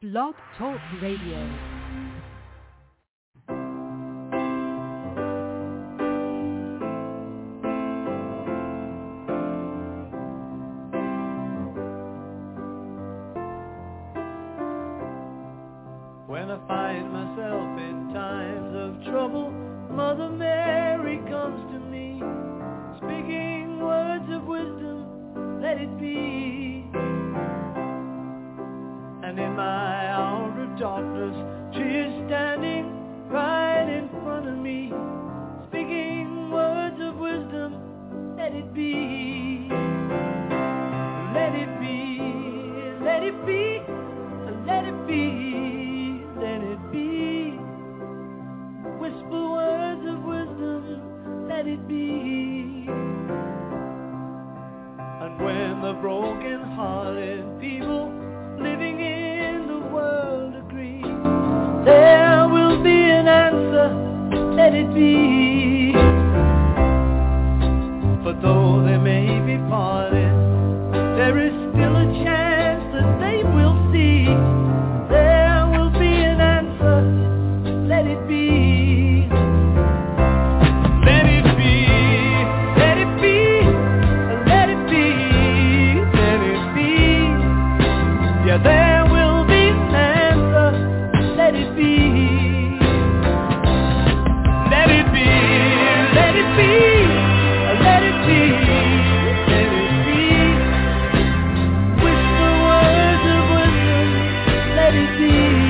Blog Talk Radio. When I find myself in times of trouble, Mother Mary comes to me, speaking words of wisdom, let it be. And in my hour of darkness, she is standing right in front of me, speaking words of wisdom, let it be. Let it be, let it be, let it be. Let it be. Whisper words of wisdom, let it be. And when the broken-hearted people living in the world agree, there will be an answer, let it be. For though they may be parted, there is still a chance that they will see. Let it be. Let it be. Let it be. Let it be. Let it be. Yeah, there will be an answer. Let it be. Let it be. Let it be. Let it be. Let it be. Whisper words of wisdom. Let it be.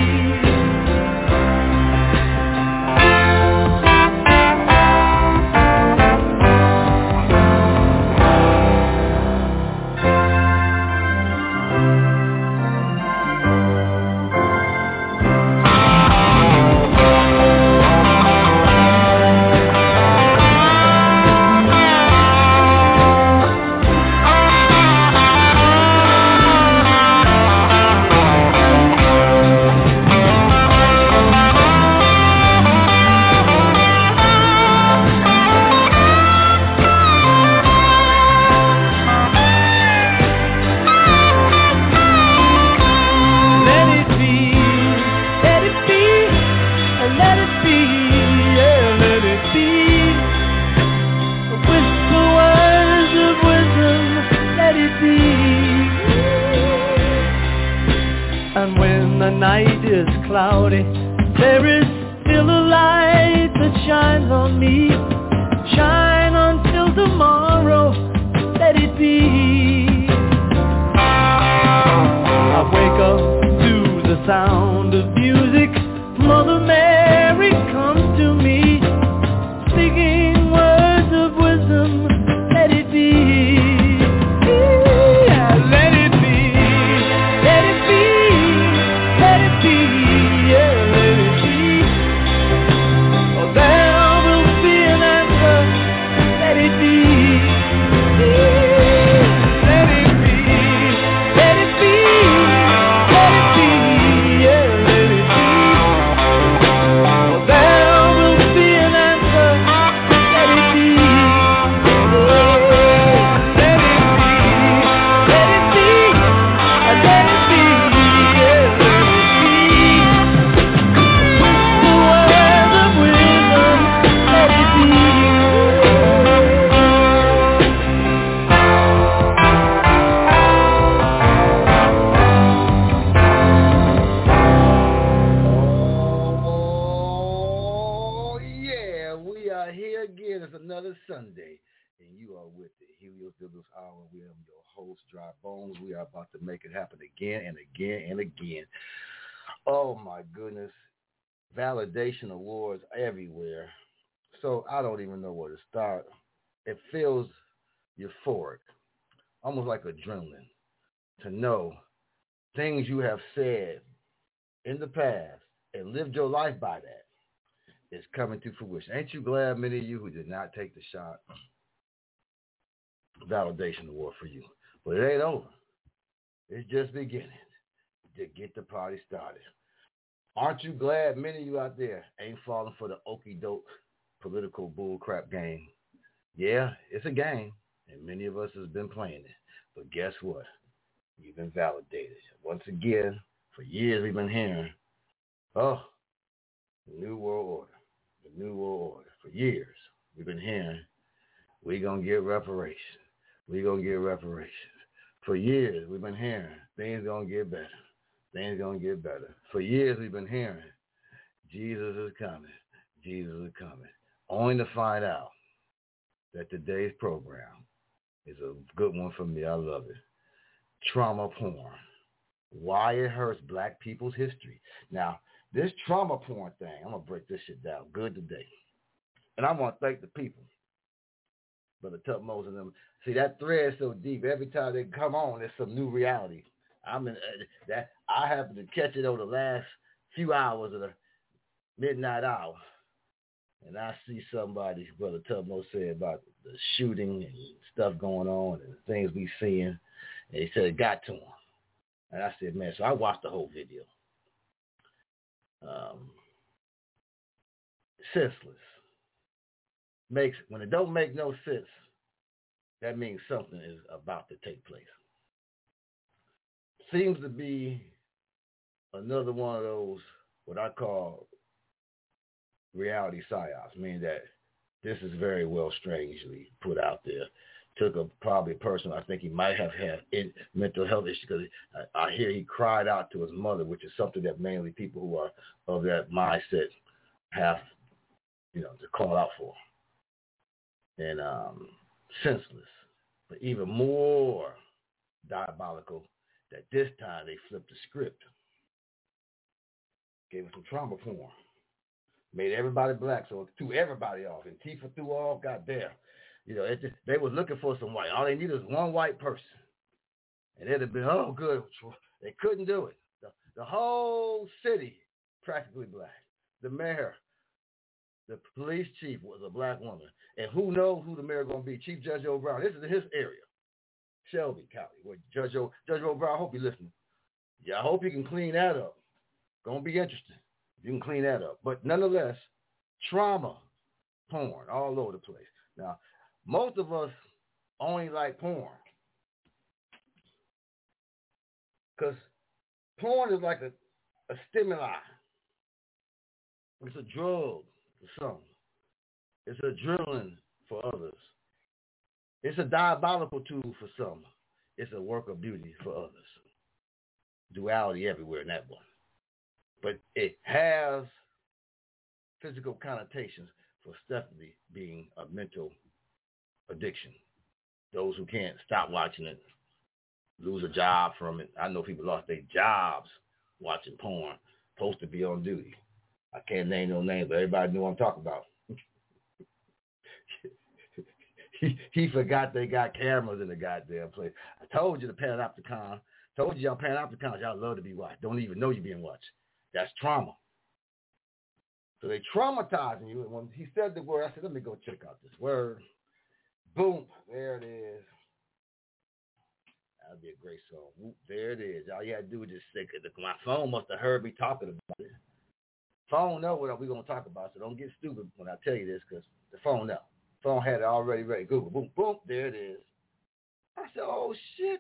Cloudy, there is still a light that shines on me. Shine until tomorrow, let it be. I wake up to the sound of music. Mother Mary comes to me, speaking words of wisdom, let it be. Let it be, let it be, let it be. Sunday, and you are with the Helios Business Hour. We am your host, Dry Bones. We are about to make it happen again and again and again. Oh my goodness. Validation awards everywhere. So I don't even know where to start. It feels euphoric, almost like adrenaline, to know things you have said in the past and lived your life by that is coming to fruition. Ain't you glad, many of you who did not take the shot? Validation award for you. But it ain't over. It's just beginning to get the party started. Aren't you glad many of you out there ain't falling for the okie doke political bullcrap game? Yeah, it's a game, and many of us has been playing it. But guess what? You've been validated. Once again, For years we've been hearing, the New World Order, the New World Order. For years we've been hearing, we're going to get reparations. We're going to get reparations. For years we've been hearing, things going to get better. Things going to get better. For years we've been hearing, Jesus is coming. Jesus is coming. Only to find out that today's program is a good one for me. I love it. Trauma porn. Why it hurts black people's history. Now, this trauma porn thing, I'm going to break this shit down good today. And I want to thank the people. Brother Tutmos and them. See, that thread is so deep. Every time they come on, there's some new reality. I happen to catch it over the last few hours of the midnight hour. And I see somebody, Brother Tubmo, say about the shooting and stuff going on and things we seeing. And he said it got to him. And I said, man, so I watched the whole video. Senseless. When it don't make no sense, that means something is about to take place. Seems to be another one of those, what I call reality psyops, meaning that this is very well strangely put out there. Took probably a person, I think he might have had mental health issues, because I hear he cried out to his mother, which is something that mainly people who are of that mindset have, to call out for. And senseless, but even more diabolical that this time they flipped the script. Gave us some trauma porn. Made everybody black, so it threw everybody off. And Tifa threw off, goddamn. They was looking for some white. All they needed was one white person. And it'd have been, good. They couldn't do it. The whole city, practically black. The mayor, the police chief was a black woman. And who knows who the mayor going to be? Chief Judge O'Brien. This is his area. Shelby County. Where Judge O'Brien, I hope you're listening. Yeah, I hope you can clean that up. Going to be interesting. You can clean that up. But nonetheless, trauma porn all over the place. Now, most of us only like porn. Because porn is like a stimuli. It's a drug for some. It's adrenaline for others. It's a diabolical tool for some. It's a work of beauty for others. Duality everywhere in that one. But it has physical connotations for Stephanie being a mental addiction. Those who can't stop watching it lose a job from it. I know people lost their jobs watching porn, supposed to be on duty. I can't name no names, but everybody knew what I'm talking about. He forgot they got cameras in the goddamn place. I told you the Panopticon. Told you y'all Panopticons, y'all love to be watched. Don't even know you're being watched. That's trauma. So they traumatizing you. And when he said the word, I said, let me go check out this word. Boom. There it is. That'd be a great song. Whoop, there it is. All you had to do was just say, my phone must have heard me talking about it. Phone know what we're going to talk about, so don't get stupid when I tell you this, because the phone know. Phone had it already ready. Google, boom, boom, there it is. I said, oh, shit.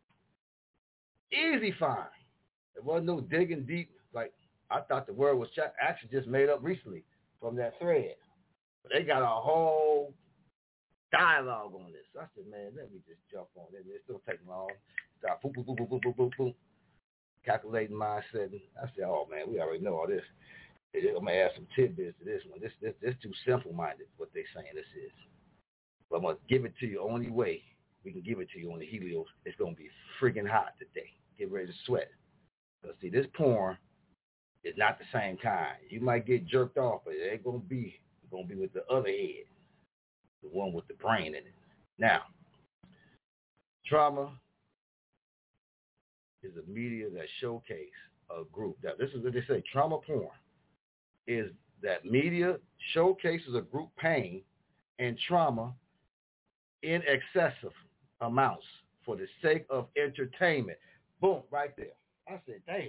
Easy find. There wasn't no digging deep. Like, I thought the word was actually just made up recently from that thread. But they got a whole dialogue on this. So I said, man, let me just jump on it. It's still taking long. Start boop, boop, boop, boop, boop, boop, boop, boop. Calculating mindset. I said, oh, man, we already know all this. I'm going to add some tidbits to this one. This too simple-minded, what they saying this is. But I'm going to give it to you only way we can give it to you on the Helios. It's going to be freaking hot today. Get ready to sweat. Because, see, this porn is not the same kind. You might get jerked off, but it ain't going to be. It's going to be with the other head, the one with the brain in it. Now, trauma is a media that showcase a group. Now, this is what they say. Trauma porn is that media showcases a group pain and trauma in excessive amounts for the sake of entertainment. Boom, right there. I said, damn.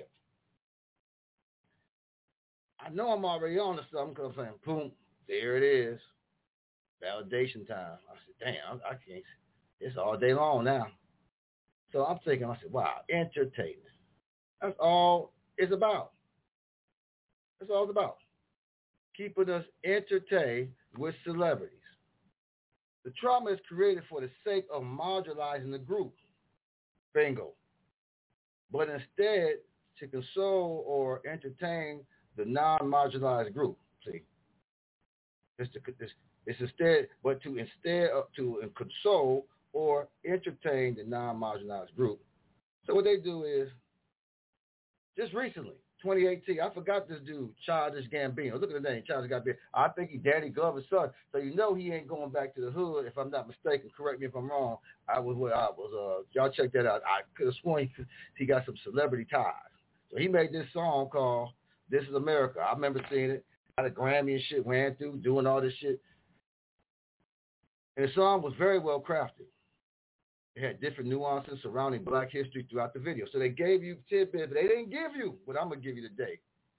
I know I'm already on to something because I'm saying, boom, there it is. Validation time. I said, damn, I can't. It's all day long now. So I'm thinking, I said, wow, entertainment. That's all is about. That's all it's about. Keeping us entertained with celebrities. The trauma is created for the sake of marginalizing the group. Bingo. But instead, to console or entertain the non-marginalized group. See, it's instead, but to console or entertain the non-marginalized group. So what they do is, just recently, 2018, I forgot this dude, Childish Gambino. Look at the name, Childish Gambino. I think he's Danny Glover's son. So you know he ain't going back to the hood, if I'm not mistaken. Correct me if I'm wrong. Y'all check that out. I could have sworn he got some celebrity ties. So he made this song called This Is America. I remember seeing it. Got a Grammy and shit, ran through, doing all this shit. And the song was very well crafted. It had different nuances surrounding black history throughout the video. So they gave you tidbits, but they didn't give you what I'm going to give you today.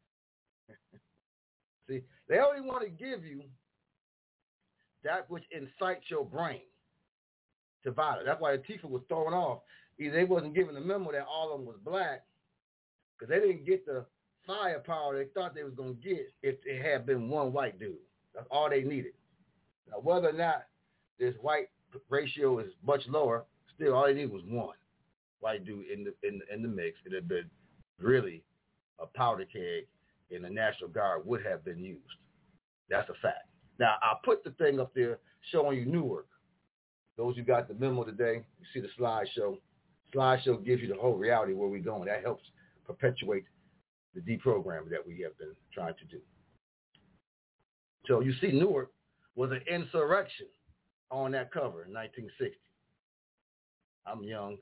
See, they only want to give you that which incites your brain to violence. That's why Antifa was thrown off. Either they wasn't given the memo that all of them was black, because they didn't get the firepower they thought they was going to get if it had been one white dude. That's all they needed. Now, whether or not this white ratio is much lower, still all they needed was one white dude in the mix. It had been really a powder keg, and the National Guard would have been used. That's a fact. Now, I'll put the thing up there showing you Newark. Those who got the memo today, you see the slideshow. Slideshow gives you the whole reality where we're going. That helps perpetuate the deprogramming that we have been trying to do. So you see Newark was an insurrection on that cover in 1960. I'm young,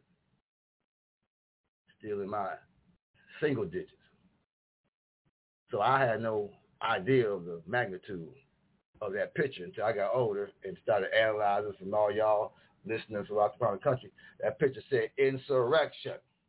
still in my single digits. So I had no idea of the magnitude of that picture until I got older and started analyzing from all y'all listeners throughout the part of the country. That picture said insurrection.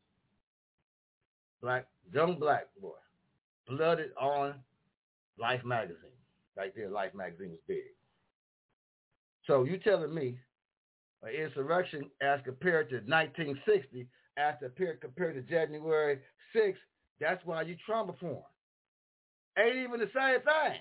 Young black boy, blooded on Life magazine. Right there, Life magazine was big. So you telling me an insurrection as compared to 1960, as compared to January 6th, that's why you trauma porn. Ain't even the same thing.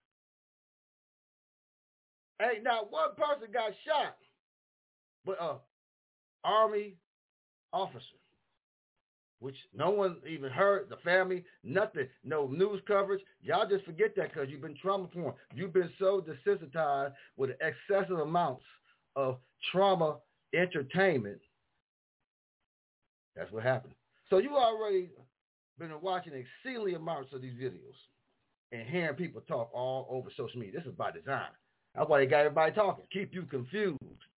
Ain't not one person got shot, but an Army officer, which no one even heard, the family, nothing, no news coverage. Y'all just forget that because you've been trauma porn. You've been so desensitized with excessive amounts of trauma entertainment. That's what happened. So you already been watching exceedingly amounts of these videos and hearing people talk all over social media. This is by design. That's why they got everybody talking. Keep you confused.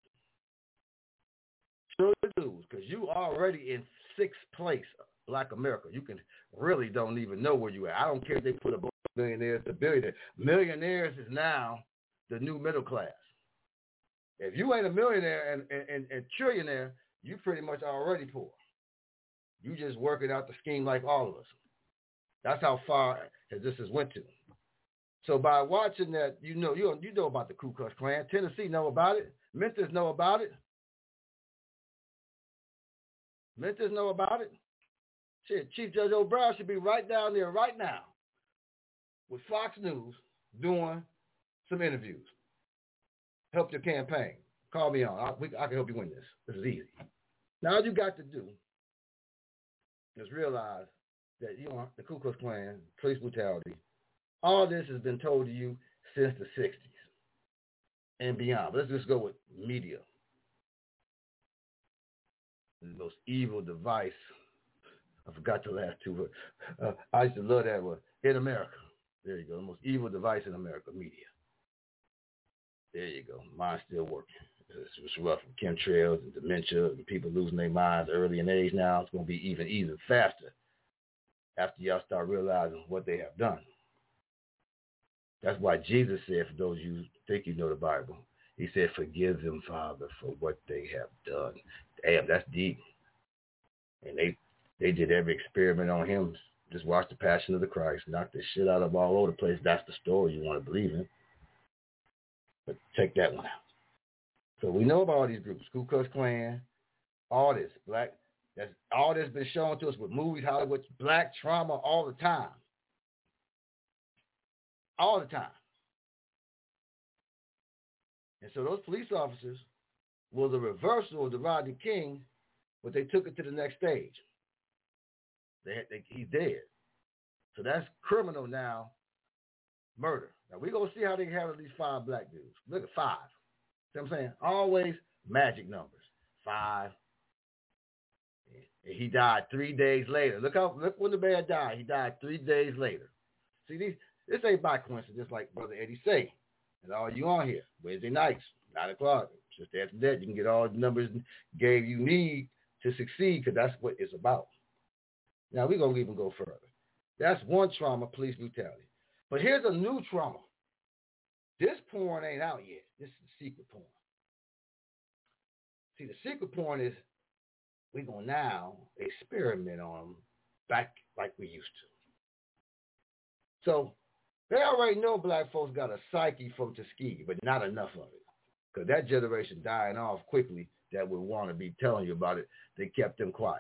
Sure do, because you already in sixth place, Black America. You can really don't even know where you at. I don't care if they put a billionaires to billionaires. Millionaires is now the new middle class. If you ain't a millionaire and trillionaire, you pretty much already poor. You just working out the scheme like all of us. That's how far this has went to. So by watching that, you know about the Ku Klux Klan. Tennessee know about it. Memphis know about it. Memphis know about it. Shit, Chief Judge O'Brien should be right down there right now with Fox News doing some interviews. Help your campaign. Call me on. I can help you win this. This is easy. Now all you got to do is realize that the Ku Klux Klan, police brutality, all this has been told to you since the 60s and beyond. But let's just go with media. The most evil device. I forgot the last two words. I used to love that word. In America. There you go. The most evil device in America, media. There you go. Mine's still working. It's rough. Chemtrails and dementia and people losing their minds early in age now. It's going to be even faster after y'all start realizing what they have done. That's why Jesus said, for those of you who think you know the Bible, he said, forgive them, Father, for what they have done. Damn, that's deep. And they did every experiment on him. Just watch the Passion of the Christ. Knock the shit out of all over the place. That's the story you want to believe in. But check that one out. So we know about all these groups. Ku Klux Klan, all this. Black That's all that's been shown to us with movies, Hollywood, black trauma all the time. All the time. And so those police officers was a reversal of the Rodney King, but they took it to the next stage. He's dead. So that's criminal now, murder. Now, we're going to see how they handle these 5 black dudes. Look at 5. See what I'm saying? Always magic numbers. 5. And he died 3 days later. Look when the man died. He died 3 days later. See, this ain't by coincidence, like Brother Eddie say. And all you on here, Wednesday nights, 9 o'clock. Just after that, you can get all the numbers Gabe you need to succeed, because that's what it's about. Now, we're going to even go further. That's one trauma, police brutality. But here's a new trauma. This porn ain't out yet. This is the secret porn. See, the secret porn is we're going to now experiment on them back like we used to. So they already know black folks got a psyche from Tuskegee, but not enough of it. Because that generation dying off quickly that would want to be telling you about it, they kept them quiet.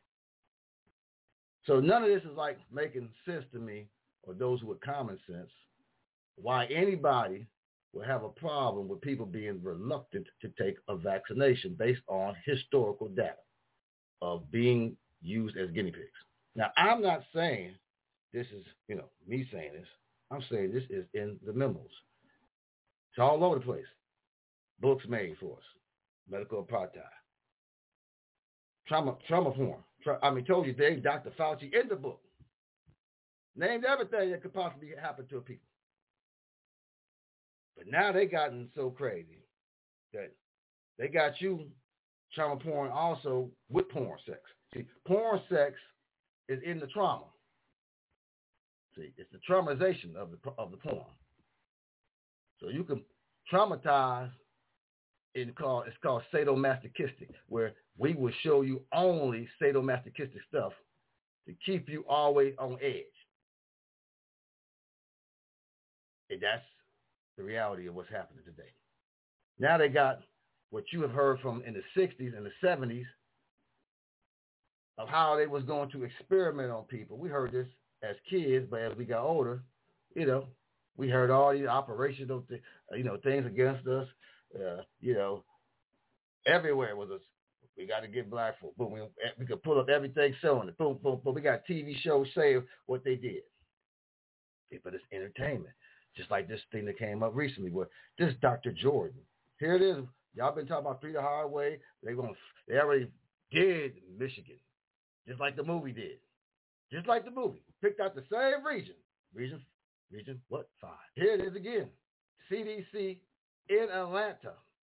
So none of this is like making sense to me, or those with common sense, why anybody will have a problem with people being reluctant to take a vaccination based on historical data of being used as guinea pigs. Now, I'm not saying this is, me saying this. I'm saying this is in the memos. It's all over the place. Books made for us. Medical apartheid. Trauma porn. Told you Dave, Dr. Fauci in the book. Named everything that could possibly happen to a people. But now they gotten so crazy that they got you trauma porn also with porn sex. See, porn sex is in the trauma. See, it's the traumatization of the porn. So you can traumatize. It's called sadomasochistic, where we will show you only sadomasochistic stuff to keep you always on edge. And that's the reality of what's happening today. Now they got what you have heard from in the 60s and the 70s of how they was going to experiment on people. We heard this as kids, but as we got older, we heard all these operational things against us. Everywhere was us. We got to get black folk. Boom, we could pull up everything showing it. Boom, boom, boom. We got TV shows saying what they did. But it's entertainment. Just like this thing that came up recently where this Dr. Jordan. Here it is. Y'all been talking about Free the Hard Way. They already did Michigan. Just like the movie did. Just like the movie. Picked out the same region. Region what? 5. Here it is again. CDC in Atlanta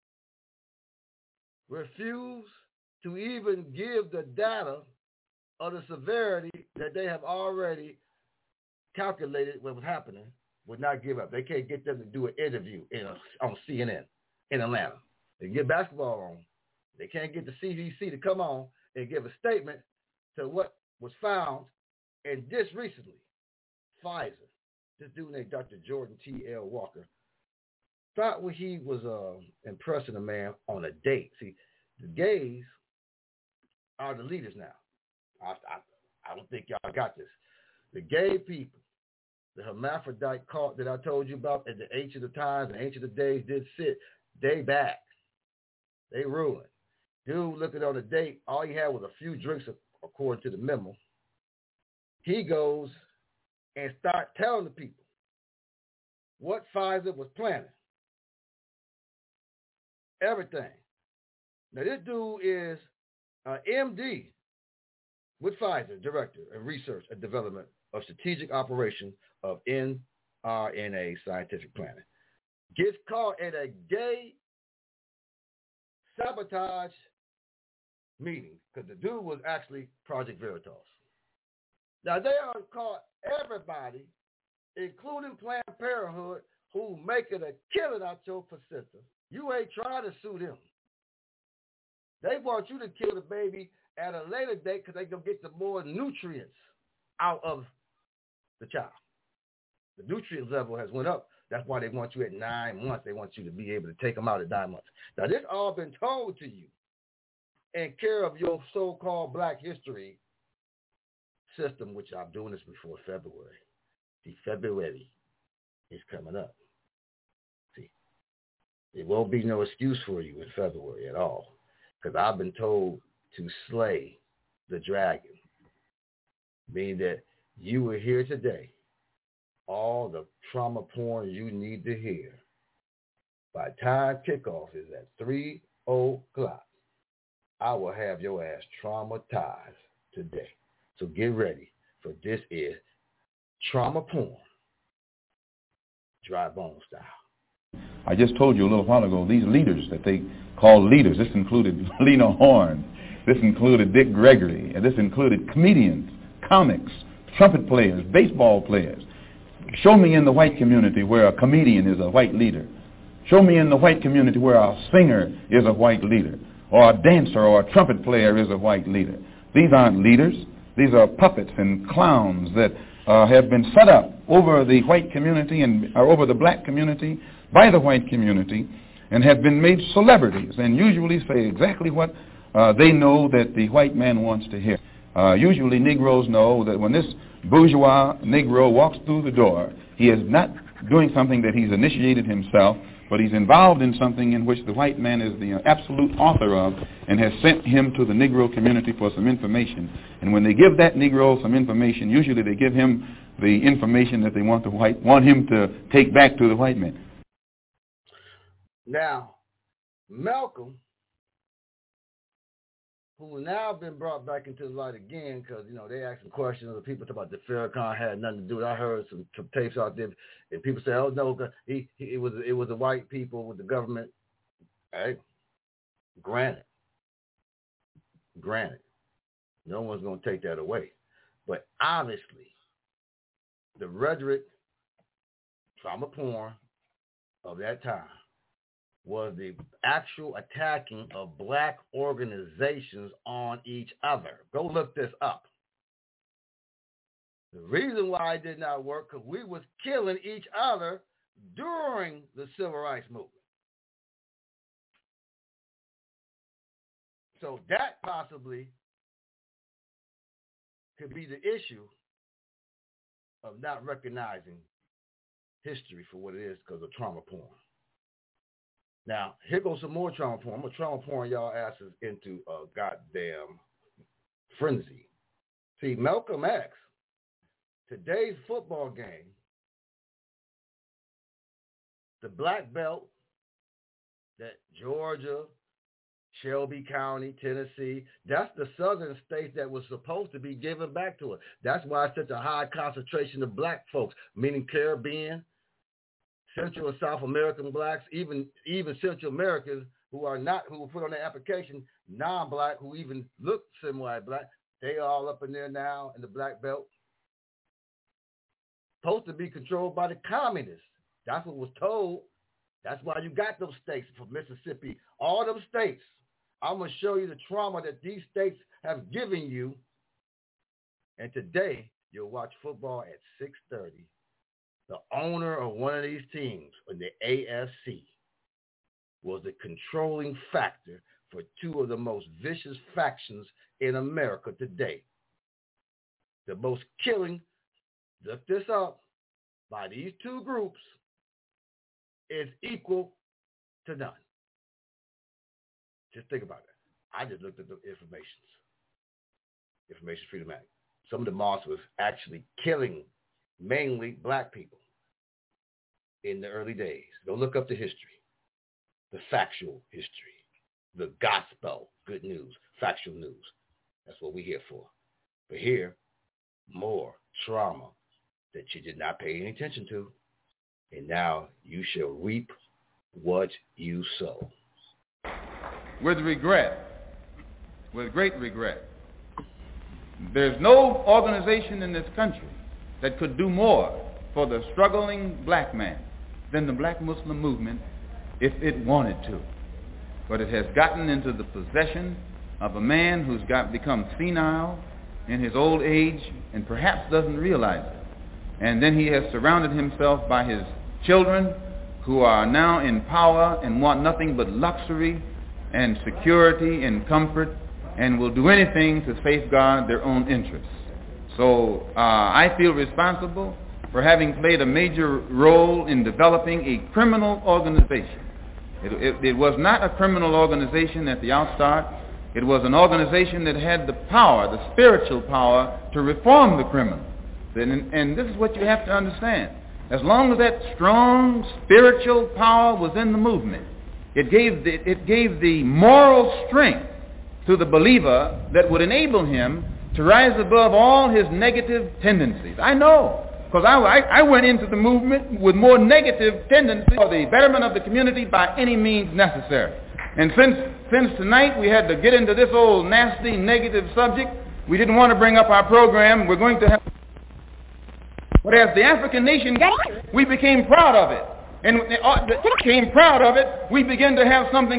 refuse to even give the data of the severity that they have already calculated what was happening, would not give up. They can't get them to do an interview on CNN in Atlanta. They can get basketball on. They can't get the CDC to come on and give a statement to what was found. And this recently, Pfizer, this dude named Dr. Jordan T.L. Walker, thought he was impressing a man on a date. See, the gays are the leaders now. I don't think y'all got this. The gay people, the hermaphrodite cult that I told you about at the ancient of times and ancient of days did sit, they back. They ruined. Dude looking on a date, all he had was a few drinks according to the memo. He goes and start telling the people what Pfizer was planning. Everything. Now, this dude is an MD with Pfizer, Director of Research and Development of Strategic Operation of mRNA Scientific Planning. Gets caught at a gay sabotage meeting because the dude was actually Project Veritas. Now, they are caught everybody, including Planned Parenthood, who making a killing out your placenta. You ain't trying to sue them. They want you to kill the baby at a later date because they're going to get the more nutrients out of the child. The nutrient level has went up. That's why they want you at 9 months. They want you to be able to take them out at 9 months. Now, this all been told to you and care of your so-called black history system, which I'm doing this before February. See, February is coming up. See, there won't be no excuse for you in February at all, because I've been told to slay the dragon, meaning that you will hear today all the trauma porn you need to hear. By time kickoff is at 3 o'clock, I will have your ass traumatized today. So get ready, for this is trauma porn, Dry Bone style. I just told you a little while ago, these leaders that they call leaders, this included Lena Horne, this included Dick Gregory, and this included comedians, comics, trumpet players, baseball players. Show me in the white community where a comedian is a white leader. Show me in the white community where a singer is a white leader, or a dancer or a trumpet player is a white leader. These aren't leaders. These are puppets and clowns that have been set up over the white community and over the black community by the white community, and have been made celebrities and usually say exactly what they know that the white man wants to hear. Usually Negroes know that when this bourgeois Negro walks through the door, he is not doing something that he's initiated himself, but he's involved in something in which the white man is the absolute author of and has sent him to the Negro community for some information. And when they give that Negro some information, usually they give him the information that they want him to take back to the white man. Now, Malcolm, who now been brought back into the light again because, they asking questions. The people talk about the Farrakhan had nothing to do with it. I heard some tapes out there, and people say, oh, no, it was the white people with the government. Hey, granted. No one's going to take that away. But obviously, the rhetoric, trauma porn of that time was the actual attacking of black organizations on each other. Go look this up. The reason why it did not work, because we was killing each other during the Civil Rights Movement. So that possibly could be the issue of not recognizing history for what it is because of trauma porn. Now, here goes some more trauma porn. I'm going to trauma porn y'all asses into a goddamn frenzy. See, Malcolm X, today's football game, the black belt that Georgia, Shelby County, Tennessee, that's the southern states that was supposed to be given back to us. That's why it's such a high concentration of black folks, meaning Caribbean, Central and South American blacks, even Central Americans who were put on their application, non-black, who even look semi-black, they all up in there now in the black belt. Supposed to be controlled by the communists. That's what was told. That's why you got those states from Mississippi, all them states. I'm going to show you the trauma that these states have given you. And today, you'll watch football at 6:30. The owner of one of these teams in the AFC was the controlling factor for two of the most vicious factions in America today. The most killing, look this up, by these two groups is equal to none. Just think about it. I just looked at the Information Freedom Act. Some of the mosques was actually killing mainly black people in the early days. Go look up the history, the factual history, the gospel, good news, factual news. That's what we're here for. But here, more trauma that you did not pay any attention to. And now you shall reap what you sow. With regret, with great regret, there's no organization in this country that could do more for the struggling black man than the Black Muslim movement if it wanted to. But it has gotten into the possession of a man who's become senile in his old age and perhaps doesn't realize it. And then he has surrounded himself by his children who are now in power and want nothing but luxury and security and comfort and will do anything to safeguard their own interests. So I feel responsible for having played a major role in developing a criminal organization. It was not a criminal organization at the outstart. It was an organization that had the power, the spiritual power, to reform the criminal. And this is what you have to understand. As long as that strong spiritual power was in the movement, it gave the moral strength to the believer that would enable him to rise above all his negative tendencies. I know, because I went into the movement with more negative tendencies for the betterment of the community by any means necessary. And since tonight we had to get into this old nasty negative subject, we didn't want to bring up our program. We're going to have... But as the African nation got it, we became proud of it. And became proud of it, we began to have something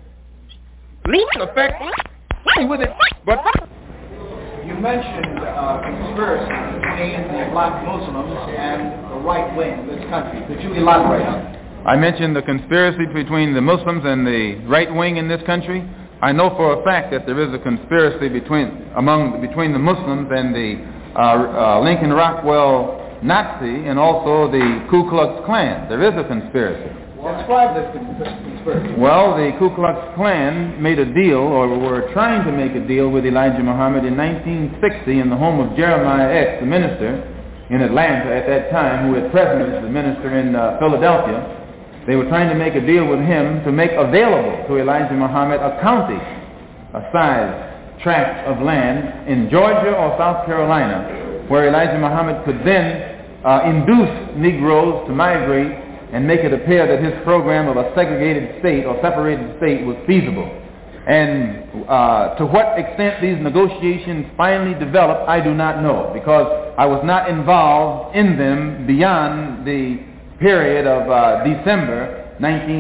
effect with it. But you mentioned conspiracy between the black Muslims and the right wing of this country. Could you elaborate on it? I mentioned the conspiracy between the Muslims and the right wing in this country. I know for a fact that there is a conspiracy between the Muslims and the Lincoln Rockwell Nazi and also the Ku Klux Klan. There is a conspiracy. Describe this conspiracy. Well, the Ku Klux Klan made a deal, or were trying to make a deal with Elijah Muhammad in 1960 in the home of Jeremiah X, the minister in Atlanta at that time, who at present is the minister in Philadelphia. They were trying to make a deal with him to make available to Elijah Muhammad a county, a size tract of land in Georgia or South Carolina, where Elijah Muhammad could then induce Negroes to migrate and make it appear that his program of a segregated state or separated state was feasible. And to what extent these negotiations finally developed, I do not know, because I was not involved in them beyond the period of December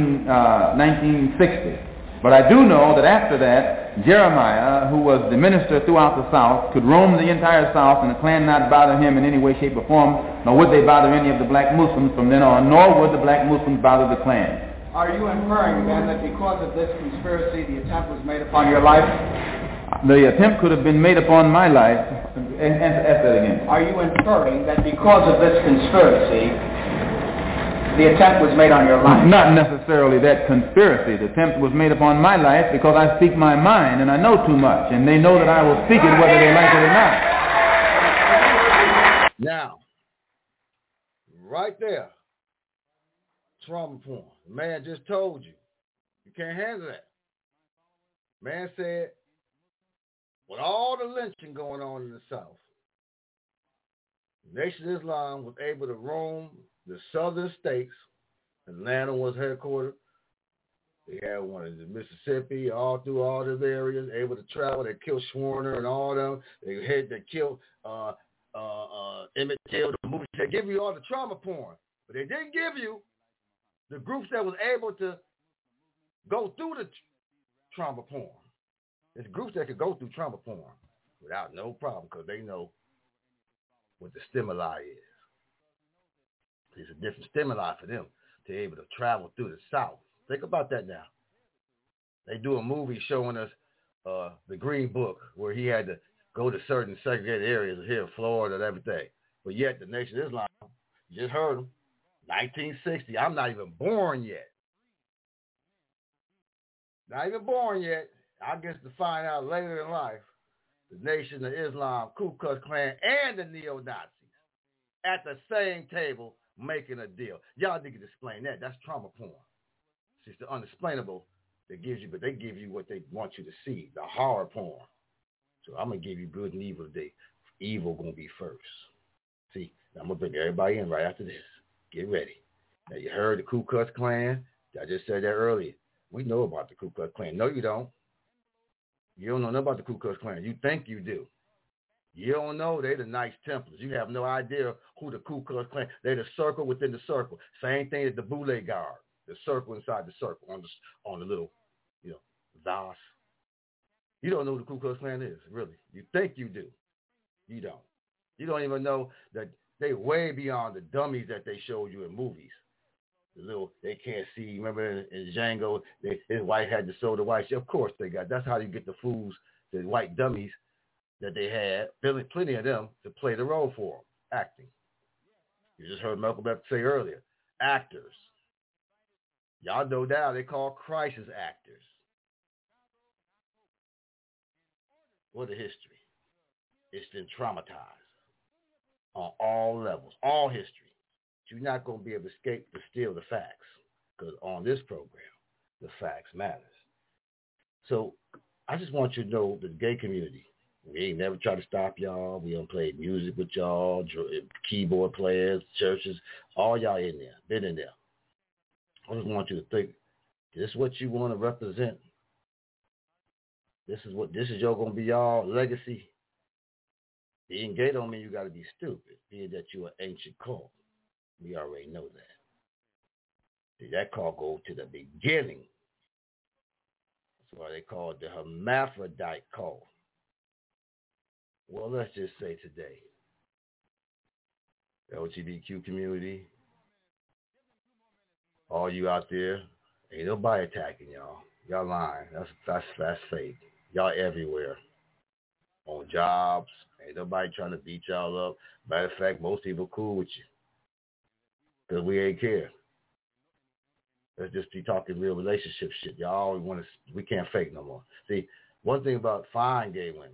1960. But I do know that after that, Jeremiah, who was the minister throughout the South, could roam the entire South and the Klan not bother him in any way, shape, or form, nor would they bother any of the black Muslims from then on, nor would the black Muslims bother the Klan. Are you inferring, then, that because of this conspiracy, the attempt was made upon your life? The attempt could have been made upon my life. Ask that again. Are you inferring that because of this conspiracy, the attempt was made on your life? Not necessarily that conspiracy. The attempt was made upon my life because I speak my mind and I know too much, and they know that I will speak it whether they like it or not. Now, right there, trauma porn. The man just told you. You can't handle that. Man said, with all the lynching going on in the South, the Nation of Islam was able to roam the southern states. Atlanta was headquartered. They had one in Mississippi, all through all those areas, able to travel. They killed Schwerner and all them. They killed Emmett Till, the movie. They give you all the trauma porn, but they didn't give you the groups that was able to go through the trauma porn. It's groups that could go through trauma porn without no problem because they know what the stimuli is. There's a different stimuli for them to be able to travel through the South. Think about that now. They do a movie showing us the Green Book where he had to go to certain segregated areas here in Florida and everything. But yet the Nation of Islam, you just heard them, 1960. I'm not even born yet. Not even born yet. I guess to find out later in life, the Nation of Islam, Ku Klux Klan, and the neo-Nazis at the same table making a deal. Y'all need to explain that. That's trauma porn. It's the unexplainable that gives you, but they give you what they want you to see, the horror porn. So I'm going to give you good and evil today. Evil going to be first. See, I'm going to bring everybody in right after this. Get ready. Now, you heard the Ku Klux Klan. I just said that earlier. We know about the Ku Klux Klan. No, you don't. You don't know nothing about the Ku Klux Klan. You think you do. You don't know they're the Knights Templars. You have no idea who the Ku Klux Klan. They're the circle within the circle. Same thing as the Boule Guard. The circle inside the circle on the little, vase. You don't know who the Ku Klux Klan is, really. You think you do. You don't. You don't even know that they way beyond the dummies that they showed you in movies. The little, they can't see. Remember in Django, his wife had to sew the white shirt. Of course they got. That's how you get the fools the white dummies that they had, plenty of them to play the role for them, acting. You just heard Malcolm X say earlier, actors. Y'all know now they call crisis actors. What a history. It's been traumatized on all levels, all history. You're not going to be able to escape to steal the facts, because on this program, the facts matters. So I just want you to know the gay community, we ain't never try to stop y'all. We don't play music with y'all, keyboard players, churches, all y'all in there, been in there. I just want you to think, this is what you want to represent. This is y'all going to be y'all legacy. Being gay don't mean you got to be stupid, being that you're an ancient cult. We already know that. See, that cult goes to the beginning. That's why they call it the hermaphrodite cult. Well, let's just say today, the LGBTQ community, all you out there, ain't nobody attacking y'all. Y'all lying. That's fake. Y'all everywhere. On jobs, ain't nobody trying to beat y'all up. Matter of fact, most people cool with you, because we ain't care. Let's just be talking real relationship shit. Y'all we can't fake no more. See, one thing about fine gay women,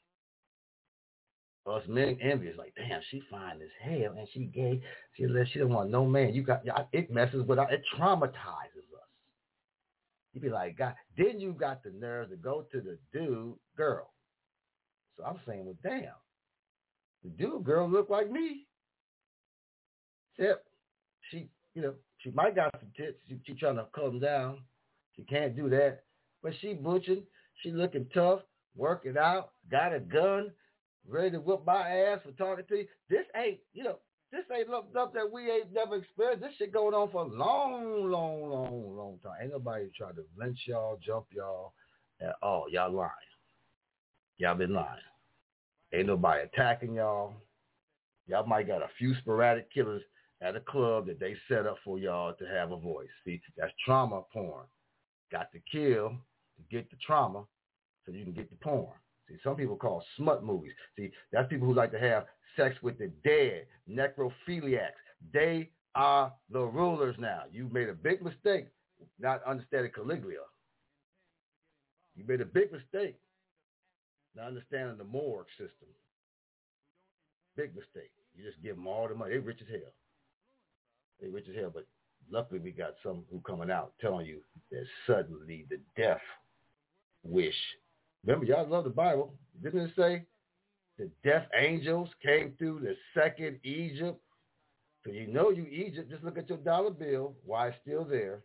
us men envious, like, damn, she fine as hell and she gay. She don't want no man. It messes with us. It traumatizes us. You be like, God, then you got the nerve to go to the dude, girl. So I'm saying, well, damn, the dude girl look like me. Except she might got some tits. She trying to calm down. She can't do that. But she butching. She looking tough, working out, got a gun, ready to whip my ass for talking to you. This ain't stuff that we ain't never experienced. This shit going on for a long time. Ain't nobody trying to lynch y'all, jump y'all at all. Y'all lying. Y'all been lying. Ain't nobody attacking y'all. Y'all might got a few sporadic killers at a club that they set up for y'all to have a voice. See, that's trauma porn. Got to kill to get the trauma so you can get the porn. See, some people call smut movies. See, that's people who like to have sex with the dead, necrophiliacs. They are the rulers now. You made a big mistake not understanding Caligula. You made a big mistake not understanding the morgue system. Big mistake. You just give them all the money. They rich as hell. But luckily we got some who coming out telling you that suddenly the death wish. Remember, y'all love the Bible. Didn't it say the death angels came through the second Egypt? So you know you Egypt. Just look at your dollar bill, why it's still there,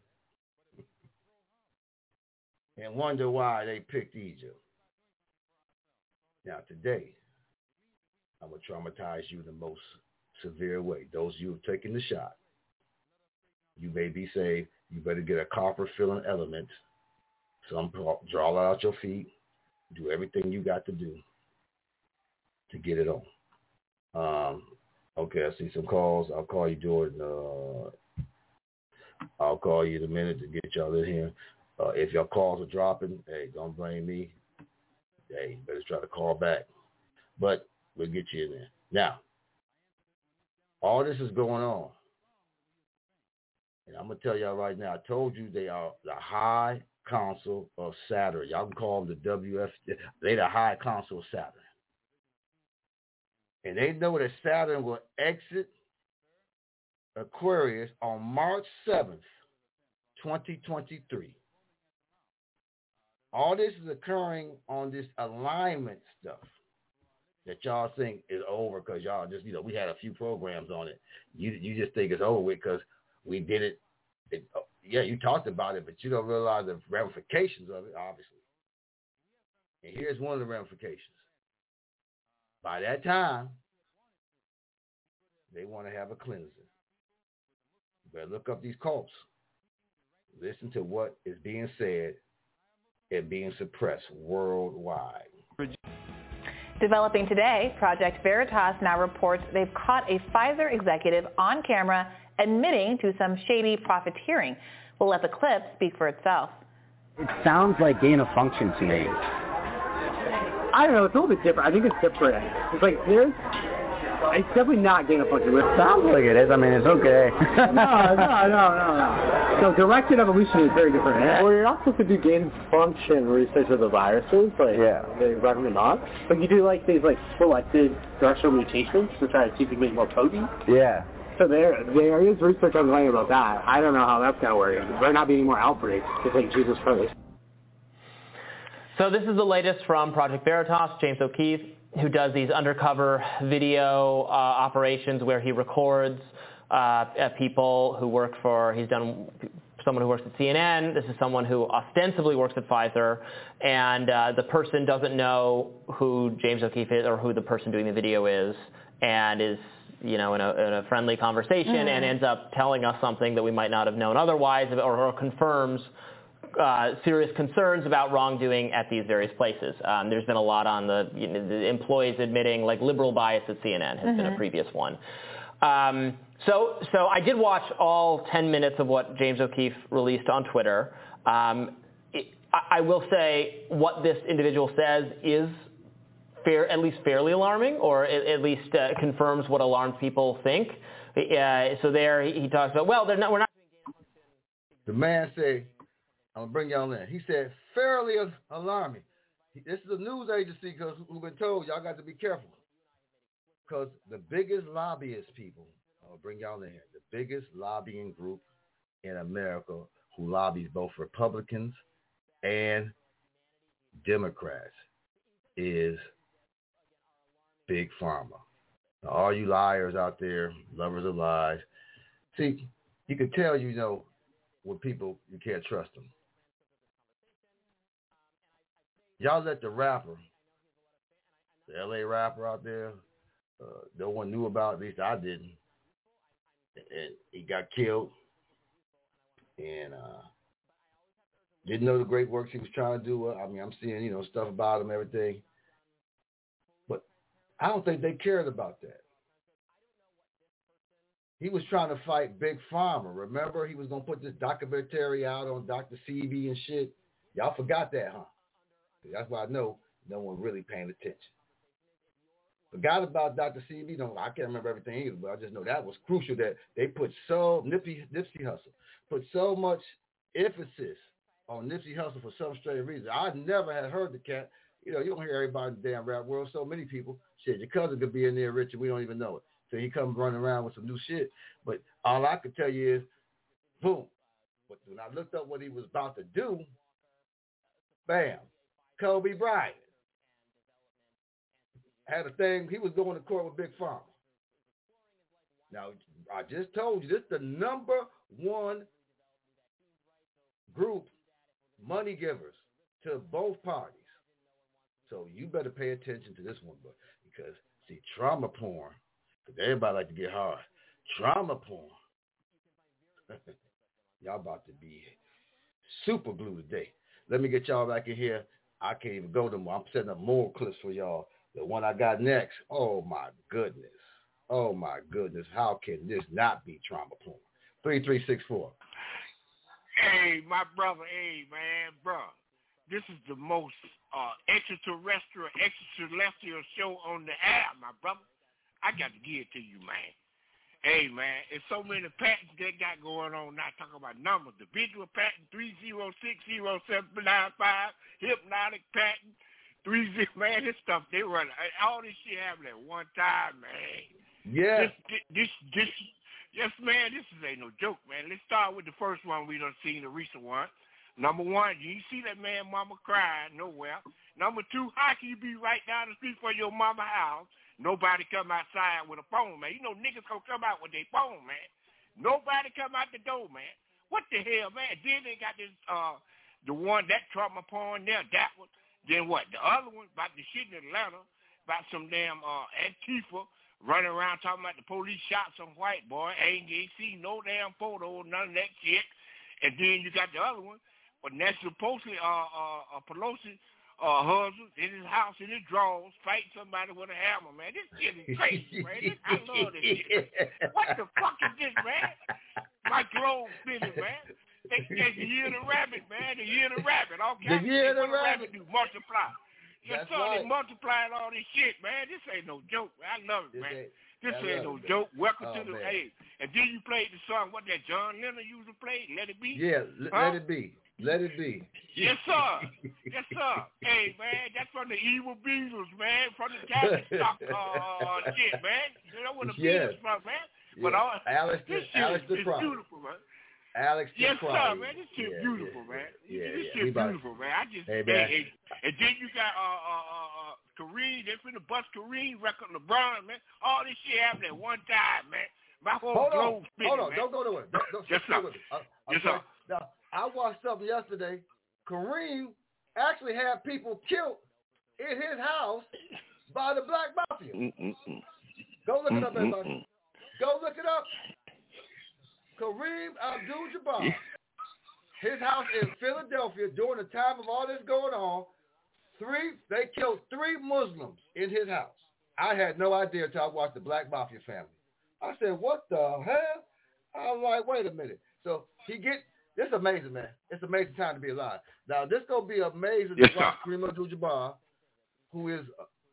and wonder why they picked Egypt. Now today, I'm going to traumatize you in the most severe way. Those of you who have taken the shot, you may be saved. You better get a copper-filling element. Some draw it out your feet. Do everything you got to do to get it on. Okay, I see some calls. I'll call you, Jordan. I'll call you in a minute to get y'all in here. If your calls are dropping, hey, don't blame me. Hey, better try to call back. But we'll get you in there. Now, all this is going on. And I'm going to tell y'all right now, I told you they are the High Council of Saturn. Y'all can call them the WF. They're the High Council of Saturn. And they know that Saturn will exit Aquarius on March 7th, 2023. All this is occurring on this alignment stuff that y'all think is over because y'all just, we had a few programs on it. You just think it's over with because we did it. Yeah, you talked about it, but you don't realize the ramifications of it, obviously. And here's one of the ramifications. By that time, they want to have a cleansing. You better look up these cults. Listen to what is being said and being suppressed worldwide. Developing today, Project Veritas now reports they've caught a Pfizer executive on camera admitting to some shady profiteering. We'll let the clip speak for itself. It sounds like gain of function to me. I don't know. It's a little bit different. I think it's different. It's like it's definitely not Gang of Function. It sounds like it is. I mean, it's okay. No. So directed evolution is very different. Well, you're not supposed to do gain of function research of the viruses. Like, they recommend not. But you do like these like selected directional mutations to try to see if you can make more potent. Yeah. So there is research online about that. I don't know how that's going to work. There might not be any more outbreaks. Just like Jesus Christ. So this is the latest from Project Veritas, James O'Keefe, who does these undercover video operations where he records people who work for, he's done someone who works at CNN, this is someone who ostensibly works at Pfizer, and the person doesn't know who James O'Keefe is or who the person doing the video is, and is, in a friendly conversation and ends up telling us something that we might not have known otherwise, or confirms serious concerns about wrongdoing at these various places. There's been a lot on the employees admitting like liberal bias at CNN has been a previous one. So I did watch all 10 minutes of what James O'Keefe released on Twitter. I will say what this individual says is at least fairly alarming, or at least confirms what alarmed people think. So there he talks about, we're not doing game. The man said, I'm going to bring y'all in. He said, fairly alarming. This is a news agency who've been told y'all got to be careful. Because the biggest lobbyist people, I'll bring y'all in here, the biggest lobbying group in America who lobbies both Republicans and Democrats is Big Pharma. Now, all you liars out there, lovers of lies, see, you can tell, with people, you can't trust them. Y'all let the rapper, the L.A. rapper out there, no one knew about, at least I didn't, and he got killed, and didn't know the great works he was trying to do. I'm seeing, stuff about him, everything, but I don't think they cared about that. He was trying to fight Big Pharma. Remember, he was going to put this documentary out on Dr. Sebi and shit. Y'all forgot that, huh? That's why I know no one really paying attention. Forgot about Dr. Sebi. I can't remember everything either, but I just know that was crucial that they put Nipsey Hussle put so much emphasis on Nipsey Hussle for some strange reason. I never had heard the cat. You don't hear everybody in the damn rap world. So many people. Shit, your cousin could be in there, Richard. We don't even know it. So he comes running around with some new shit. But all I can tell you is, boom. But when I looked up what he was about to do, bam, Kobe Bryant had a thing. He was going to court with Big Pharma. Now, I just told you, this is the number one group, money givers to both parties. So you better pay attention to this one, because, see, trauma porn, because everybody like to get hard. Trauma porn. Y'all about to be super glue today. Let me get y'all back in here. I can't even go no more. I'm setting up more clips for y'all. The one I got next, oh my goodness. Oh my goodness. How can this not be trauma porn? 3364. Hey, my brother. Hey, man, bro. This is the most extraterrestrial show on the air, my brother. I got to give it to you, man. Hey, man, it's so many patents they got going on now, talking about numbers. The visual patent, 3060795, hypnotic patent, 30, man, this stuff, they run, all this shit happening at one time, man. Yeah. Yes, man, this ain't no joke, man. Let's start with the first one we done seen, the recent one. Number one, you see that man mama crying nowhere. Number two, how can you be right down the street from your mama house? Nobody come outside with a phone, man. You know niggas gonna come out with their phone, man. Nobody come out the door, man. What the hell, man? Then they got this, the one, that trauma porn there, that one. Then what? The other one about the shit in Atlanta, about some damn Antifa running around talking about the police shot some white boy. Ain't see no damn photo, none of that shit. And then you got the other one, but that's supposedly Pelosi husband in his house, in his drawers, fighting somebody with a hammer, man. This shit is crazy, man. I love this shit. What the fuck is this, man? My clothes spinning, man. That's the year of the rabbit, man. The year of the rabbit. Okay. The year of the rabbit. Do multiply. Yes, sir. Right. They multiplying all this shit, man. This ain't no joke, man. I love it, man. This ain't no joke. Welcome to the A. And then you played the song, what that John Lennon used to play? Let It Be? Yeah, Let It Be. Let It Be. Yes, sir. Yes, sir. Hey, man, that's from the Evil Beatles, man. From the Captain Stock shit, man. You know where the Beatles from, man? Yeah. But all Alex this shit is beautiful, man. Alex yes, sir, man. This shit beautiful, man. This shit beautiful, man. I just and then you got Kareem. They finna bust Kareem record LeBron, man. All this shit happened at one time, man. My whole globe spinning, man. Don't go nowhere. Yes, sir. Yes, sir. Now, I watched something yesterday. Kareem actually had people killed in his house by the Black Mafia. Go look it up, everybody. Go look it up. Kareem Abdul-Jabbar, his house in Philadelphia during the time of all this going on, they killed 3 Muslims in his house. I had no idea until I watched the Black Mafia family. I said, what the hell? I was like, wait a minute. So this is amazing, man. It's an amazing time to be alive. Now, this going to be amazing to watch Kareem Abdul-Jabbar, who is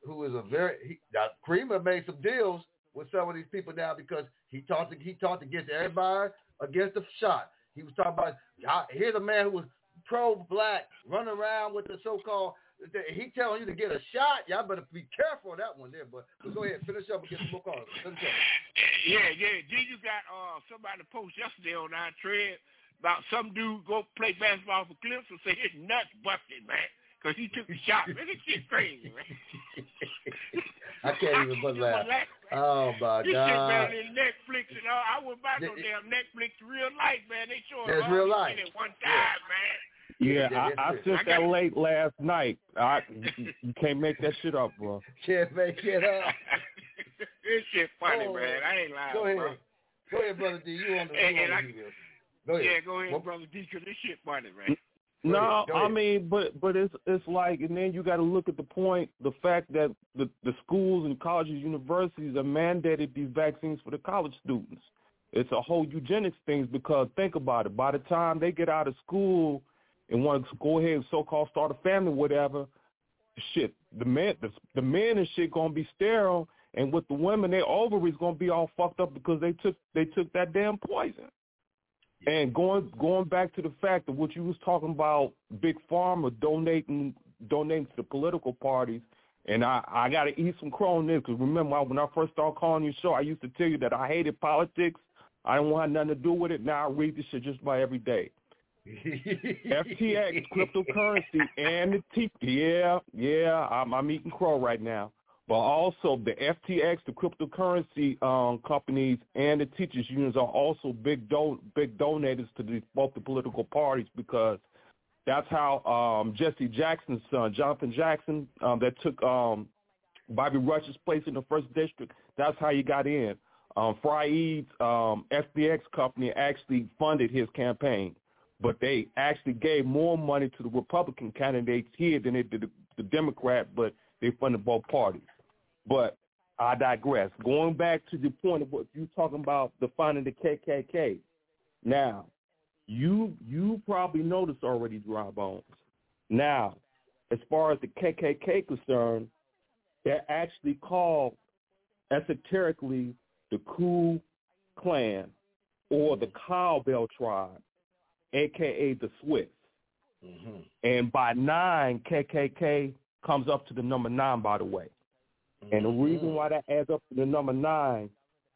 Kareem made some deals with some of these people now because he talked against everybody against the shot. He was talking about, here's a man who was pro-black, running around with the so-called, he telling you to get a shot. Y'all better be careful of that one there. But go ahead, finish up and get some more calls. Yeah. Then you got somebody post yesterday on our thread about some dude go play basketball for Clips and say his nuts busted, man, because he took the shot. Man, this shit crazy, man. I can't even but laugh. Oh, my this God. This shit better than Netflix and all. I went back on damn Netflix real life, man. They showing all real this life. shit at one time, man. Yeah, I sent that late last night. You can't make that shit up, bro. Can't make it up. This shit funny, man. I ain't lying, Go ahead. bro. Go ahead, Brother D. You on the video. Go ahead. Yeah, go ahead, Brother D, because this shit funny, man. No, I mean, but it's like, and then you got to look at the fact that the schools and colleges, universities are mandated these vaccines for the college students. It's a whole eugenics thing because think about it. By the time they get out of school and want to go ahead and so-called start a family, whatever, shit, the men and shit gonna be sterile, and with the women, their ovaries gonna be all fucked up because they took that damn poison. And going back to the fact of what you was talking about, Big Pharma donating to the political parties, and I got to eat some crow on this because remember when I first started calling your show, I used to tell you that I hated politics. I didn't want nothing to do with it. Now I read this shit just about every day. FTX, cryptocurrency, and the I'm eating crow right now. But also the FTX, the cryptocurrency companies, and the teachers unions are also big donators to both the political parties because that's how Jesse Jackson's son, Jonathan Jackson, that took Bobby Rush's place in the 1st District, that's how he got in. Fryed's FTX company actually funded his campaign, but they actually gave more money to the Republican candidates here than they did the Democrat, but they funded both parties. But I digress. Going back to the point of what you're talking about, defining the KKK. Now, you probably noticed already, Dry Bones. Now, as far as the KKK concerned, they're actually called esoterically the Ku Clan or the Cowbell Tribe, a.k.a. the Swiss. Mm-hmm. And by 9, KKK comes up to the number 9, by the way. And the reason why that adds up to the number 9,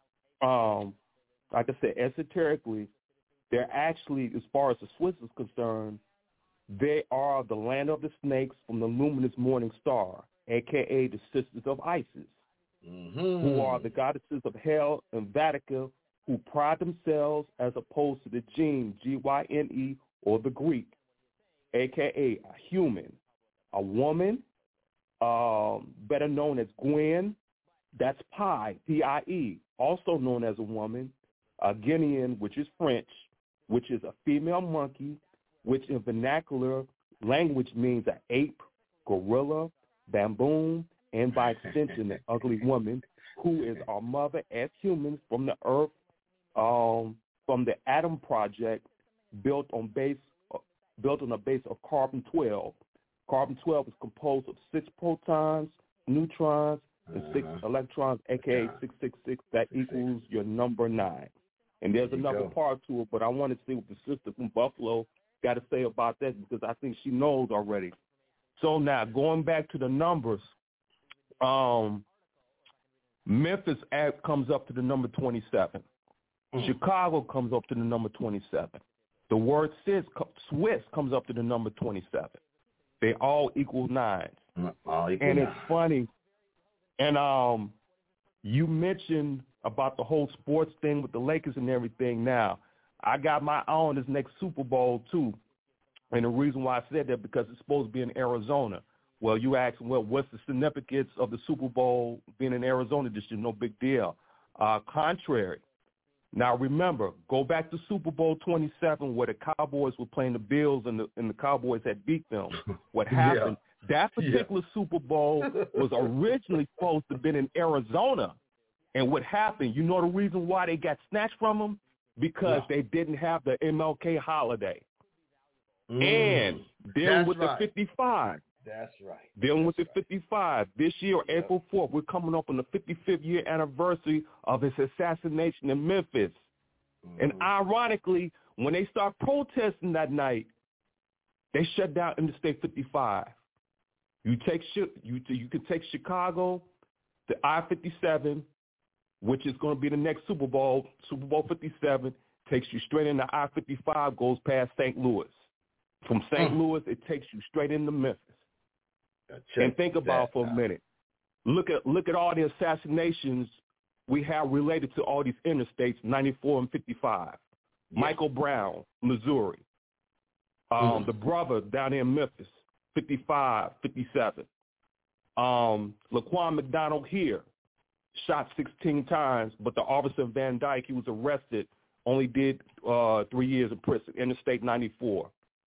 like I said, esoterically, they're actually, as far as the Swiss is concerned, they are the land of the snakes from the luminous morning star, a.k.a. the sisters of Isis, who are the goddesses of hell and Vatican, who pride themselves as opposed to the Jinn, G-Y-N-E, or the Greek, a.k.a. a human, a woman, better known as Gwen, that's Pi, P-I-E, also known as a woman, a Guinean, which is French, which is a female monkey, which in vernacular language means an ape, gorilla, baboon, and by extension, an ugly woman, who is our mother as humans from the earth, from the Atom Project, built on a base of carbon-12. Carbon-12 is composed of 6 protons, neutrons, and 6 electrons, a.k.a. 666. That equals your number 9. And there's another part to it, but I want to see what the sister from Buffalo got to say about that because I think she knows already. So now, going back to the numbers, Memphis comes up to the number 27. Chicago comes up to the number 27. The word Swiss comes up to the number 27. They all equal 9s. And it's funny. And you mentioned about the whole sports thing with the Lakers and everything. Now, I got my eye on this next Super Bowl, too. And the reason why I said that, because it's supposed to be in Arizona. Well, you ask, well, what's the significance of the Super Bowl being in Arizona this year? No big deal. Contrary. Now, remember, go back to Super Bowl 27 where the Cowboys were playing the Bills and the Cowboys had beat them. What happened, that particular Super Bowl was originally supposed to have been in Arizona. And what happened, you know the reason why they got snatched from them? Because they didn't have the MLK holiday. And dealing with the 55. That's right. Dealing with the 55. This year, April 4th, we're coming up on the 55th year anniversary of his assassination in Memphis. And ironically, when they start protesting that night, they shut down Interstate 55. You can take Chicago to I-57, which is going to be the next Super Bowl 57, takes you straight into I-55, goes past St. Louis. From St. Louis, it takes you straight into Memphis. And think about for a minute. Look at all the assassinations we have related to all these interstates, 94 and 55. Michael Brown, Missouri. The brother down in Memphis, 55, 57. Laquan McDonald here, shot 16 times, but the officer Van Dyke, he was arrested, only did 3 years in prison, Interstate 94.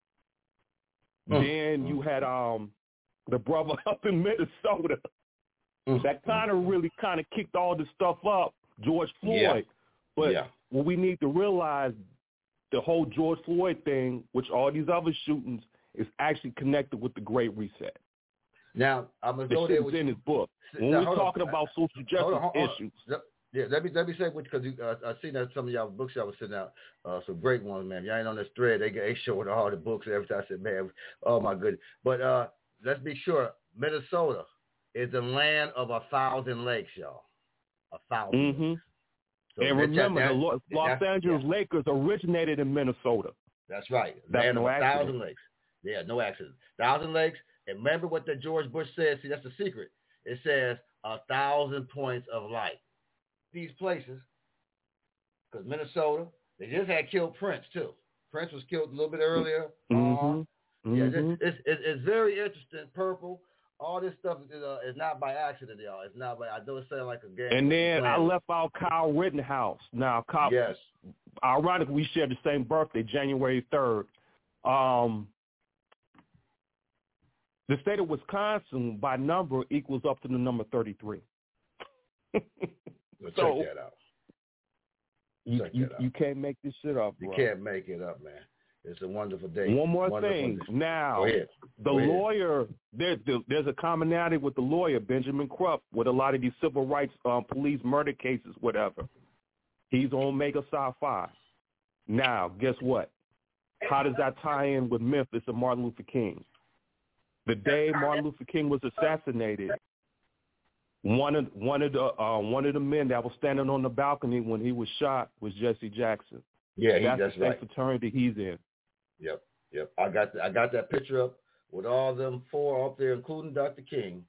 Then you had the brother up in Minnesota that really kicked all this stuff up, George Floyd. But what we need to realize, the whole George Floyd thing, which all these other shootings, is actually connected with the Great Reset. Now, I'm going to go there with in his book. When we're talking about social justice issues. Let me say, because I seen that some of y'all books y'all was sending out, some great ones, man. Y'all ain't on this thread. They showing all the books and everything. I said, man, oh my goodness. But let's be sure, Minnesota is the land of 1,000 lakes, y'all. 1,000. So and remember, the Los Angeles Lakers originated in Minnesota. That's right. That's land no of 1,000 accident. lakes. Yeah, no accident. 1,000 lakes. And remember what the George Bush said. See, that's the secret. It says 1,000 points of light. These places, because Minnesota, they just had killed Prince too. Prince was killed a little bit earlier. It's very interesting. Purple, all this stuff is not by accident, y'all. It's not by. I know it sounds like a game. And then I left out Kyle Rittenhouse. Now, Kyle, ironically, we share the same birthday, January 3rd. The state of Wisconsin, by number, equals up to the number 33. So check that out. You can't make this shit up, bro. You can't make it up, man. It's a wonderful day. One more thing. Now, the lawyer, there's a commonality with the lawyer, Benjamin Krupp, with a lot of these civil rights police murder cases, whatever. He's on Omega Psi-Phi. Now, guess what? How does that tie in with Memphis and Martin Luther King? The day Martin Luther King was assassinated, one of the men that was standing on the balcony when he was shot was Jesse Jackson. Yeah, that's right. The fraternity he's in. Yep. I got that picture up with all them 4 up there, including Dr. King.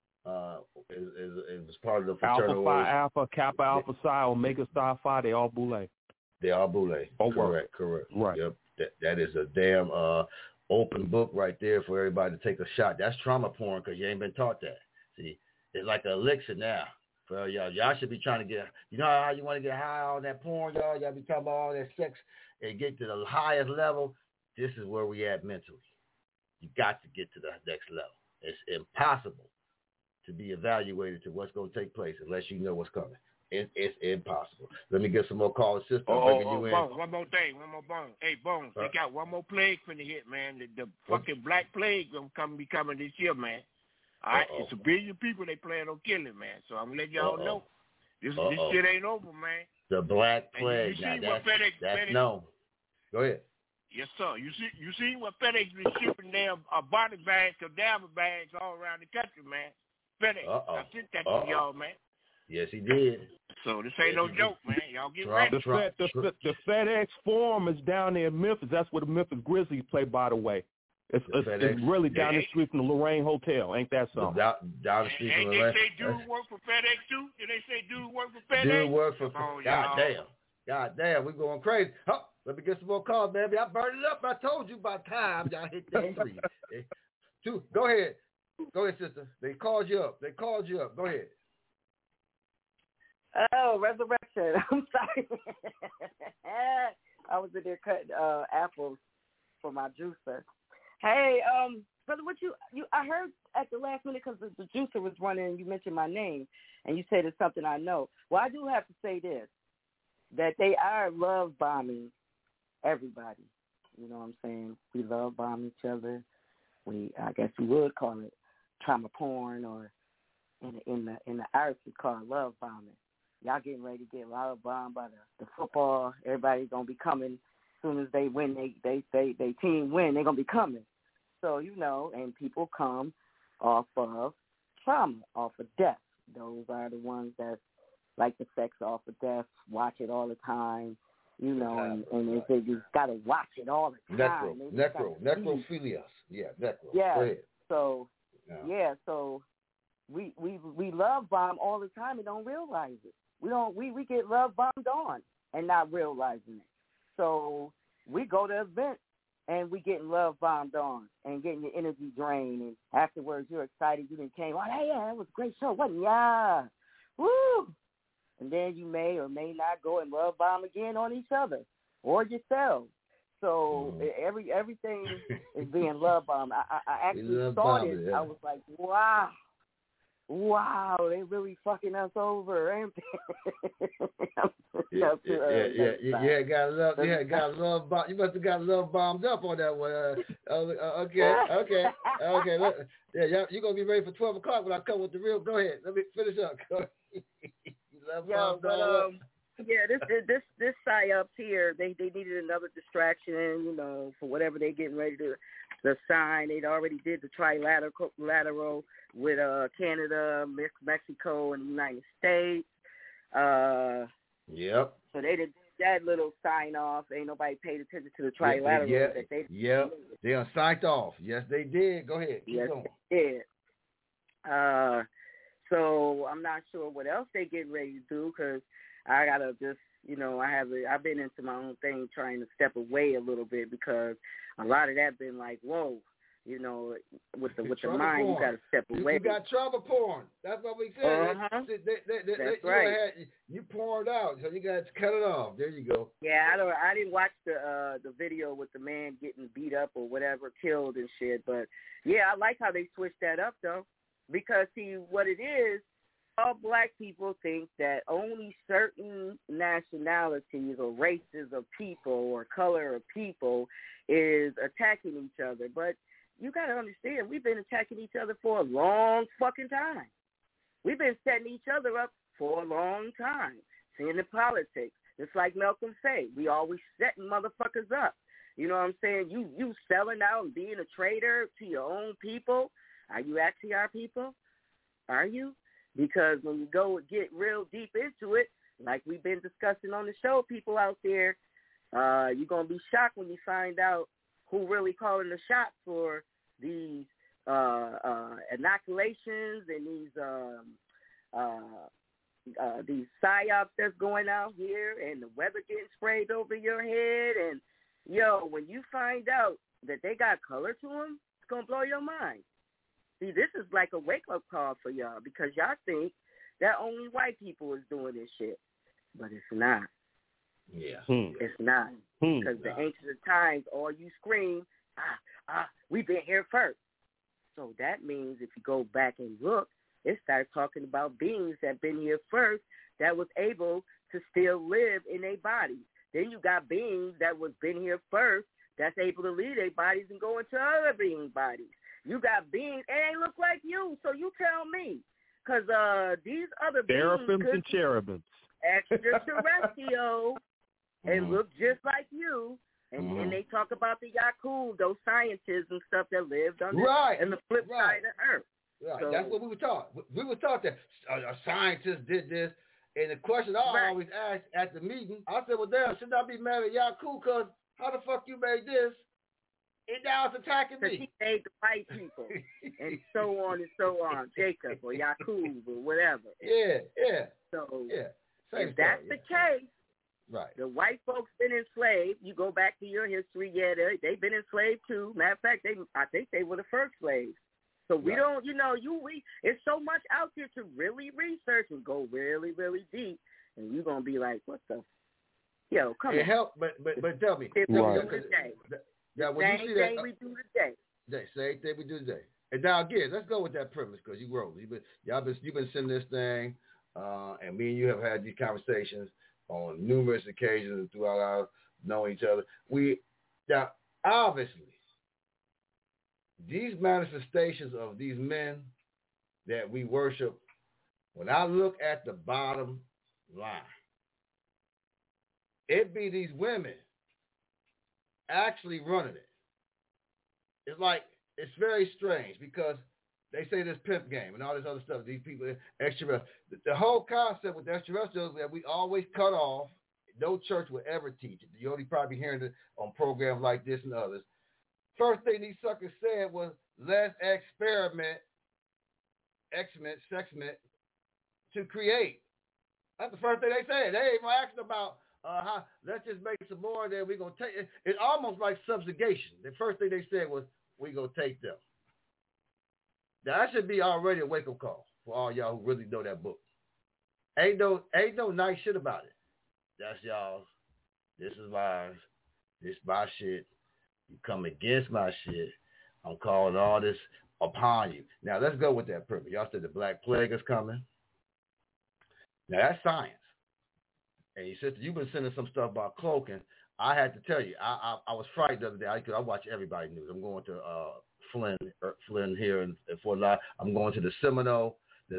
It was part of the fraternity. Alpha Phi Alpha, Kappa Alpha Psi, Omega Psi Phi. They all Boule. They all Boule. Oh, correct. Right. Yep. That is a damn open book right there for everybody to take a shot. That's trauma porn because you ain't been taught that. See, it's like an elixir now. For y'all should be trying to get, you know how you want to get high on that porn, y'all? Y'all be talking about all that sex and get to the highest level. This is where we at mentally. You got to get to the next level. It's impossible to be evaluated to what's going to take place unless you know what's coming. It's impossible. Let me get some more calls. Sister, Bones, you in. one more thing, Bones. Hey, Bones, they got one more plague finna hit, man. The fucking black plague gonna be coming this year, man. All right, it's 1 billion people they plan on killing, man. So I'm gonna let y'all know. This shit ain't over, man. The black plague. You see now, what FedEx no. Go ahead. Yes, sir. You see what FedEx been shipping their body bags, cadaver bags all around the country, man. FedEx. I sent that to y'all, man. Yes, he did. So this ain't no joke, man. Y'all get ready. The FedEx Forum is down there in Memphis. That's where the Memphis Grizzlies play, by the way. It's really down the street from the Lorraine Hotel. Ain't that something? Down the street from Ain't Lorraine. they say dude work for FedEx too? Did they say dude work for FedEx? Dude work for God damn, we going crazy. Huh, let me get some more calls, baby. I burned it up. I told you by time y'all hit that 3. 2. Go ahead. Go ahead, sister. They called you up. Go ahead. Oh, resurrection. I'm sorry. I was in there cutting apples for my juicer. Hey, brother, I heard at the last minute because the juicer was running and you mentioned my name and you said it's something I know. Well, I do have to say this, that they are love bombing everybody. You know what I'm saying? We love bomb each other. I guess you would call it trauma porn, or in the arts we call it love bombing. Y'all getting ready to get love bombed by the football. Everybody's gonna be coming as soon as they win. They team win. They're gonna be coming. So and people come off of trauma, off of death. Those are the ones that like the sex off of death. Watch it all the time. And they just gotta watch it all the time. Necrophilia. Yeah, necro. Yeah. Go ahead. So so we love bomb all the time and don't realize it. We get love bombed on and not realizing it. So we go to events and we getting love bombed on and getting your energy drained, and afterwards you're excited you didn't came. Oh, hey, yeah, that was a great show, wasn't it? Yeah. Woo! And then you may or may not go and love bomb again on each other or yourselves. So everything is being love bombed. I actually saw this. I was like, wow, they really fucking us over, ain't they? Got love bomb. You must have got love bombed up on that one. Okay. You're gonna be ready for 12 o'clock when I come with the real. Go ahead, let me finish up. This psyops here, they needed another distraction, for whatever they getting ready to sign. They'd already did the trilateral with Canada, Mexico, and the United States. Yep. So they did that little sign off. Ain't nobody paid attention to the trilateral. They are signed off. Yes, they did. Go ahead. Yes, they did. So I'm not sure what else they getting ready to do, because I gotta just, I've been into my own thing, trying to step away a little bit, because a lot of that been like, whoa, with the mind, you gotta step away. You got trauma porn. That's what we said. That's right. You poured out, so you got to cut it off. There you go. Yeah, I didn't watch the video with the man getting beat up or whatever, killed and shit. But yeah, I like how they switched that up though, because see what it is. All black people think that only certain nationalities or races of people or color of people is attacking each other. But you got to understand, we've been attacking each other for a long fucking time. We've been setting each other up for a long time. Seeing the politics. It's like Malcolm said, we always setting motherfuckers up. You know what I'm saying? You selling out and being a traitor to your own people. Are you actually our people? Are you? Because when you get real deep into it, like we've been discussing on the show, people out there, you're going to be shocked when you find out who really calling the shots for these inoculations and these psyops that's going out here, and the weather getting sprayed over your head. And, when you find out that they got color to them, it's going to blow your mind. See, this is like a wake-up call for y'all, because y'all think that only white people is doing this shit. But it's not. Yeah. It's not. Because the ancient times, all you scream, we've been here first. So that means if you go back and look, it started talking about beings that been here first that was able to still live in their bodies. Then you got beings that was been here first that's able to leave their bodies and go into other being bodies. You got beings, and they look like you, so you tell me. Because these other Seraphims beings and cherubims. Extraterrestrial and look just like you. And then they talk about the Yakub, those scientists and stuff that lived on and the flip side of Earth. Right, so, that's what we were taught. We were taught that a scientist did this. And the question I always asked at the meeting, I said, well, damn, should I be mad at Yakub? Because how the fuck you made this? And now it's attacking me. He made the white people. And so on and so on. Jacob or Yakub or whatever. Yeah. So Same if that's the case, right. The white folks been enslaved. You go back to your history, they've been enslaved too. Matter of fact, I think they were the first slaves. So we don't, it's so much out there to really research and go really, really deep, and you're gonna be like, what the, come on. Help, but tell me, same thing we do today. Same thing we do today. And now again, let's go with that premise because you wrote. You've been sending this thing, and me and you have had these conversations on numerous occasions throughout our knowing each other. Now obviously these manifestations of these men that we worship, when I look at the bottom line, it be these women actually running it. It's very strange because they say this pimp game and all this other stuff. These people, extraterrestrials. The whole concept with extraterrestrials is that we always cut off. No church will ever teach it. You only probably hearing it on programs like this and others. First thing these suckers said was, let's experiment, sexment, to create. That's the first thing they said. They ain't even asking about how, let's just make some more, and then we're going to take it. It's almost like subjugation. The first thing they said was, we're going to take them. Now, that should be already a wake-up call for all y'all who really know that book. Ain't no nice shit about it. That's y'all's. This is mine. This my shit. You come against my shit, I'm calling all this upon you. Now, let's go with that purpose. Y'all said the Black Plague is coming. Now, that's science. And you said you've been sending some stuff about cloaking. I had to tell you, I was frightened the other day because I watch everybody news. I'm going to Flynn here in Fort Lauderdale. I'm going to the Seminole.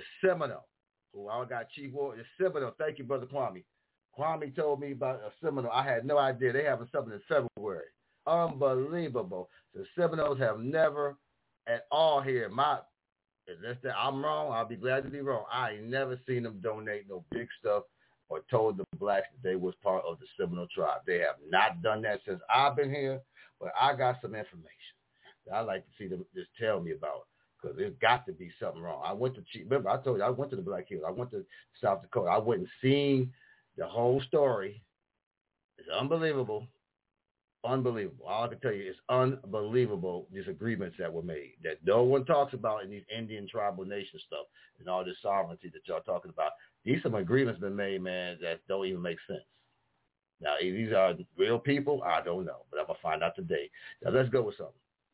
Who I got Chief Ward. The Seminole. Thank you, Brother Kwame. Kwame told me about a Seminole. I had no idea. They having something in February. Unbelievable. The Seminoles have never at all here. Unless I'm wrong, I'll be glad to be wrong. I ain't never seen them donate no big stuff or told the blacks that they was part of the Seminole tribe. They have not done that since I've been here, but I got some information that I'd like to see them just tell me about because there's got to be something wrong. Remember, I told you, I went to the Black Hills. I went to South Dakota. I went and seen the whole story. It's unbelievable. Unbelievable. All I can tell you is unbelievable disagreements that were made that no one talks about in these Indian tribal nation stuff and all this sovereignty that y'all talking about. These some agreements been made, man, that don't even make sense. Now, if these are real people, I don't know, but I'm going to find out today. Now, let's go with something.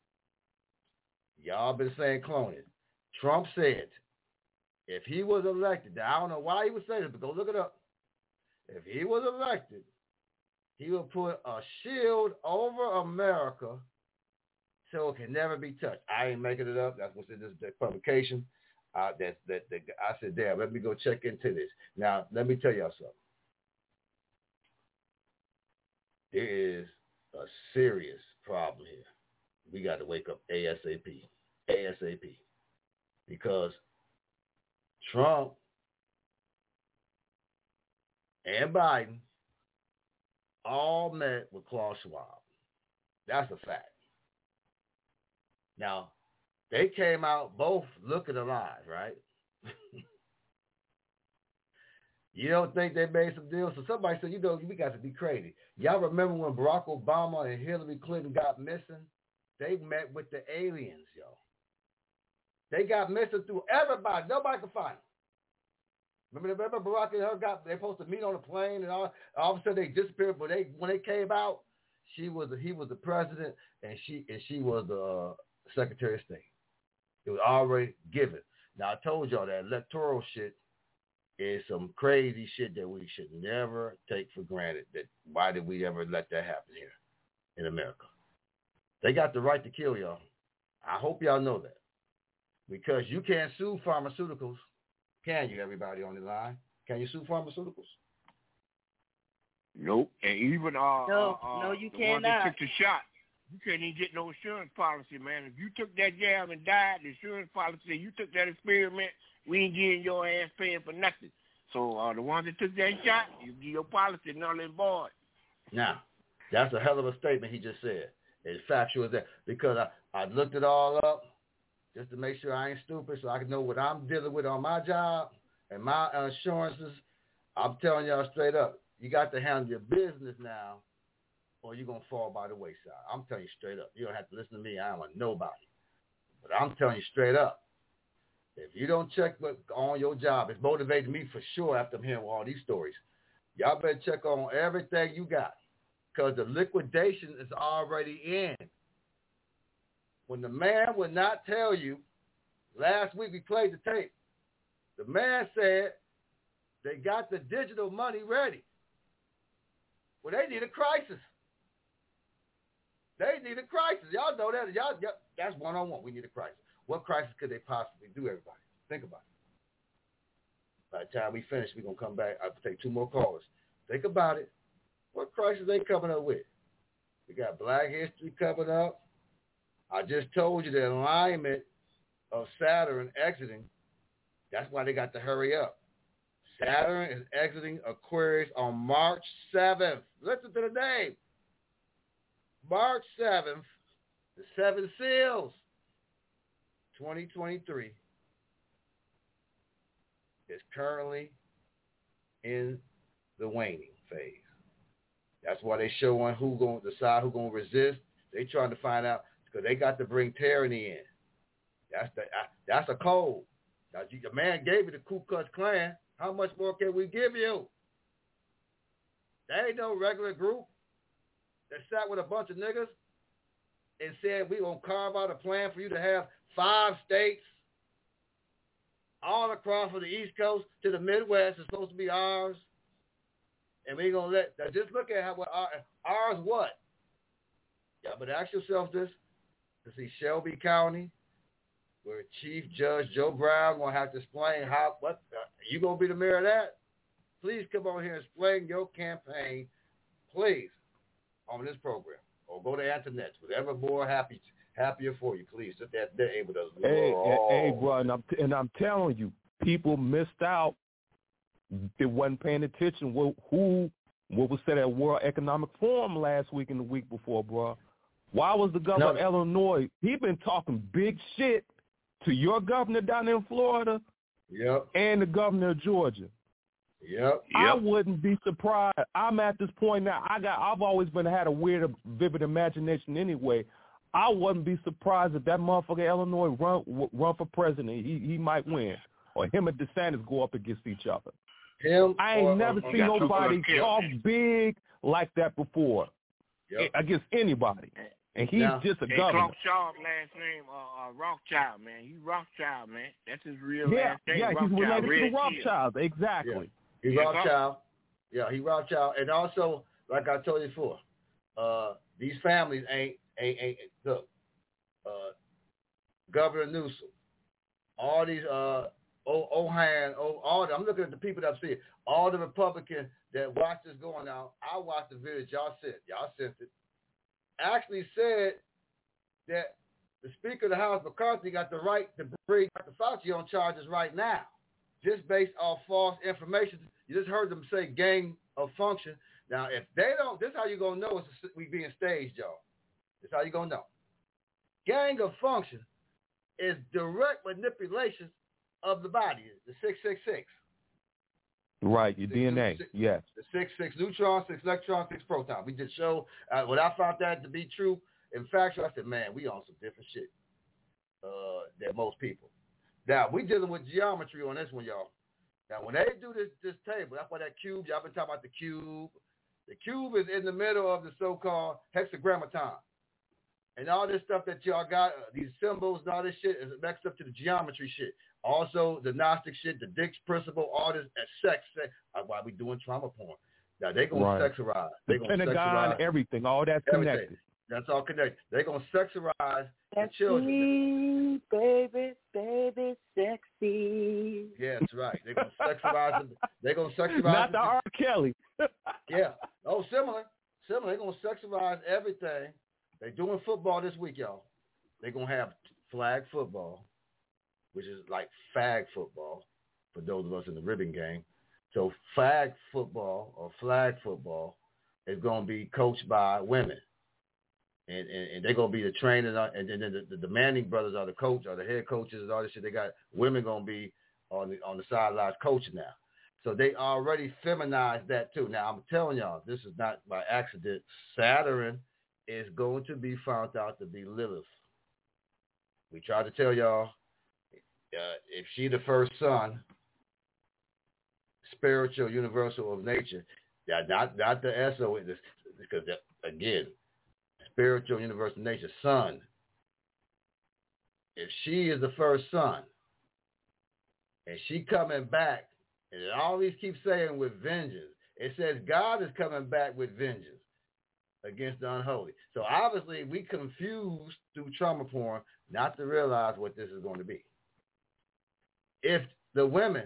Y'all been saying cloning. Trump said if he was elected, now I don't know why he was saying this, but go look it up. If he was elected, he will put a shield over America so it can never be touched. I ain't making it up. That's what's in this publication. I said, damn, let me go check into this. Now, let me tell y'all something. There is a serious problem here. We got to wake up ASAP. Because Trump and Biden all met with Klaus Schwab. That's a fact. Now, they came out both looking alive, right? You don't think they made some deals? So somebody said, we got to be crazy. Y'all remember when Barack Obama and Hillary Clinton got missing? They met with the aliens, yo. They got missing through everybody. Nobody could find them. Remember Barack and her they supposed to meet on a plane and all of a sudden they disappeared. But when they came out, he was the president and she was the Secretary of State. It was already given. Now, I told y'all that electoral shit is some crazy shit that we should never take for granted. That why did we ever let that happen here in America? They got the right to kill y'all. I hope y'all know that. Because you can't sue pharmaceuticals, can you, everybody on the line? Can you sue pharmaceuticals? Nope. And even no, you the cannot. one that took the shot, you can't even get no insurance policy, man. If you took that jab and died, the insurance policy, you took that experiment, we ain't getting your ass paying for nothing. So the ones that took that shot, you get your policy null and void. Now, that's a hell of a statement he just said. It's factual as that. Because I looked it all up just to make sure I ain't stupid so I can know what I'm dealing with on my job and my insurances. I'm telling y'all straight up, you got to handle your business now or you're going to fall by the wayside. I'm telling you straight up. You don't have to listen to me. I am a nobody. But I'm telling you straight up, if you don't check on your job, it's motivated me for sure after I'm hearing all these stories. Y'all better check on everything you got because the liquidation is already in. When the man would not tell you, last week we played the tape, the man said they got the digital money ready. Well, they need a crisis. They need a crisis. Y'all know that. Y'all, that's one-on-one. We need a crisis. What crisis could they possibly do, everybody? Think about it. By the time we finish, we're going to come back. I'll take 2 more callers. Think about it. What crisis they coming up with? We got Black History coming up. I just told you the alignment of Saturn exiting. That's why they got to hurry up. Saturn is exiting Aquarius on March 7th. Listen to the name. March 7th, the 7 Seals, 2023, is currently in the waning phase. That's why they showing who going to decide who going to resist. They trying to find out because they got to bring tyranny in. That's a code. Now, the man gave you the Ku Klux Klan. How much more can we give you? There ain't no regular group that sat with a bunch of niggas and said we gonna carve out a plan for you to have 5 states all across from the East Coast to the Midwest is supposed to be ours. And we gonna let just look at how ours what? Yeah, but ask yourself this: to see Shelby County, where Chief Judge Joe Brown gonna have to explain you gonna be the mayor of that? Please come on here and explain your campaign, please, on this program, or go to Antoinette's, whatever more happier for you. Please sit there with us. Hey, bro, and I'm telling you, people missed out. They wasn't paying attention. What was said at World Economic Forum last week and the week before, bro? Why was the governor of Illinois? He been talking big shit to your governor down in Florida, and the governor of Georgia. I wouldn't be surprised. I'm at this point now. I've always had a weird, vivid imagination anyway. I wouldn't be surprised if that motherfucker Illinois run for president. He might win, or him and DeSantis go up against each other. I ain't never seen nobody talk big like that before against anybody. And he's just a governor. Clark Shaw last name, Rothschild, man. He's Rothschild, man. That's his real last name. Yeah, he's related to the Rothschilds. Exactly. He's Rothschild. Yeah, he's Rothschild. And also, like I told you before, these families ain't look, Governor Newsom, all these Ohan, I'm looking at the people that see it. All the Republicans that watch this going out, I watched the video y'all sent it, actually said that the Speaker of the House, McCarthy, got the right to bring Dr. Fauci on charges right now, just based off false information. You just heard them say gang of function. Now, if they don't, this is how you're going to know we being staged, y'all. This is how you're going to know. Gang of function is direct manipulation of the body, the 666. Right, your DNA, yes. The 6 neutrons, 6 electrons, 6 protons. We just show, when I found that to be true and factual, I said, man, we on some different shit than most people. Now, we dealing with geometry on this one, y'all. Now, when they do this table, that's why that cube, y'all been talking about the cube. The cube is in the middle of the so-called hexagrammaton. And all this stuff that y'all got, these symbols and all this shit, is mixed up to the geometry shit. Also, the Gnostic shit, the Dix principle, all this sex. Why we doing trauma porn? Now, they're going to sexualize. The Pentagon, everything, all that's connected. That's all connected. They're going to sexualize the children. Baby, baby, sexy. Yeah, that's right. They're going to sexualize them. They're going to sexualize Not the R. Kelly. Yeah. Oh, similar. They're going to sexualize everything. They're doing football this week, y'all. They're going to have flag football, which is like fag football for those of us in the ribbon game. So flag football is going to be coached by women. And they're going to be the trainers, and then the Manning brothers are the coach, or the head coaches and all this shit. They got women going to be on the sidelines coaching now. So they already feminized that too. Now, I'm telling y'all, this is not by accident. Saturn is going to be found out to be Lilith. We tried to tell y'all, if she the first son, spiritual, universal of nature, not the SO, because again, spiritual, universal nature, son. If she is the first son, and she coming back, and it always keeps saying with vengeance, it says God is coming back with vengeance against the unholy. So obviously we confused through trauma porn not to realize what this is going to be. If the women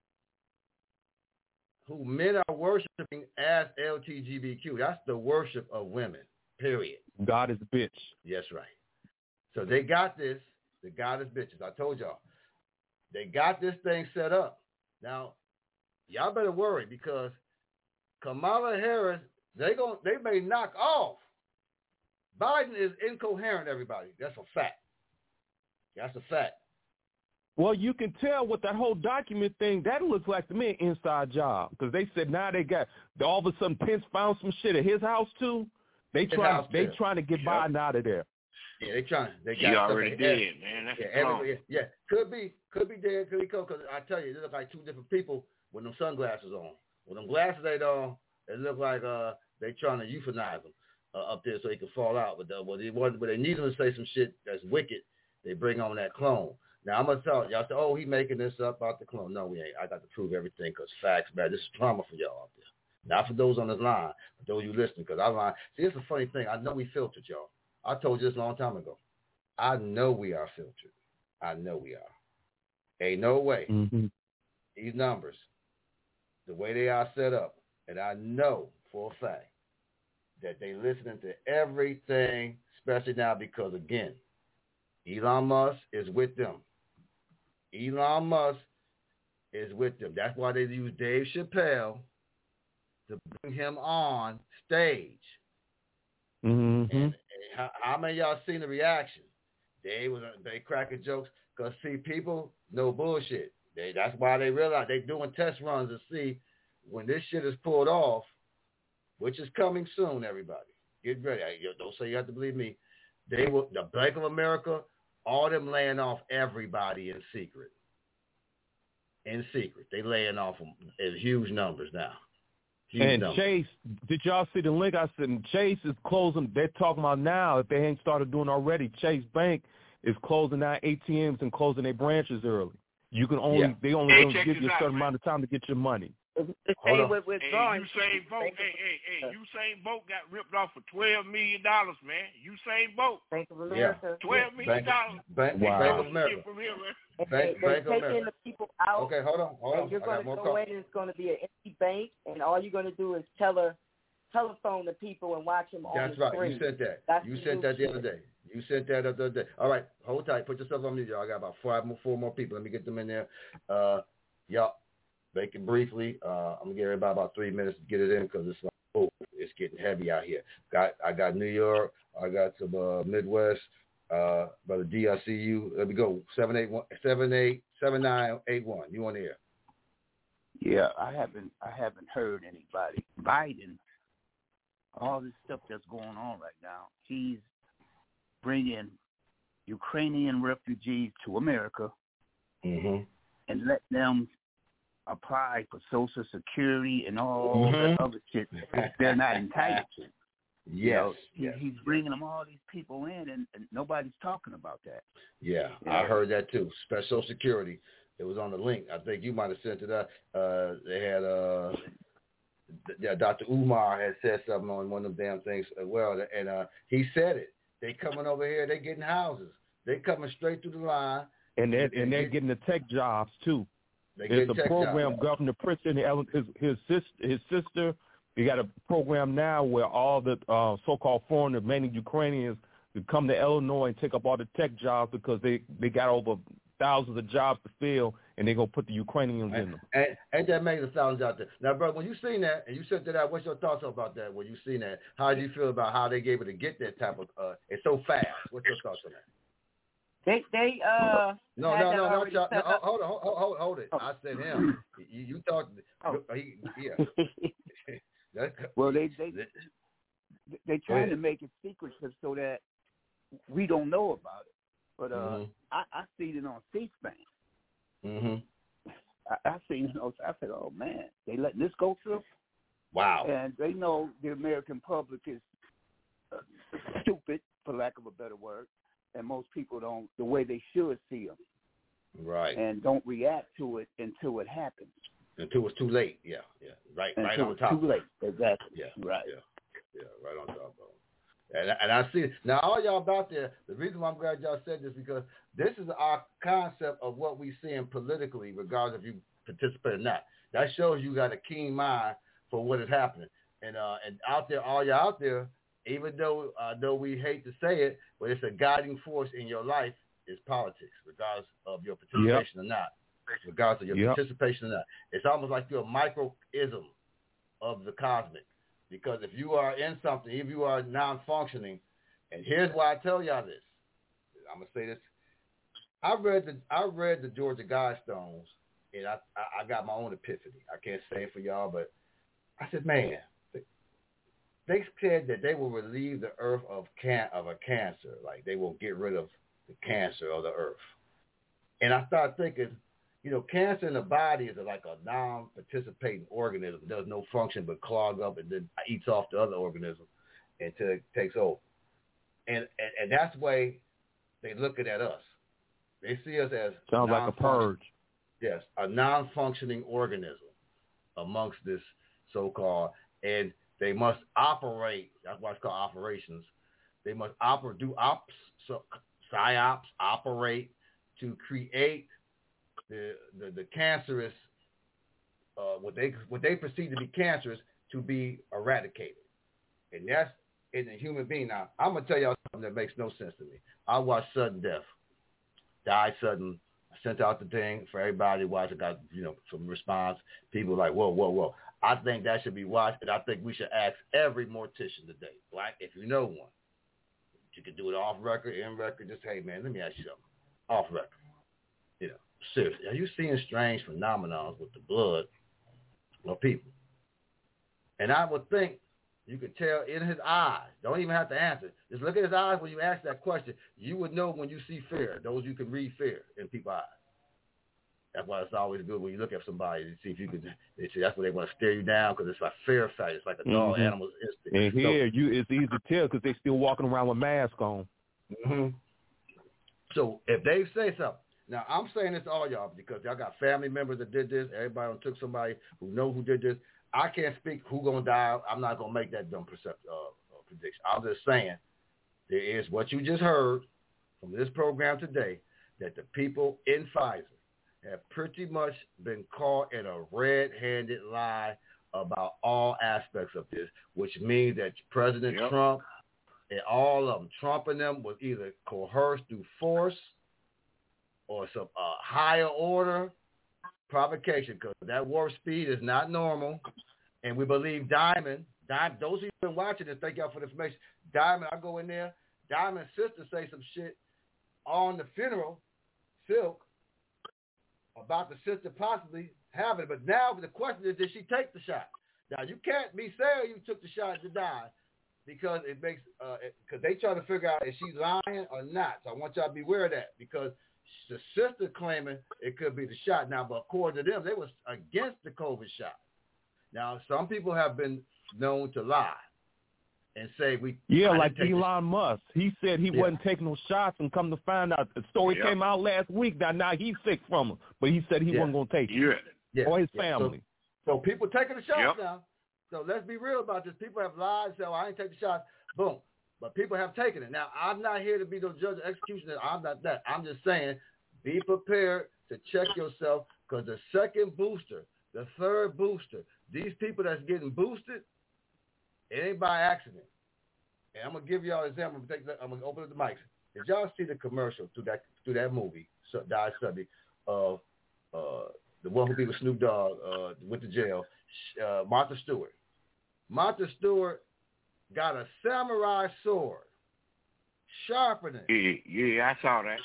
who men are worshiping as LGBTQ, that's the worship of women, period. God is a bitch. Yes, right. So they got this, the God is bitches. I told y'all. They got this thing set up. Now, y'all better worry because Kamala Harris, they may knock off. Biden is incoherent, everybody. That's a fact. That's a fact. Well, you can tell with that whole document thing, that looks like to me an inside job. Because they said now they got, all of a sudden Pence found some shit at his house too. They trying to get Biden out of there. Yeah, they trying. He already dead, man. That's could be dead, could be cold. Because I tell you, they look like two different people with them sunglasses on. With them glasses ain't on, it look like they trying to euthanize them up there so he can fall out. But they need him to say some shit that's wicked. They bring on that clone. Now I'm gonna tell y'all say, oh, he making this up about the clone. No, we ain't. I got to prove everything because facts, man. This is trauma for y'all out there. Not for those on this line, but those you listening. Because I line. See, it's a funny thing. I know we filtered, y'all. I told you this a long time ago. I know we are filtered. I know we are. Ain't no way. Mm-hmm. These numbers, the way they are set up, and I know for a fact that they listening to everything, especially now because, again, Elon Musk is with them. Elon Musk is with them. That's why they use Dave Chappelle to bring him on stage. Mm-hmm. And how many of y'all seen the reaction? They cracking jokes because, see, people know bullshit. That's why they realize they doing test runs to see when this shit is pulled off, which is coming soon, everybody. Get ready. Don't say you have to believe me. They will, the Bank of America, all them laying off everybody in secret. In secret. They laying off them in huge numbers now. Chase, did y'all see the link? I said Chase is closing. They're talking about now, if they ain't started doing already, Chase Bank is closing down ATMs and closing their branches early. You can only they only going to give you a certain amount of time to get your money. Usain Bolt, Usain Bolt got ripped off for $12 million, man. Usain Bolt, Bank of America, $12 million. Bank of America. They're taking the people out. Okay, hold on. You're going to go in, and it's going to be an empty bank, and all you're going to do is telephone the people and watch them on the screen. That's right. You said that. You said that the other day. You said that the other day. All right, hold tight. Put yourself on mute, y'all. I got about four more people. Let me get them in there. Y'all. Make it briefly. I'm gonna give everybody about 3 minutes to get it in because it's getting heavy out here. I got New York. I got some Midwest. Brother D, I see you. Let me go. 781-78-7981. You on the air? Yeah, I haven't heard anybody. Biden, all this stuff that's going on right now. He's bringing Ukrainian refugees to America and let them apply for Social Security and all that other shit they're not entitled to. Yes, he's bringing them all these people in, and nobody's talking about that. Yeah, I heard that too. Social Security. It was on the link. I think you might have sent it up. They had, Dr. Umar had said something on one of them damn things as well, and he said it. They coming over here. They getting houses. They coming straight through the line. And they're getting the tech jobs too. It's a program Governor Princeton, his sister. We got a program now where all the so-called foreigners, mainly Ukrainians, come to Illinois and take up all the tech jobs because they got over thousands of jobs to fill, and they're going to put the Ukrainians in them. Ain't that many thousands out there? Now, brother, when you seen that, and you said that, what's your thoughts about that? When you seen that, how do you feel about how they gave it to get that type of, it's so fast? What's your thoughts on that? Hold it. I said him. You talked. Yeah. Well, they trying to make it secret so that we don't know about it. But I seen it on C-SPAN. I seen it. I said, "Oh man, they letting this go through." Wow. And they know the American public is stupid, for lack of a better word, and most people don't the way they should see them. Right. And don't react to it until it happens. Until it's too late. Yeah. Right on top. Too late. Exactly. Yeah. Right. Yeah. Right on top of it. And I see it. Now, all y'all out there, the reason why I'm glad y'all said this because this is our concept of what we seeing politically, regardless if you participate or not. That shows you got a keen mind for what is happening. And out there, all y'all out there, even though we hate to say it, but it's a guiding force in your life is politics, regardless of your participation or not. Regardless of your participation or not. It's almost like you're a microism of the cosmic. Because if you are in something, if you are non-functioning, and here's why I tell y'all this. I'm going to say this. I read the Georgia Guidestones, and I got my own epiphany. I can't say it for y'all, but I said, man, they said that they will relieve the earth of a cancer. Like they will get rid of the cancer of the earth. And I started thinking, cancer in the body is like a non-participating organism. It does no function but clog up and then eats off the other organism until it takes over. And that's the way they're looking at us. They see us as sounds like a purge. Yes, a non-functioning organism amongst this so-called, and they must operate. That's why it's called operations. They must psyops, operate to create the cancerous, what they perceive to be cancerous, to be eradicated, and that's in a human being. Now, I'm gonna tell y'all something that makes no sense to me. I watched sudden death, died sudden. I sent out the thing for everybody to watch. I got some response. People like whoa. I think that should be watched, and I think we should ask every mortician today, black, if you know one, you can do it off record, in record. Just hey man, let me ask you something, off record. Seriously, are you seeing strange phenomena with the blood of people? And I would think you could tell in his eyes. Don't even have to answer. Just look at his eyes when you ask that question. You would know when you see fear. Those you can read fear in people's eyes. That's why it's always good when you look at somebody to see if you can. They say that's why they want to stare you down because it's like fear factor. It's like a dog animal's instinct. And here, it's easy to tell because they still walking around with masks on. So if they say something. Now, I'm saying this to all y'all because y'all got family members that did this. Everybody took somebody who know who did this. I can't speak who going to die. I'm not going to make that dumb prediction. I'm just saying there is what you just heard from this program today, that the people in Pfizer have pretty much been caught in a red-handed lie about all aspects of this, which means that President Trump and all of them, Trump and them, was either coerced through force or some higher order provocation, because that warp speed is not normal. And we believe Diamond, those who've been watching it, thank y'all for the information. Diamond, I go in there, Diamond's sister say some shit on the funeral, Silk, about the sister possibly having it. But now the question is, did she take the shot? Now, you can't be saying you took the shot to die because it makes, because they try to figure out if she's lying or not. So I want y'all to be aware of that, because the sister claiming it could be the shot. Now, but according to them, they was against the COVID shot. Now, some people have been known to lie. and say we. Yeah, like Elon Musk. He said he wasn't taking no shots, and come to find out, the story came out last week. Now he's sick from them, but he said he wasn't going to take it. Or his family. So people taking the shots now. So let's be real about this. People have lied, so I ain't taking the shots. Boom. But people have taken it. Now, I'm not here to be no judge or executioner. I'm not that. I'm just saying, be prepared to check yourself, because the second booster, the third booster, these people that's getting boosted, it ain't by accident. And I'm going to give y'all an example. I'm going to open up the mics. Did y'all see the commercial through that movie, Die Subject, of the one who be with Snoop Dogg, went to jail, Martha Stewart? Martha Stewart got a samurai sword, sharpening. Yeah, I saw that.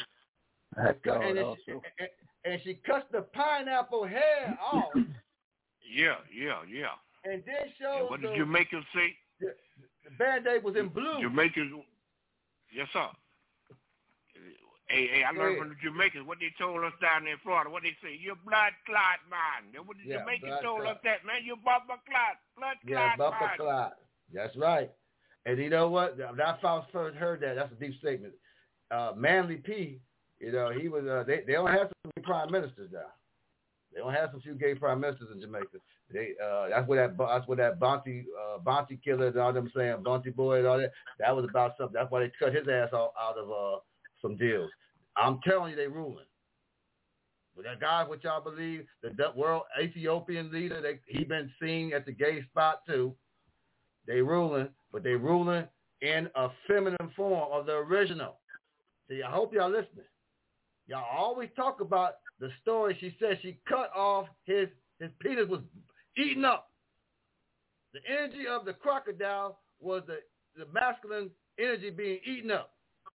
And she cuts the pineapple head off. Yeah. And then shows what did Jamaicans say? The Band-Aid was in blue. Jamaicans, yes, sir. Hey, I learned from the Jamaicans what they told us down there in Florida. What they say, you're blood clot, man. That's what the Jamaicans told us that, man. You're bumper clot, blood clot, bumper clot. That's right. And you know what? When I first heard that, that's a deep statement. Manly P, he was. They don't have some gay prime ministers now. They don't have some few gay prime ministers in Jamaica. That's where that Bounty killer and all them saying Bounty boy and all that. That was about something. That's why they cut his ass out of some deals. I'm telling you, they ruling. But that guy, what y'all believe, the world Ethiopian leader, he been seen at the gay spot too. They ruling, but they ruling in a feminine form of the original. See, I hope y'all listening. Y'all always talk about the story. She said she cut off his penis was eaten up. The energy of the crocodile was the masculine energy being eaten up.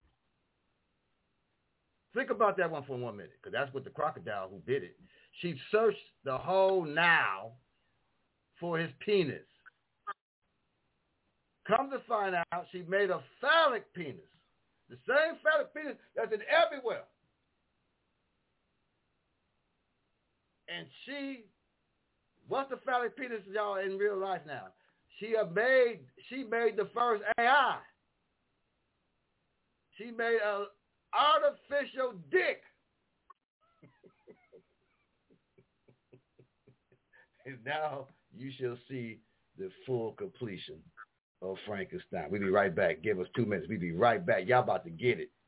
Think about that one for 1 minute, because that's what the crocodile who did it. She searched the whole Nile for his penis. Come to find out, she made a phallic penis. The same phallic penis that's in everywhere. And what's the phallic penis, y'all, in real life now? She made the first AI. She made an artificial dick. And now you shall see the full completion of Frankenstein. We'll be right back. Give us 2 minutes. We'll be right back. Y'all about to get it.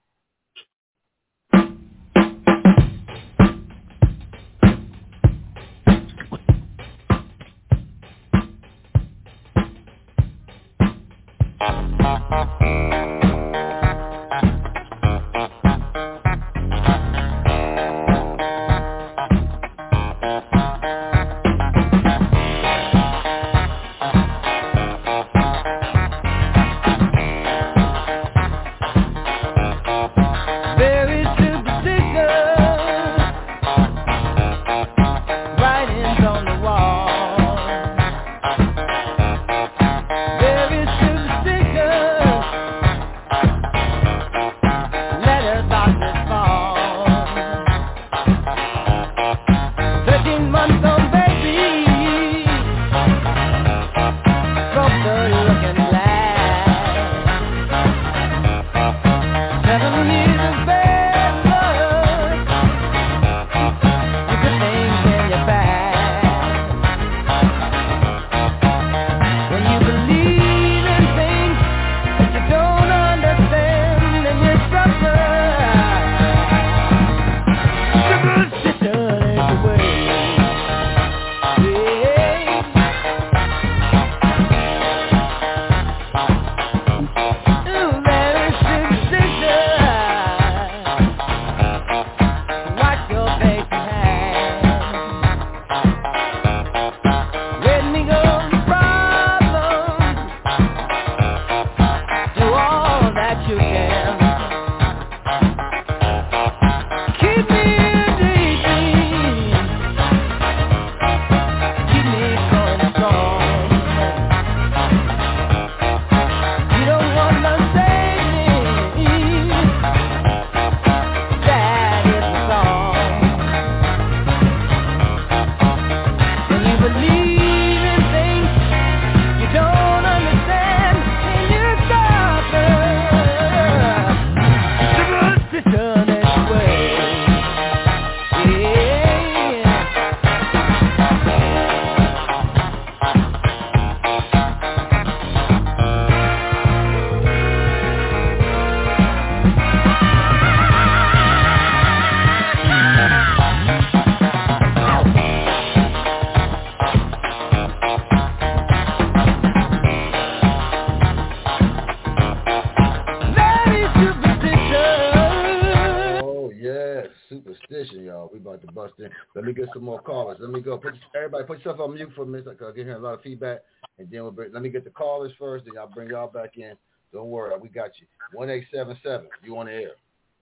edition, y'all. We about to bust in. Let me get some more callers. Let me go. Everybody put yourself on mute for a minute. I can hear a lot of feedback. And then let me get the callers first, then I'll bring y'all back in. Don't worry, we got you. 1877, you on the air.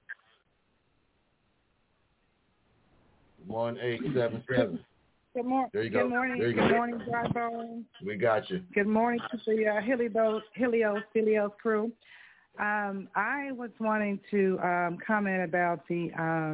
1877. Good morning. There you go. Good morning. There you go. Good morning, Dry Bones. We got you. Good morning to the Helios crew. I was wanting to comment about the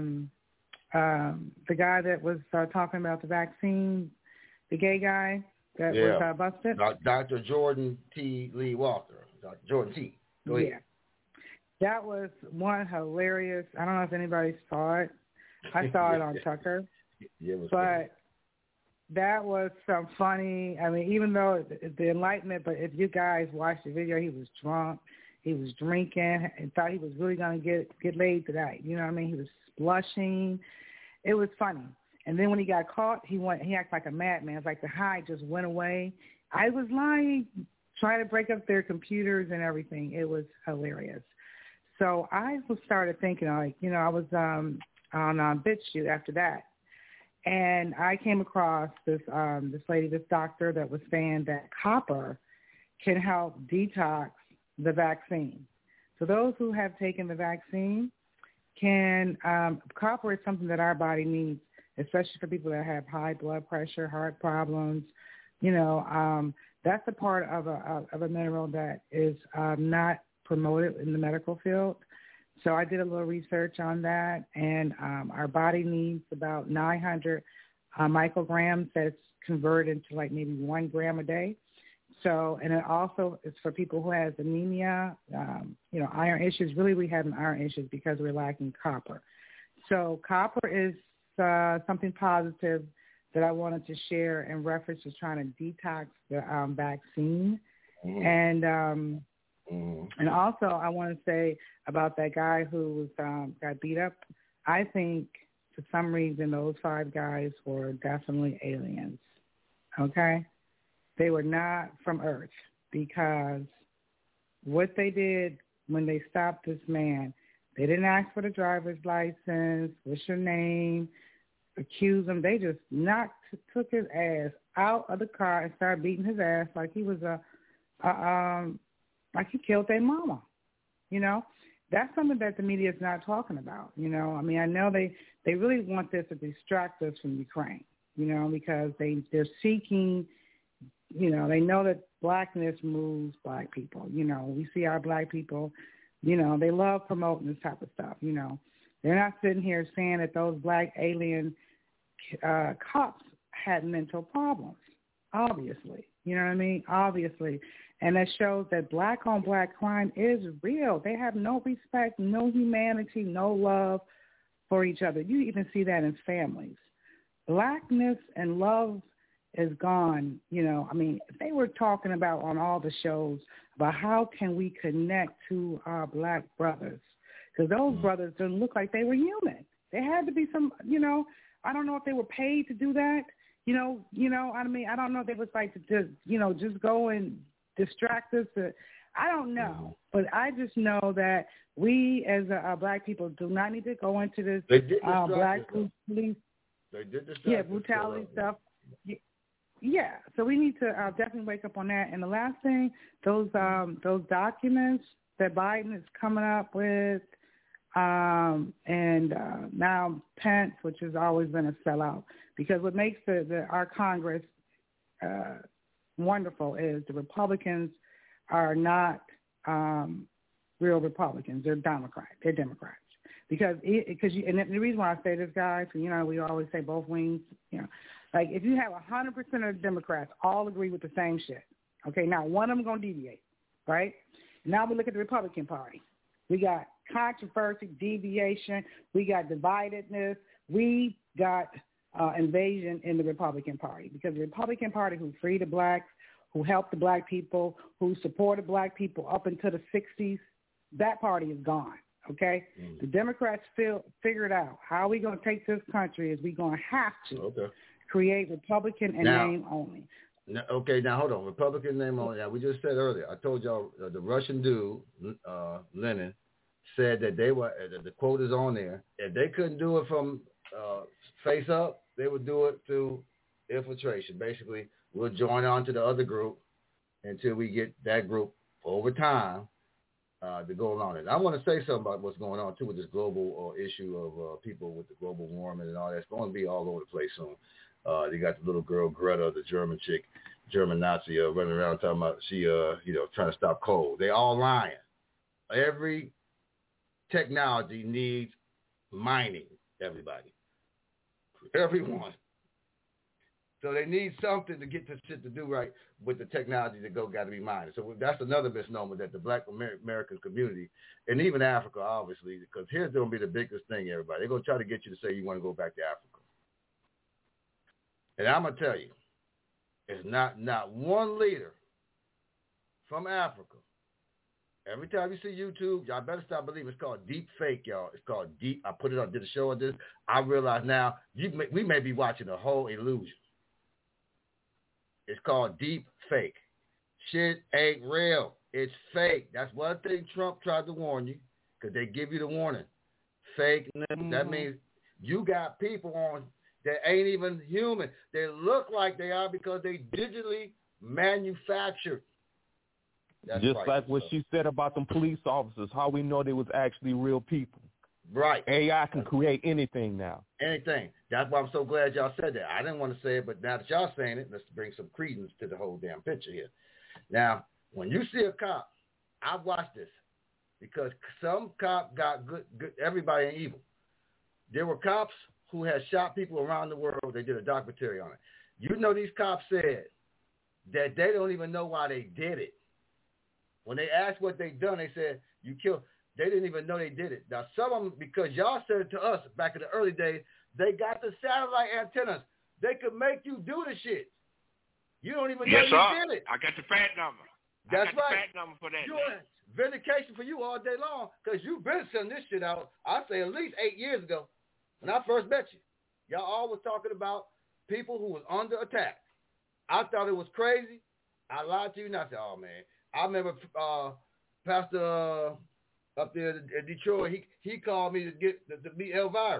guy that was talking about the vaccine, the gay guy that was busted. Dr. Jordan T. Lee Walker. Dr. Jordan T. Go ahead. Yeah. That was one hilarious. I don't know if anybody saw it. I saw it on Tucker. Yeah, it was but funny. That was some funny. I mean, even though the enlightenment, but if you guys watched the video, he was drunk. He was drinking and thought he was really going to get laid tonight. You know what I mean? He was blushing. It was funny. And then when he got caught, he acted like a madman. It's like the high just went away. I was lying, trying to break up their computers and everything. It was hilarious. So I started thinking, I was on BitChute after that. And I came across this lady, this doctor that was saying that copper can help detox the vaccine. So those who have taken the vaccine copper is something that our body needs, especially for people that have high blood pressure, heart problems. That's a part of a mineral that is not promoted in the medical field. So I did a little research on that, and our body needs about 900 micrograms that's converted into like maybe 1 gram a day. So, and it also is for people who has anemia, iron issues. Really, we have iron issues because we're lacking copper. So copper is something positive that I wanted to share in reference to trying to detox the vaccine. Mm-hmm. And also I want to say about that guy who was got beat up. I think for some reason those 5 guys were definitely aliens. Okay? They were not from Earth, because what they did when they stopped this man, they didn't ask for the driver's license, what's your name, accuse him. They just took his ass out of the car and started beating his ass like he was like he killed their mama. That's something that the media is not talking about. I mean, I know they really want this to distract us from Ukraine, because they're seeking. They know that blackness moves black people. We see our black people, they love promoting this type of stuff. They're not sitting here saying that those black alien cops had mental problems, obviously. You know what I mean? Obviously. And that shows that black on black crime is real. They have no respect, no humanity, no love for each other. You even see that in families. Blackness and love is gone. I mean, they were talking about on all the shows about how can we connect to our black brothers, because those brothers didn't look like they were human. There had to be some, I don't know if they were paid to do that. I mean, I don't know if they was like to just go and distract us. I don't know, but I just know that we as black people do not need to go into this black police. They did brutality stuff. Yeah, so we need to definitely wake up on that. And the last thing, those documents that Biden is coming up with, and now Pence, which has always been a sellout, because what makes our Congress wonderful is the Republicans are not real Republicans. They're Democrats. And the reason why I say this, guys, we always say both wings, like if you have 100% of the Democrats all agree with the same shit, okay, now one of them going to deviate, right? Now we look at the Republican Party. We got controversy, deviation. We got dividedness. We got invasion in the Republican Party, because the Republican Party who freed the blacks, who helped the black people, who supported black people up into the 60s, that party is gone. Okay, The Democrats figured out how we going to take this country is we going to have to create Republican and name only. Now, hold on. Republican name only. Now, we just said earlier, I told y'all the Russian dude, Lenin, said that they were, the quote is on there, if they couldn't do it from face up, they would do it through infiltration. Basically, we'll join on to the other group until we get that group over time to go along. And I want to say something about what's going on, too, with this global issue of people with the global warming and all that. It's going to be all over the place soon. They got the little girl, Greta, the German chick, German Nazi, running around talking about she, trying to stop coal. They all lying. Every technology needs mining, everybody. Everyone. So they need something to get this shit to do right with the technology that got to be mined. So that's another misnomer that the Black American community, and even Africa, obviously, because here's going to be the biggest thing, everybody. They're going to try to get you to say you want to go back to Africa. And I'm going to tell you, it's not one leader from Africa. Every time you see YouTube, y'all better stop believing. It's called deep fake, y'all. It's called deep. I put it on, did a show on this. I realize now we may be watching a whole illusion. It's called deep fake. Shit ain't real. It's fake. That's one thing Trump tried to warn you, because they give you the warning. Fake. Mm-hmm. That means you got people on that ain't even human. They look like they are because they digitally manufactured. That's just right. like what she said about them police officers, how we know they was actually real people. Right. AI can create anything now. Anything. That's why I'm so glad y'all said that. I didn't want to say it, but now that y'all saying it, let's bring some credence to the whole damn picture here. Now, when you see a cop, I've watched this because some cop got good, everybody ain't evil. There were cops who had shot people around the world. They did a documentary on it. You know, these cops said that they don't even know why they did it. When they asked what they done, they said, you killed. They didn't even know they did it. Now, some of them, because y'all said it to us back in the early days, they got the satellite antennas. They could make you do the shit. You don't even know you did it. I got the fact number. That's I got right. The fact number for that. Vindication for you all day long, because you've been sending this shit out, I'd say at least 8 years ago when I first met you. Y'all always talking about people who was under attack. I thought it was crazy. I lied to you and I said, oh, man. I remember Pastor up there in Detroit, he called me to meet Elvira.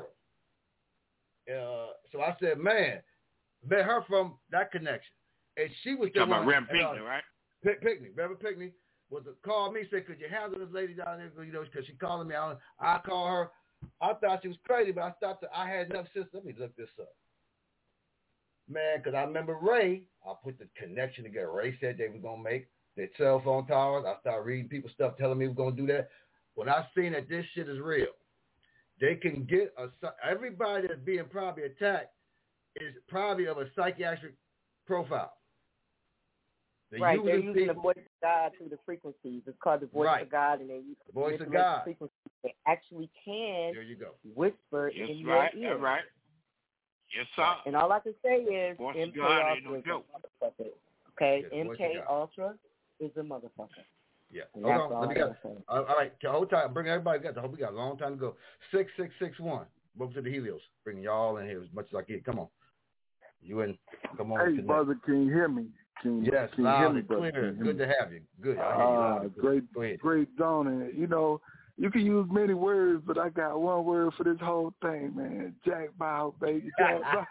So I said, man, met her from that connection. And she was talking about Reverend Pinckney, right? Reverend Pinckney called me, said, could you handle this lady down there? Because she calling me. I call her. I thought she was crazy, but I stopped her. I had enough sense. Let me look this up. Man, because I remember Ray, I put the connection together. Ray said they were going to make their cell phone towers. I started reading people's stuff telling me we're going to do that. When I seen that this shit is real, they can get everybody that's being probably attacked is probably of a psychiatric profile. They're using the voice of God through the frequencies. It's called the voice of God, and they use the voice of God. Frequencies. They actually can whisper in your ear. That's right. Yes, sir. And all I can say is MK God Ultra is a motherfucker. Okay, MK Ultra is a motherfucker. Yeah. Hold on. All right. Hold time. Bring everybody. We got a long time to go. 6661. Welcome to the Helios. Bringing y'all in here as much as I can. Come on. You in. Come on. Hey, brother, can you hear me? Yes, loud and clear. Good to have you. Good. I hear you. Great Donna. You know, you can use many words, but I got one word for this whole thing, man. Jack Bauer, baby. Jack Bauer.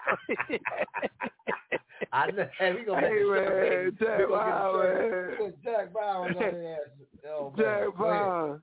I know. Hey, we gonna make man, Jack Bauer, man. Put Jack Bauer on there. Oh, Jack Bauer,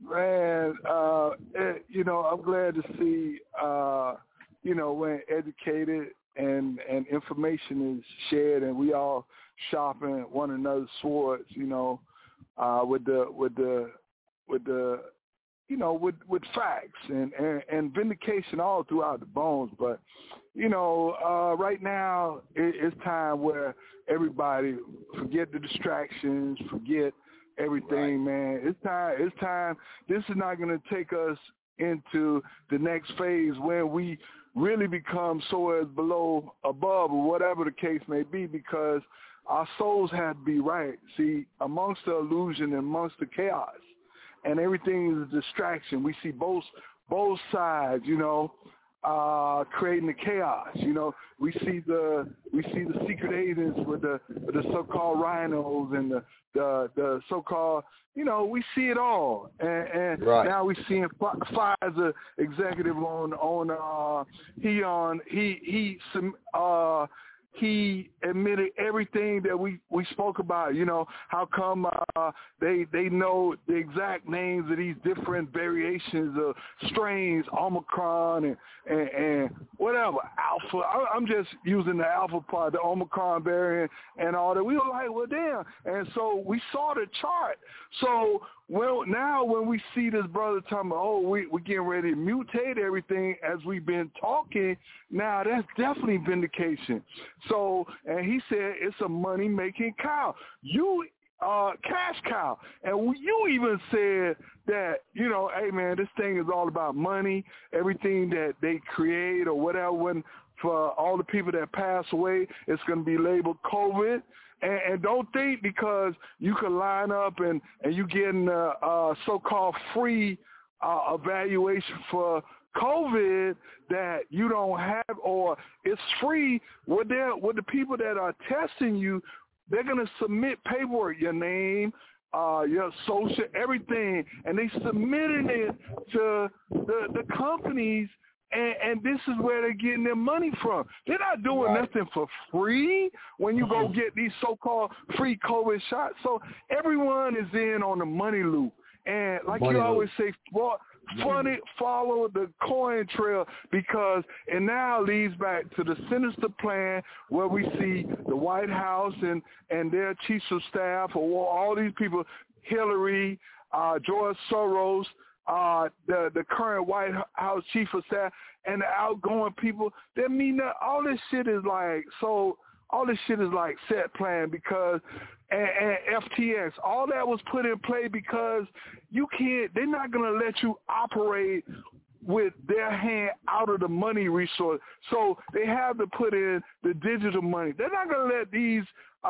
man. You know, I'm glad to see, you know, when educated and information is shared, and we all sharpen one another's swords. You know, with the you know, with facts and vindication all throughout the bones. But, you know, right now it's time where everybody forget the distractions, forget everything, man. It's time. This is not going to take us into the next phase where we really become soars below, above, or whatever the case may be, because our souls have to be right. See, amongst the illusion and amongst the chaos, and everything is a distraction. We see both sides, you know. creating the chaos. You know, we see the secret agents with the so-called rhinos and the so-called, you know, we see it all. And right. Now we're seeing Pfizer executive he admitted everything that we spoke about. You know, how come they know the exact names of these different variations of strains, Omicron and whatever, Alpha. I'm just using the Alpha part, the Omicron variant and all that. We were like, well, damn. And so we saw the chart. So now when we see this brother talking about, oh, we're getting ready to mutate everything as we've been talking, now that's definitely vindication. So, and he said it's a money-making cow. Cash cow. And you even said that, you know, hey, man, this thing is all about money. Everything that they create or whatever, for all the people that pass away, it's going to be labeled COVID. And don't think because you can line up and you getting a so-called free evaluation for COVID that you don't have, or it's free. With the people that are testing you, they're going to submit paperwork, your name, your social, everything, and they submitting it to the companies. And this is where they're getting their money from. They're not doing nothing for free when you go get these so-called free COVID shots. So everyone is in on the money loop. And like you always say, follow the coin trail, because it now leads back to the sinister plan where we see the White House and their chiefs of staff, or all these people, Hillary, George Soros, the current White House chief of staff, and the outgoing people. That mean that all this shit is like set plan, because and FTX, all that was put in play because they're not going to let you operate with their hand out of the money resource. So they have to put in the digital money. They're not going to let these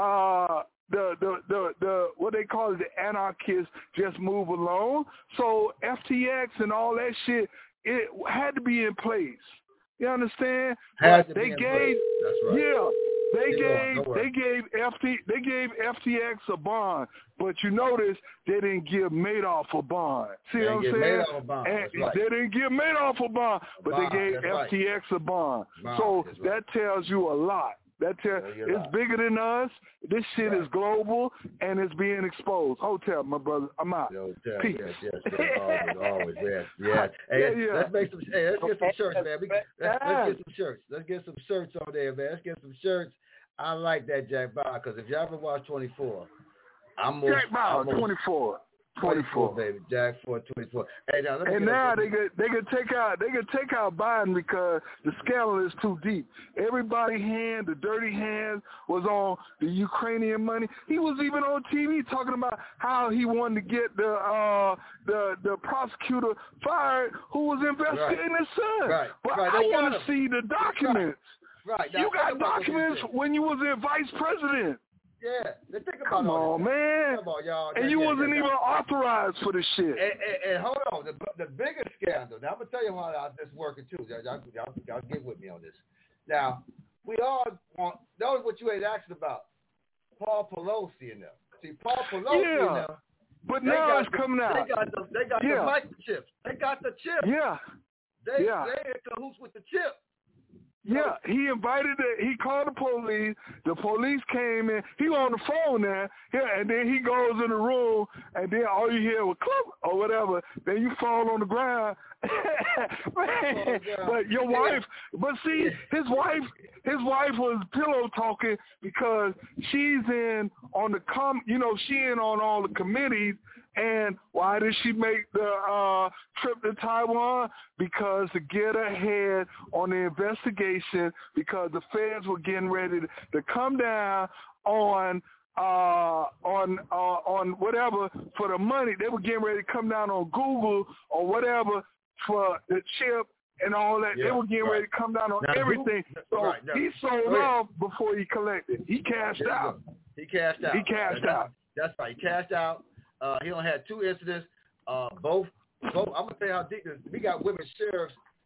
the what they call it, the anarchists, just move along. So FTX and all that shit, it had to be in place. You understand? They gave FTX a bond, but you notice they didn't give Madoff a bond. See what I'm saying? They didn't give Madoff a bond, but they gave FTX a bond. So that tells you a lot. It's bigger than us. This shit is global, and it's being exposed. Hotel, my brother. I'm out. Peace. Always. Yes. Hey, let's get some shirts, man. Let's get some shirts on there, man. Let's get some shirts. I like that Jack Bauer, because if you ever watch 24, Jack Bauer, 24. 24, baby. Jack 424. Hey, now they could take out Biden because the scandal is too deep. Everybody's hand, the dirty hand, was on the Ukrainian money. He was even on TV talking about how he wanted to get the prosecutor fired who was investigating his son. But I want to see the documents. You got documents when you was in vice president. Yeah, think about Come on, man. Come on, y'all. And you wasn't even authorized for this shit. And hold on, the biggest scandal. Now I'm gonna tell you how this is working too. Y'all get with me on this. Now we all want. That was what you had asked about. Paul Pelosi and them. See, Paul Pelosi and them. But now it's coming out. They got the microchips. They got the chip. Yeah. They in cahoots with the chip. Yeah, he called the police. The police came in. He on the phone there. Yeah, and then he goes in the room, and then all you hear was clip or whatever. Then you fall on the ground. But your wife, his wife was pillow talking because she's in on she in on all the committees. And why did she make the trip to Taiwan? Because to get ahead on the investigation, because the feds were getting ready to come down on whatever for the money. They were getting ready to come down on Google or whatever for the chip and all that. They were getting ready to come down on everything. So he sold off before he collected. He cashed out. He cashed out. That's right. He cashed out. He only had 2 incidents. Both. I'm gonna tell you how deep this. We got women sheriffs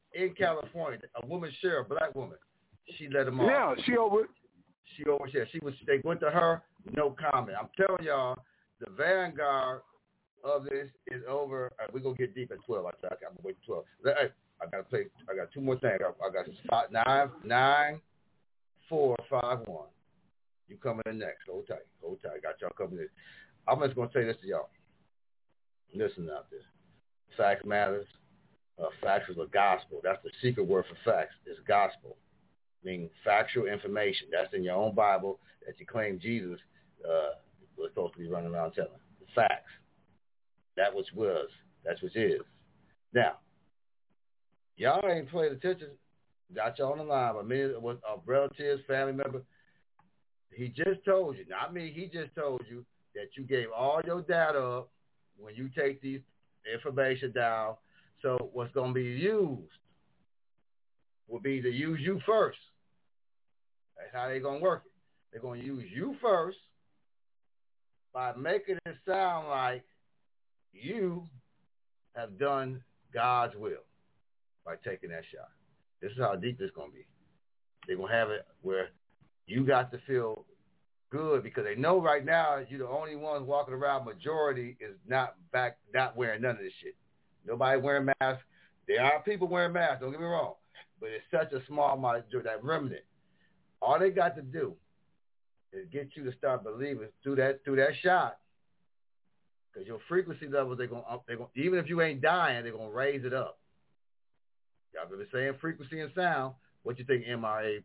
in California, a woman sheriff, black woman. She let them off. Yeah, she overshared. They went to her, no comment. I'm telling y'all, the vanguard of this is over. We're going to get deep at 12. I'm going to wait till 12. I got to play. I got two more things. I got spot 9, 4, 5, 1. You coming in next. Hold tight. Got y'all coming in. I'm just going to say this to y'all. Listen out there. Facts matters. Facts is a gospel. That's the secret word for facts. It's gospel. Meaning factual information. That's in your own Bible that you claim Jesus was supposed to be running around telling. The facts. That which was. That's which is. Now, y'all ain't paid attention. Got y'all on the line. But many of our relatives, family members, he just told you, not me, he just told you that you gave all your data up when you take these information down. So what's going to be used will be to use you first. That's how they're going to work it. They're going to use you first by making it sound like you have done God's will by taking that shot. This is how deep this is going to be. They're going to have it where you got to feel good because they know right now you're the only ones walking around. Majority is not wearing none of this shit. Nobody wearing masks. There are people wearing masks, don't get me wrong. But it's such a small majority, that remnant. All they got to do is get you to start believing through that shot. Because your frequency levels, they're going even if you ain't dying, they're going to raise it up. Y'all been saying frequency and sound. What you think MRA,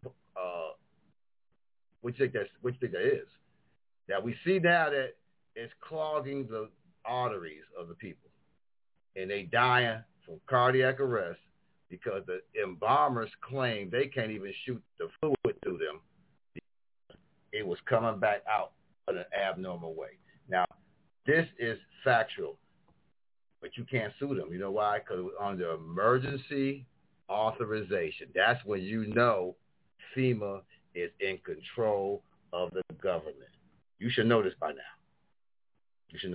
what you think that is? That we see now that it's clogging the arteries of the people. And they dying from cardiac arrest because the embalmers claim they can't even shoot the fluid through them. It was coming back out in an abnormal way. Now, this is factual, but you can't sue them. You know why? Because it was under emergency authorization. That's when you know FEMA is in control of the government. You should know this by now.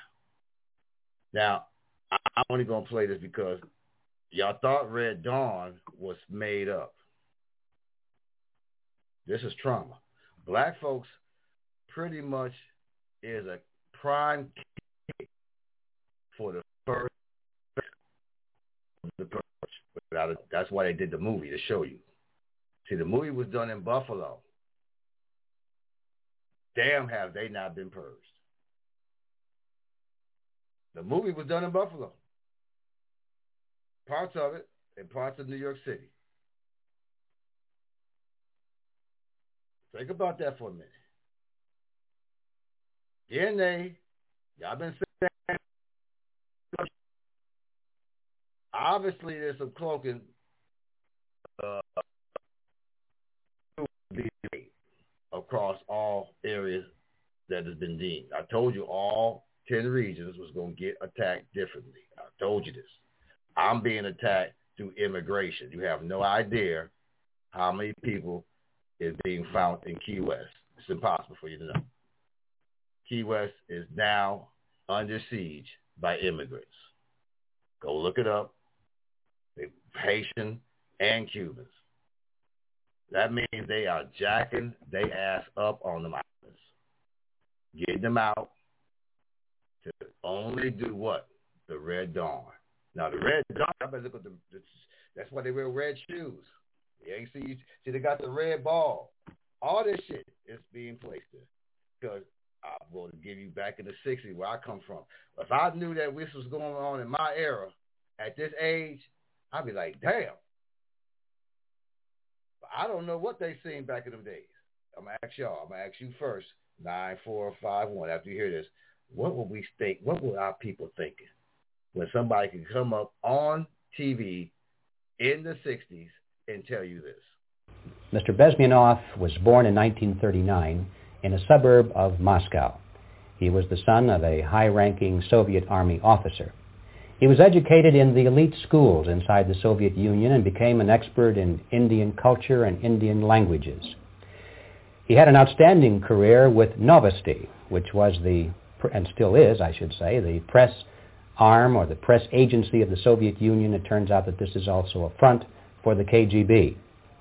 Now, I'm only going to play this because y'all thought Red Dawn was made up. This is trauma. Black folks pretty much is a prime case for the first purge. That's why they did the movie, to show you. See, the movie was done in Buffalo. Damn, have they not been purged. The movie was done in Buffalo. Parts of it and parts of New York City. Think about that for a minute. DNA, y'all been saying, obviously there's some cloaking across all areas that has been deemed. I told you all 10 regions was going to get attacked differently. I told you this. I'm being attacked through immigration. You have no idea how many people is being found in Key West. It's impossible for you to know. Key West is now under siege by immigrants. Go look it up. They're Haitian and Cubans. That means they are jacking their ass up on them islands, getting them out to only do what? The Red Dawn. Now, the Red Dawn, I better look at that's why they wear red shoes. You ain't see, they got the red ball. All this shit is being placed there. Because I'm going to give you back in the 60s where I come from. If I knew that this was going on in my era at this age, I'd be like, damn. But I don't know what they seen back in them days. I'm going to ask y'all. I'm going to ask you first. 9, 4, 5, 1. After you hear this, what will we think? What were our people thinking when somebody can come up on TV in the 60s and tell you this? Mr. Bezmenov was born in 1939 in a suburb of Moscow. He was the son of a high-ranking Soviet Army officer. He was educated in the elite schools inside the Soviet Union and became an expert in Indian culture and Indian languages. He had an outstanding career with Novosti, which was and still is, I should say, the press arm or the press agency of the Soviet Union, it turns out that this is also a front for the KGB.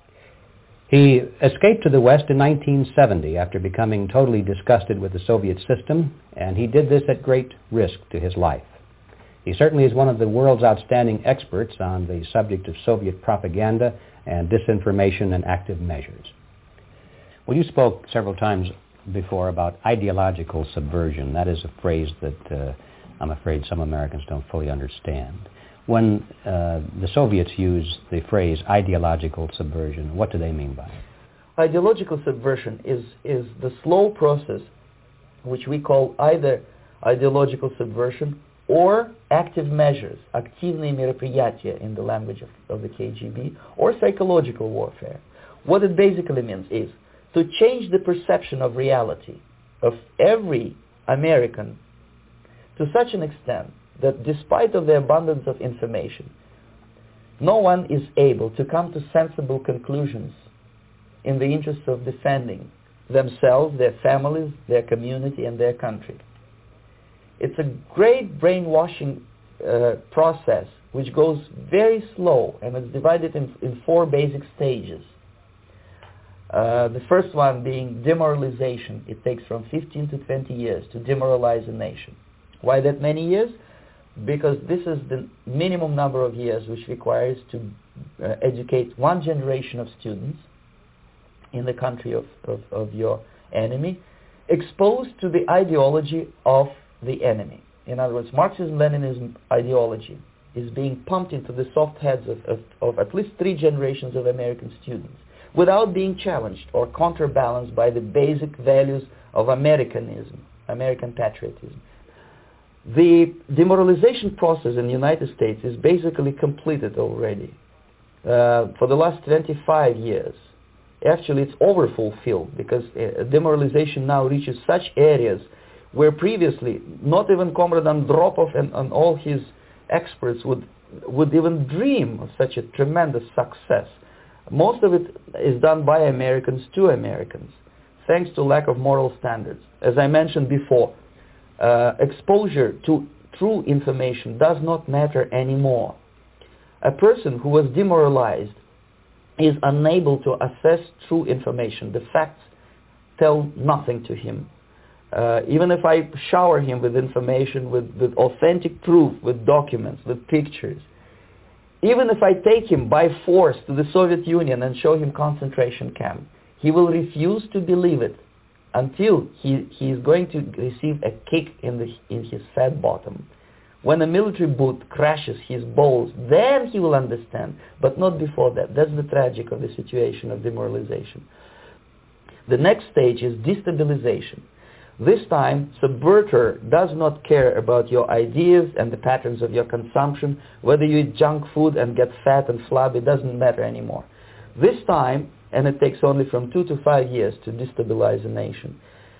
He escaped to the West in 1970 after becoming totally disgusted with the Soviet system, and he did this at great risk to his life. He certainly is one of the world's outstanding experts on the subject of Soviet propaganda and disinformation and active measures. Well, you spoke several times before about ideological subversion. That is a phrase that I'm afraid some Americans don't fully understand. When the Soviets use the phrase ideological subversion, what do they mean by it? Ideological subversion is the slow process which we call either ideological subversion or active measures, активные мероприятия in the language of the KGB, or psychological warfare. What it basically means is to change the perception of reality of every American to such an extent that despite of the abundance of information, no one is able to come to sensible conclusions in the interest of defending themselves, their families, their community, and their country. It's a great brainwashing process which goes very slow, and it's divided in four basic stages. The first one being demoralization. It takes from 15 to 20 years to demoralize a nation. Why that many years? Because this is the minimum number of years which requires to educate one generation of students in the country of your enemy, exposed to the ideology of the enemy. In other words, Marxism-Leninism ideology is being pumped into the soft heads of at least 3 generations of American students without being challenged or counterbalanced by the basic values of Americanism, American patriotism. The demoralization process in the United States is basically completed already. For the last 25 years, actually it's overfulfilled because demoralization now reaches such areas where previously not even Comrade Andropov and all his experts would even dream of such a tremendous success. Most of it is done by Americans to Americans, thanks to lack of moral standards. As I mentioned before, exposure to true information does not matter anymore. A person who was demoralized is unable to assess true information. The facts tell nothing to him. Even if I shower him with information, with authentic proof, with documents, with pictures, even if I take him by force to the Soviet Union and show him concentration camp, he will refuse to believe it until he is going to receive a kick in his fat bottom. When a military boot crashes his balls, then he will understand, but not before that. That's the tragic of the situation of demoralization. The next stage is destabilization. This time, subverter does not care about your ideas and the patterns of your consumption. Whether you eat junk food and get fat and flabby, it doesn't matter anymore. This time, and it takes only from 2 to 5 years to destabilize a nation,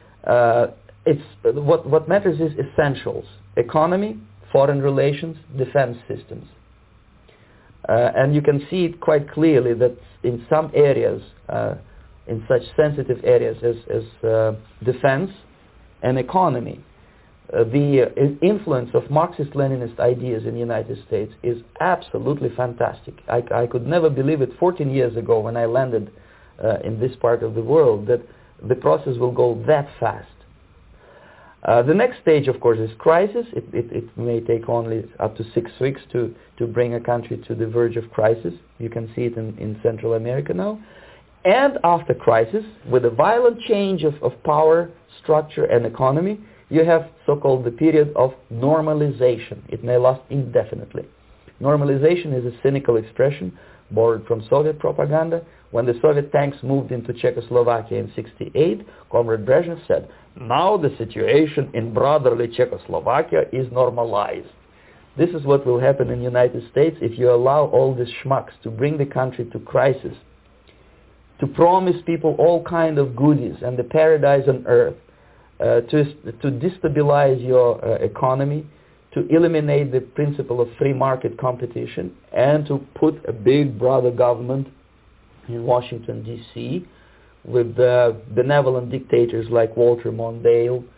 what matters is essentials: economy, foreign relations, defense systems. And you can see it quite clearly that in some areas, in such sensitive areas as defense and economy, the influence of Marxist-Leninist ideas in the United States is absolutely fantastic. I could never believe it 14 years ago when I landed in this part of the world that the process will go that fast. The next stage, of course, is crisis. It may take only up to 6 weeks to bring a country to the verge of crisis. You can see it in Central America now. And after crisis, with a violent change of power, structure, and economy, you have so-called the period of normalization. It may last indefinitely. Normalization is a cynical expression borrowed from Soviet propaganda. When the Soviet tanks moved into Czechoslovakia in 1968, Comrade Brezhnev said, "Now the situation in brotherly Czechoslovakia is normalized." This is what will happen in the United States if you allow all these schmucks to bring the country to crisis, to promise people all kind of goodies and the paradise on earth, to destabilize your economy, to eliminate the principle of free market competition, and to put a big brother government in Washington, D.C., with benevolent dictators like Walter Mondale,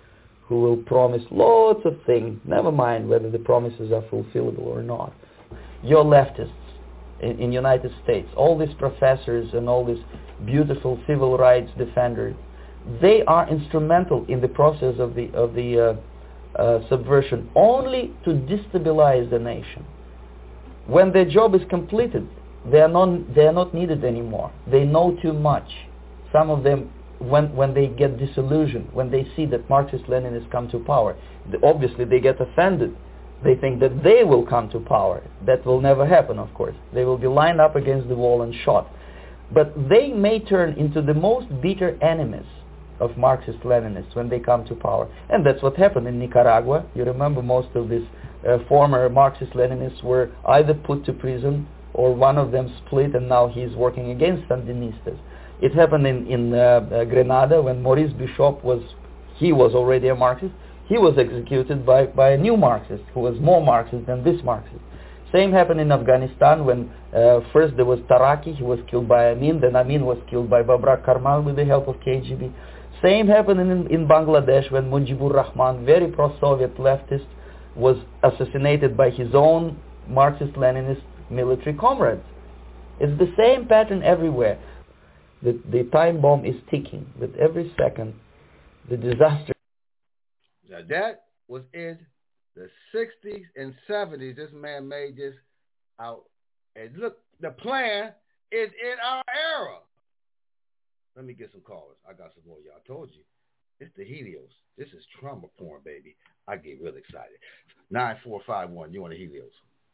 who will promise lots of things, never mind whether the promises are fulfillable or not. Your leftists in United States, all these professors and all these beautiful civil rights defenders, they are instrumental in the process of the subversion only to destabilize the nation. When their job is completed, they are not needed anymore. They know too much. Some of them, when they get disillusioned, when they see that Marxist-Leninists come to power, obviously they get offended. They think that they will come to power. That will never happen, of course. They will be lined up against the wall and shot. But they may turn into the most bitter enemies of Marxist-Leninists when they come to power. And that's what happened in Nicaragua. You remember most of these former Marxist-Leninists were either put to prison or one of them split, and now he's working against Sandinistas. It happened in Grenada when Maurice Bishop was already a Marxist. He was executed by a new Marxist who was more Marxist than this Marxist. Same happened in Afghanistan when first there was Taraki, he was killed by Amin, then Amin was killed by Babrak Karmal with the help of KGB. Same happened in Bangladesh when Mujibur Rahman, very pro-Soviet leftist, was assassinated by his own Marxist-Leninist military comrades. It's the same pattern everywhere. The time bomb is ticking. With every second, the disaster. Now that was in the 60s and 70s. This man made this out. And look, the plan is in our era. Let me get some callers. I got some more, y'all. I told you. It's the Helios. This is trauma porn, baby. I get real excited. 9451. You want the Helios?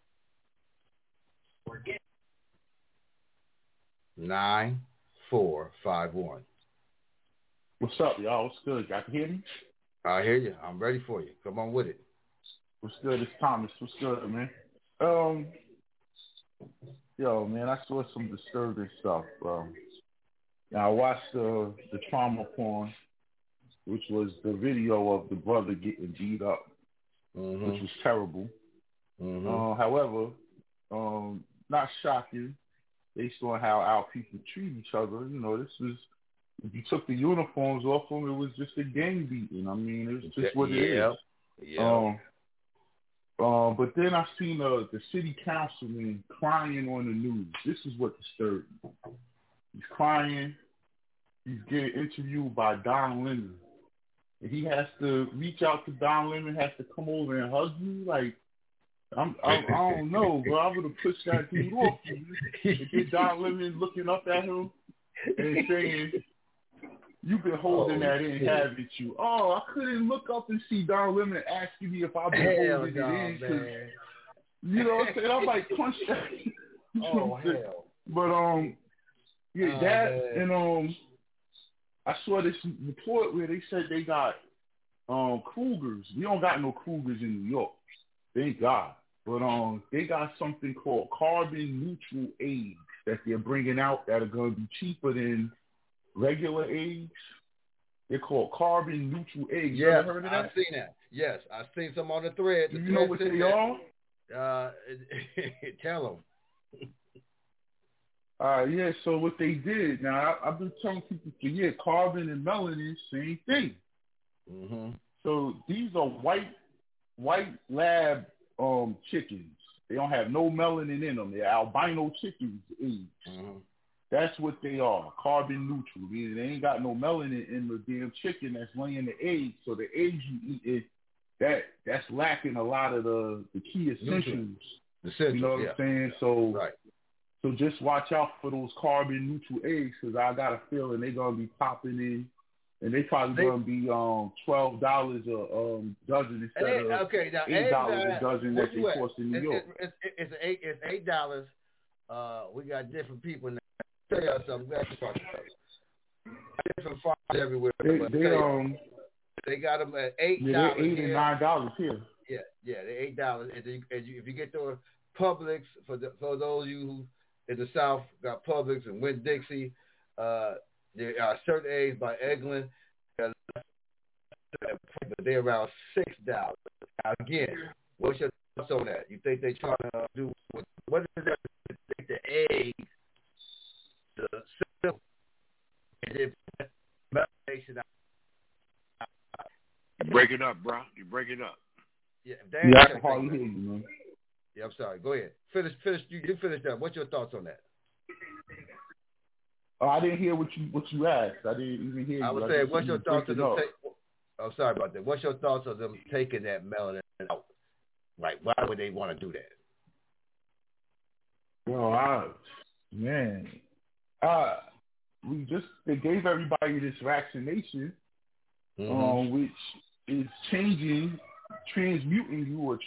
9451. What's up, y'all? What's good? Y'all can hear me? I hear you. I'm ready for you. Come on with it. What's good? It's Thomas. What's good, man? Yo, man, I saw some disturbing stuff. Now I watched the trauma porn, which was the video of the brother getting beat up, which was terrible. However, not shocking based on how our people treat each other. You know, this was, if you took the uniforms off them, it was just a gang beating. I mean, it was just what it is. Yeah. But then I seen the city councilman crying on the news. This is what disturbed me. He's crying. He's getting interviewed by Don Lemon. And he has to reach out to Don Lemon, has to come over and hug you. Like, I don't know, bro. I would have pushed that dude off. And get Don Lemon looking up at him and saying, "You've been holding that in, haven't you?" Oh, I couldn't look up and see Don Lemon asking me if I've been holding it in. You know what I'm saying? I'm like, punch that. Oh, hell. But, yeah, that, man. And, I saw this report where they said they got Krugers. We don't got no Krugers in New York. Thank God. But they got something called carbon neutral eggs that they're bringing out that are going to be cheaper than regular eggs. They're called carbon neutral eggs. You ever heard of that? I've seen that. Yes, I've seen some on the thread. Do you know what they are? Tell them. Yeah, so what they did, now I've been telling people for years, carbon and melanin, same thing. So these are white lab chickens. They don't have no melanin in them. They're albino chickens, eggs. That's what they are, carbon neutral. Meaning they ain't got no melanin in the damn chicken that's laying the eggs. So the eggs you eat, that's lacking a lot of the key essentials. You know what I'm saying? So, so just watch out for those carbon neutral eggs, because I got a feeling they're gonna be popping in, and they probably gonna be $12 a dozen instead of $8 a dozen that they cost in New York. It's $8. We got different people now. Tell y'all something. Different farms everywhere. They got them at $8. Yeah, they're $8 and $9 here. Yeah, they're $8. And if you get to Publix, for those of you who in the South got Publix and Winn-Dixie, there are certain eggs by Eglin, but they're around $6. Now again, what's your thoughts on that? You think they trying to do what is that? Take the eggs, the simple, and then Break it up, bro. You break it up. Yeah, I can hardly hear you, man. Yeah, I'm sorry. Go ahead. Finish. You finish that. What's your thoughts on that? Oh, I didn't hear what you asked. I didn't even hear you. I was saying, what's your thoughts on them? I'm sorry about that. What's your thoughts on them taking that melanin out? Like, why would they want to do that? Well, they gave everybody this vaccination, which is transmuting you or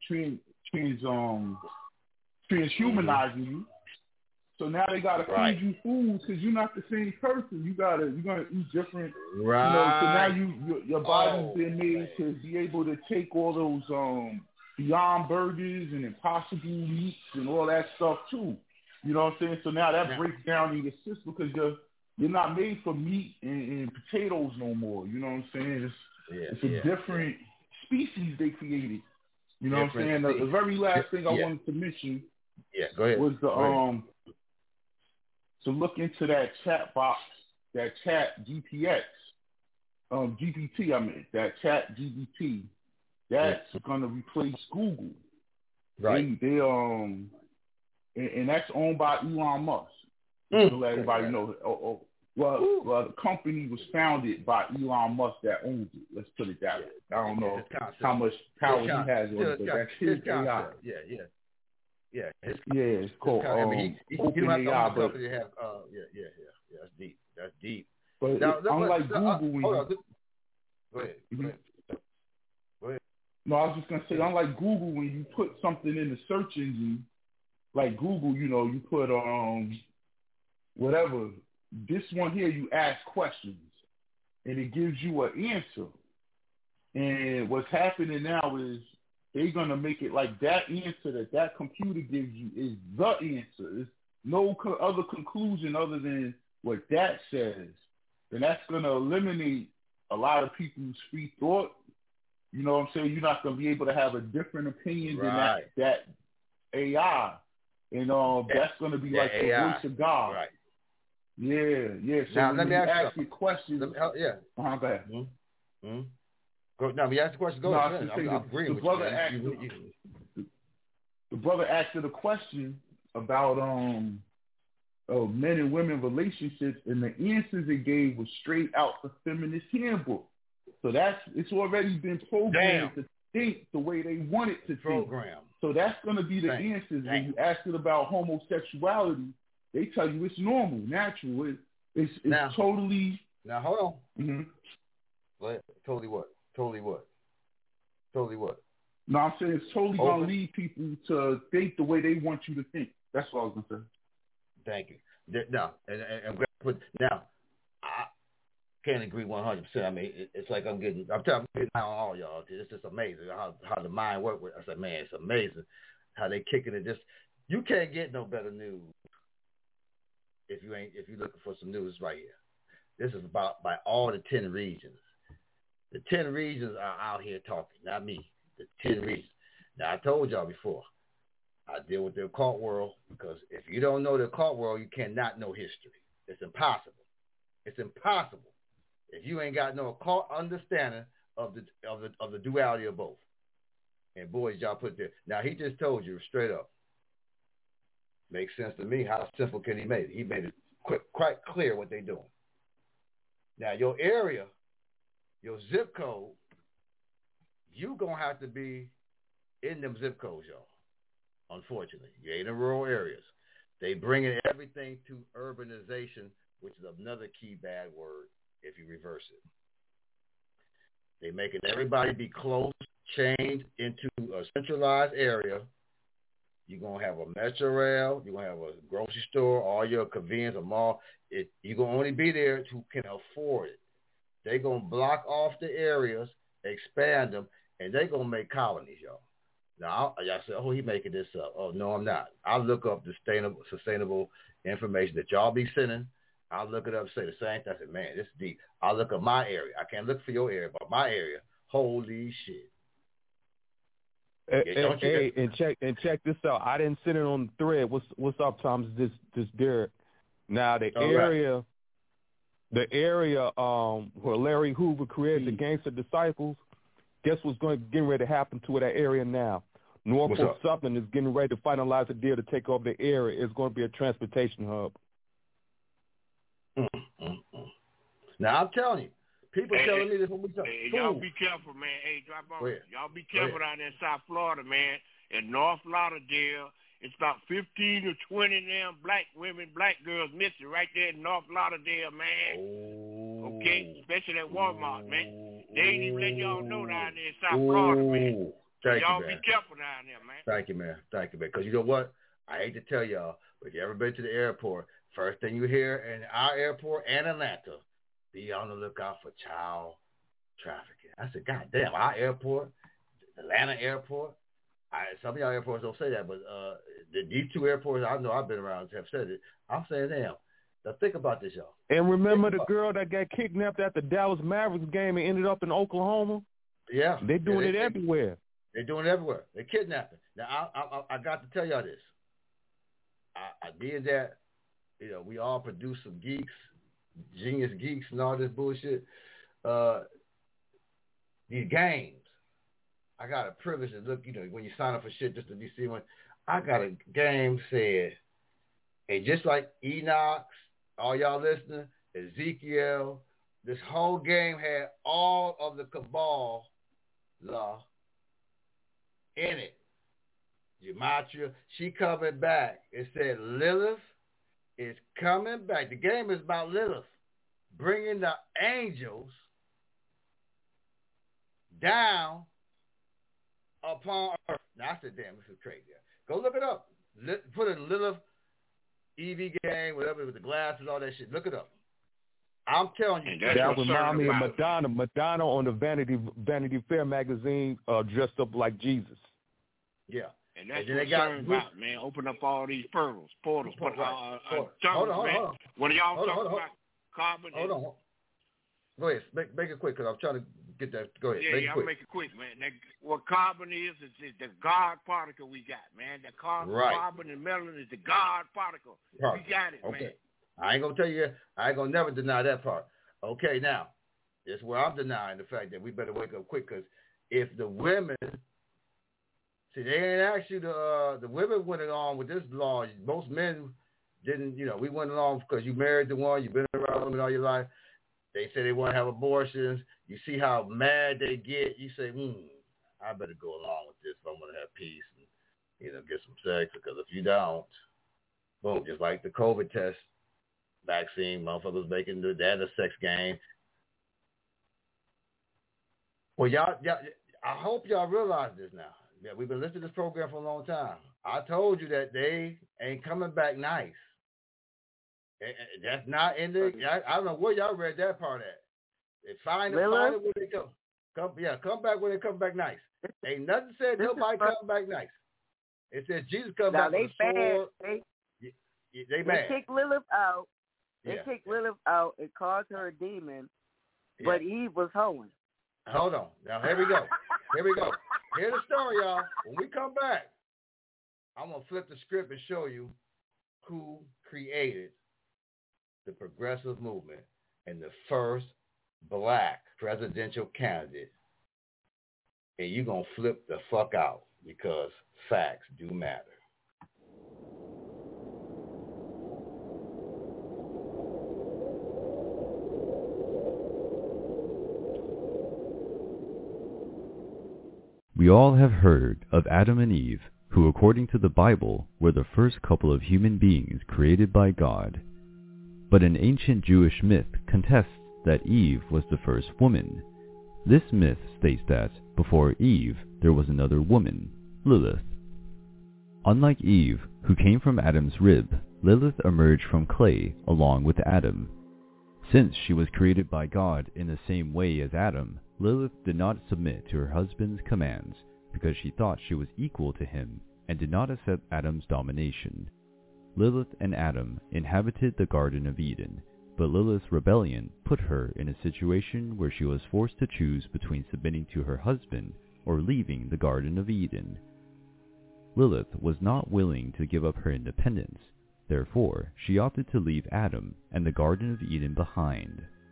transhumanizing you. So now they gotta feed you food because you're not the same person. You're gonna eat different. Right. So now your body's been made to be able to take all those Beyond Burgers and Impossible Meats and all that stuff too. You know what I'm saying? So now that breaks down in your system because you're not made for meat and potatoes no more. You know what I'm saying? It's a different species they created. You know what I'm saying? The very last thing I wanted to mention go ahead. was to look into that chat box, that chat GPT, that chat GPT. That's gonna replace Google. Right. They and that's owned by Elon Musk. To let everybody know. Well, the company was founded by Elon Musk that owns it. Let's put it that way. I don't know how much power he has on it, but that's his AI. Yeah. It's called OpenAI. But that's deep. But unlike Google, Go ahead. No, I was just gonna say, unlike Google, when you put something in the search engine, like Google, you put whatever. This one here, you ask questions, and it gives you an answer. And what's happening now is they're gonna make it like that answer that computer gives you is the answer. There's no other conclusion other than what that says, and that's gonna eliminate a lot of people's free thought. You know what I'm saying? You're not going to be able to have a different opinion than that AI. And that's going to be like the voice of God. Right. Yeah. So now, let me ask you a question. Go ahead. Go, now, you ask the question. Go ahead. I'm agreeing with you. The brother asked a question about men and women relationships, and the answers it gave was straight out the feminist handbook. So it's already been programmed to think the way they want it to think. So that's going to be the answers. When you ask it about homosexuality, they tell you it's normal, natural. It's totally. Now hold on. Mm-hmm. What? Totally what? No, I'm saying it's totally going to lead people to think the way they want you to think. That's what I was going to say. Thank you. Now, I can't agree 100%. I mean, it's like I'm getting out on all y'all. It's just amazing how the mind works. I said, man, it's amazing how they kicking it. You can't get no better news if you're looking for some news right here. This is by all the 10 regions. The 10 regions are out here talking, not me. The 10 regions. Now, I told y'all before, I deal with the occult world because if you don't know the occult world, you cannot know history. It's impossible. It's impossible if you ain't got no occult understanding of the duality of both. And boys, y'all put there. Now, he just told you straight up. Makes sense to me. How simple can he make it? He made it quite clear what they're doing. Now, your area, your zip code, you going to have to be in them zip codes, y'all. Unfortunately, you ain't in rural areas. They bringing everything to urbanization, which is another key bad word if you reverse it. They making everybody be close, chained into a centralized area. You're going to have a metro rail. You're going to have a grocery store, all your convenience, a mall. You're going to only be there who can afford it. They're going to block off the areas, expand them, and they're going to make colonies, y'all. Now, y'all say, oh, he making this up. Oh, no, I'm not. I'll look up sustainable information that y'all be sending. I'll look it up and say the same thing. I said, man, this is deep. I'll look up my area. I can't look for your area, but my area, holy shit. And check this out. I didn't send it on the thread. What's up, Thomas? This Derek. Now the area where Larry Hoover created the Gangster Disciples, guess what's getting ready to happen to that area now? Norfolk Southern is getting ready to finalize a deal to take over the area. It's going to be a transportation hub. Now, I'm telling you, people telling me this when we talk. Y'all be careful, man. Hey, drop on. Y'all be careful down there in South Florida, man. In North Lauderdale, it's about 15 or 20 of them black women, black girls missing right there in North Lauderdale, man. Okay? Especially at Walmart, man. They ain't even let y'all know down there in South Florida, man. Y'all be careful down there, man. Thank you, man. Because you know what? I hate to tell y'all, but if you ever been to the airport, first thing you hear in our airport and Atlanta, be on the lookout for child trafficking. I said, God damn, our airport, Atlanta airport, some of y'all airports don't say that, but these two airports I know I've been around have said it. I'm saying, damn. Now think about this, y'all. And remember the girl that got kidnapped at the Dallas Mavericks game and ended up in Oklahoma? Yeah. They're doing it everywhere. They're doing it everywhere. They're kidnapping. Now, I got to tell y'all this. I did that. You know, we all produce some geeks, genius geeks and all this bullshit. These games. I got a privilege to look, you know, when you sign up for shit just to be seen one. I got a game said, and just like Enoch, all y'all listening, Ezekiel, this whole game had all of the Kabbalah law in it. Gematria, she coming back. It said Lilith is coming back. The game is about Lilith bringing the angels down upon earth. Now I said, damn, this is crazy. Go look it up. Put in Lilith EV game, whatever, with the glasses, all that shit. Look it up. I'm telling you. That reminds me of Madonna. Madonna on the Vanity Fair magazine dressed up like Jesus. Yeah. And that's what they're about, man. Open up all these portals. Hold on. One of y'all talking about carbon. Hold on. Go ahead. Make it quick because I'm trying to get that. Go ahead. I'll make it quick, man. What carbon is the God particle we got, man. The carbon and melanin is the God particle. We got it, man. I ain't going to tell you. I ain't going to never deny that part. Okay, now, this is where I'm denying the fact that we better wake up quick because if the women, see, they ain't actually the women went along with this law. Most men didn't, you know, we went along because you married the one, you've been around women all your life. They say they want to have abortions. You see how mad they get. You say, I better go along with this if I want to have peace and, you know, get some sex. Because if you don't, boom, just like the COVID test vaccine, motherfuckers making that a sex game. Well, y'all, I hope y'all realize this now. Yeah, we've been listening to this program for a long time. I told you that they ain't coming back nice. That's not in the. I don't know where y'all read that part at. Find it where they come. Come back when they come back nice. Ain't nothing said nobody come back nice. It says Jesus come back with a sword. They mad. They kicked Lilith out. They kicked Lilith out and called her a demon, but Eve was hoeing. Hold on. Now, here we go. Here's the story, y'all. When we come back, I'm going to flip the script and show you who created the progressive movement and the first black presidential candidate. And you're going to flip the fuck out because facts do matter. We all have heard of Adam and Eve, who according to the Bible were the first couple of human beings created by God. But an ancient Jewish myth contests that Eve was the first woman. This myth states that before Eve there was another woman, Lilith. Unlike Eve, who came from Adam's rib, Lilith emerged from clay along with Adam. Since she was created by God in the same way as Adam, Lilith did not submit to her husband's commands because she thought she was equal to him and did not accept Adam's domination. Lilith and Adam inhabited the Garden of Eden, but Lilith's rebellion put her in a situation where she was forced to choose between submitting to her husband or leaving the Garden of Eden. Lilith was not willing to give up her independence. Therefore, she opted to leave Adam and the Garden of Eden behind.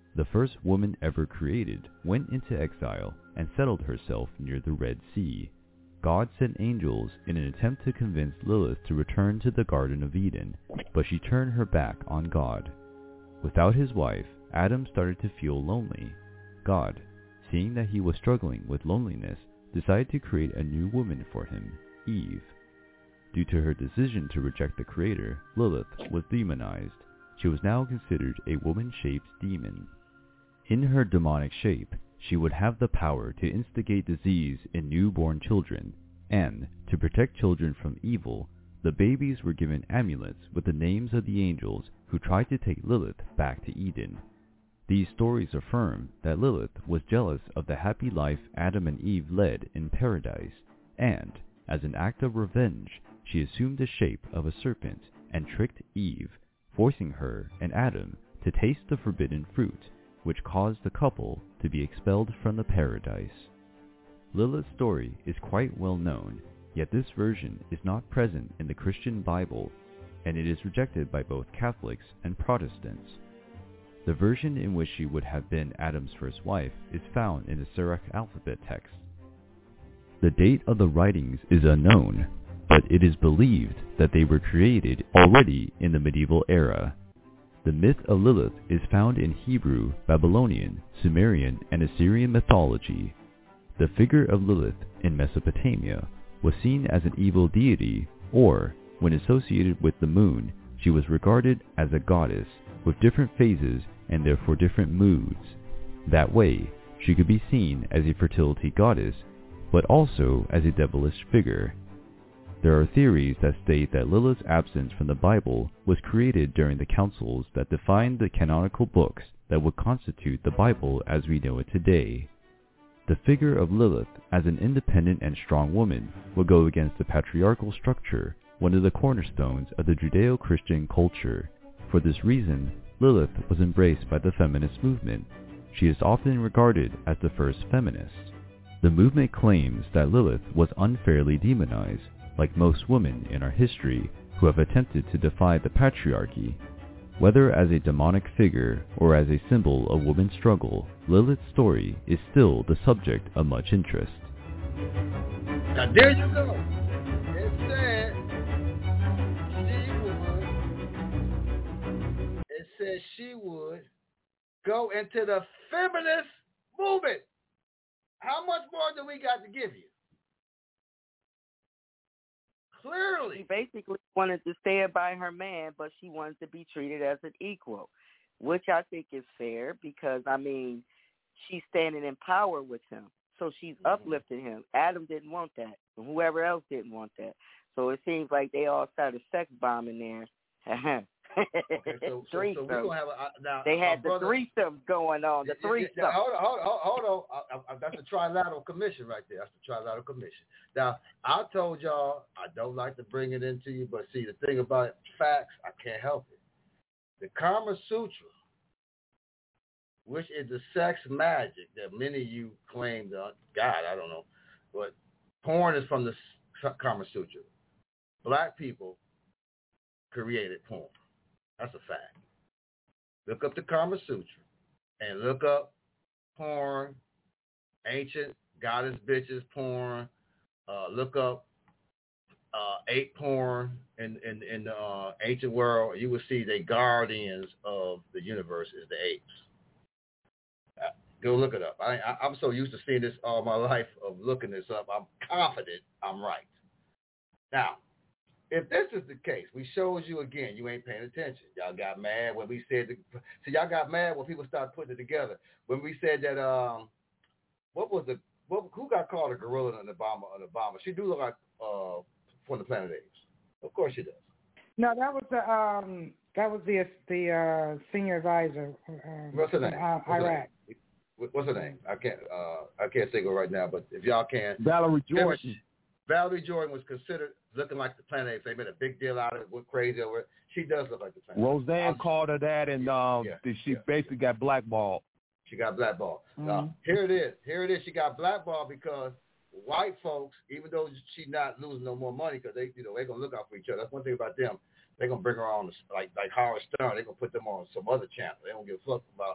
the first woman ever created, went into exile and settled herself near the Red Sea. God sent angels in an attempt to convince Lilith to return to the Garden of Eden, but she turned her back on God. Without his wife, Adam started to feel lonely. God, seeing that he was struggling with loneliness, decided to create a new woman for him, Eve. Due to her decision to reject the Creator, Lilith was demonized. She was now considered a woman-shaped demon. In her demonic shape, she would have the power to instigate disease in newborn children, and, to protect children from evil, the babies were given amulets with the names of the angels who tried to take Lilith back to Eden. These stories affirm that Lilith was jealous of the happy life Adam and Eve led in paradise, and, as an act of revenge, she assumed the shape of a serpent and tricked Eve, forcing her and Adam to taste the forbidden fruit, which caused the couple to be expelled from the paradise. Lilith's story is quite well known, yet this version is not present in the Christian Bible, and it is rejected by both Catholics and Protestants. The version in which she would have been Adam's first wife is found in the Syriac alphabet text. The date of the writings is unknown, but it is believed that they were created already in the medieval era. The myth of Lilith is found in Hebrew, Babylonian, Sumerian, and Assyrian mythology. The figure of Lilith in Mesopotamia was seen as an evil deity, or, when associated with the moon, she was regarded as a goddess with different phases and therefore different moods. That way, she could be seen as a fertility goddess, but also as a devilish figure. There are theories that state that Lilith's absence from the Bible was created during the councils that defined the canonical books that would constitute the Bible as we know it today. The figure of Lilith as an independent and strong woman would go against the patriarchal structure, one of the cornerstones of the Judeo-Christian culture. For this reason, Lilith was embraced by the feminist movement. She is often regarded as the first feminist. The movement claims that Lilith was unfairly demonized, like most women in our history who have attempted to defy the patriarchy. Whether as a demonic figure or as a symbol of women's struggle, Lilith's story is still the subject of much interest. Now there you go. It said she would go into the feminist movement. How much more do we got to give you? Clearly. She basically wanted to stand by her man, but she wanted to be treated as an equal, which I think is fair because, I mean, she's standing in power with him. So she's uplifting him. Adam didn't want that. And whoever else didn't want that. So it seems like they all started sex bombing there. Okay, so we're gonna have now, they had the brother, threesome going on. The threesome. Hold on. That's the Trilateral Commission right there. That's the Trilateral Commission. Now, I told y'all I don't like to bring it into you, but see, the thing about facts, I can't help it. The Kama Sutra, which is the sex magic that many of you claim, God, I don't know, but porn is from the Kama Sutra. Black people created porn. That's a fact. Look up the Kama Sutra and look up porn, ancient goddess bitches porn. Look up ape porn in the ancient world. You will see the guardians of the universe is the apes. Go look it up. I'm so used to seeing this all my life of looking this up. I'm confident I'm right. Now, if this is the case, we showed you again, you ain't paying attention. Y'all got mad when we said, y'all got mad when people started putting it together. When we said that, who got called a gorilla in Obama? She do look like from the Planet Apes. Of course she does. No, that was the senior advisor. What's her name? Iraq. What's her name? I can't think of it right now, but if y'all can. Valerie Jordan. Valerie Jordan was considered looking like the Planet Apes. They made a big deal out of it, went crazy over it. She does look like the Planet Apes. Roseanne called her that, and she basically got blackballed. She got blackballed. Here it is. She got blackballed because white folks, even though she's not losing no more money, because they're gonna look out for each other. That's one thing about them. They're gonna bring her on like Howard Stern. They're gonna put them on some other channel. They don't give a fuck about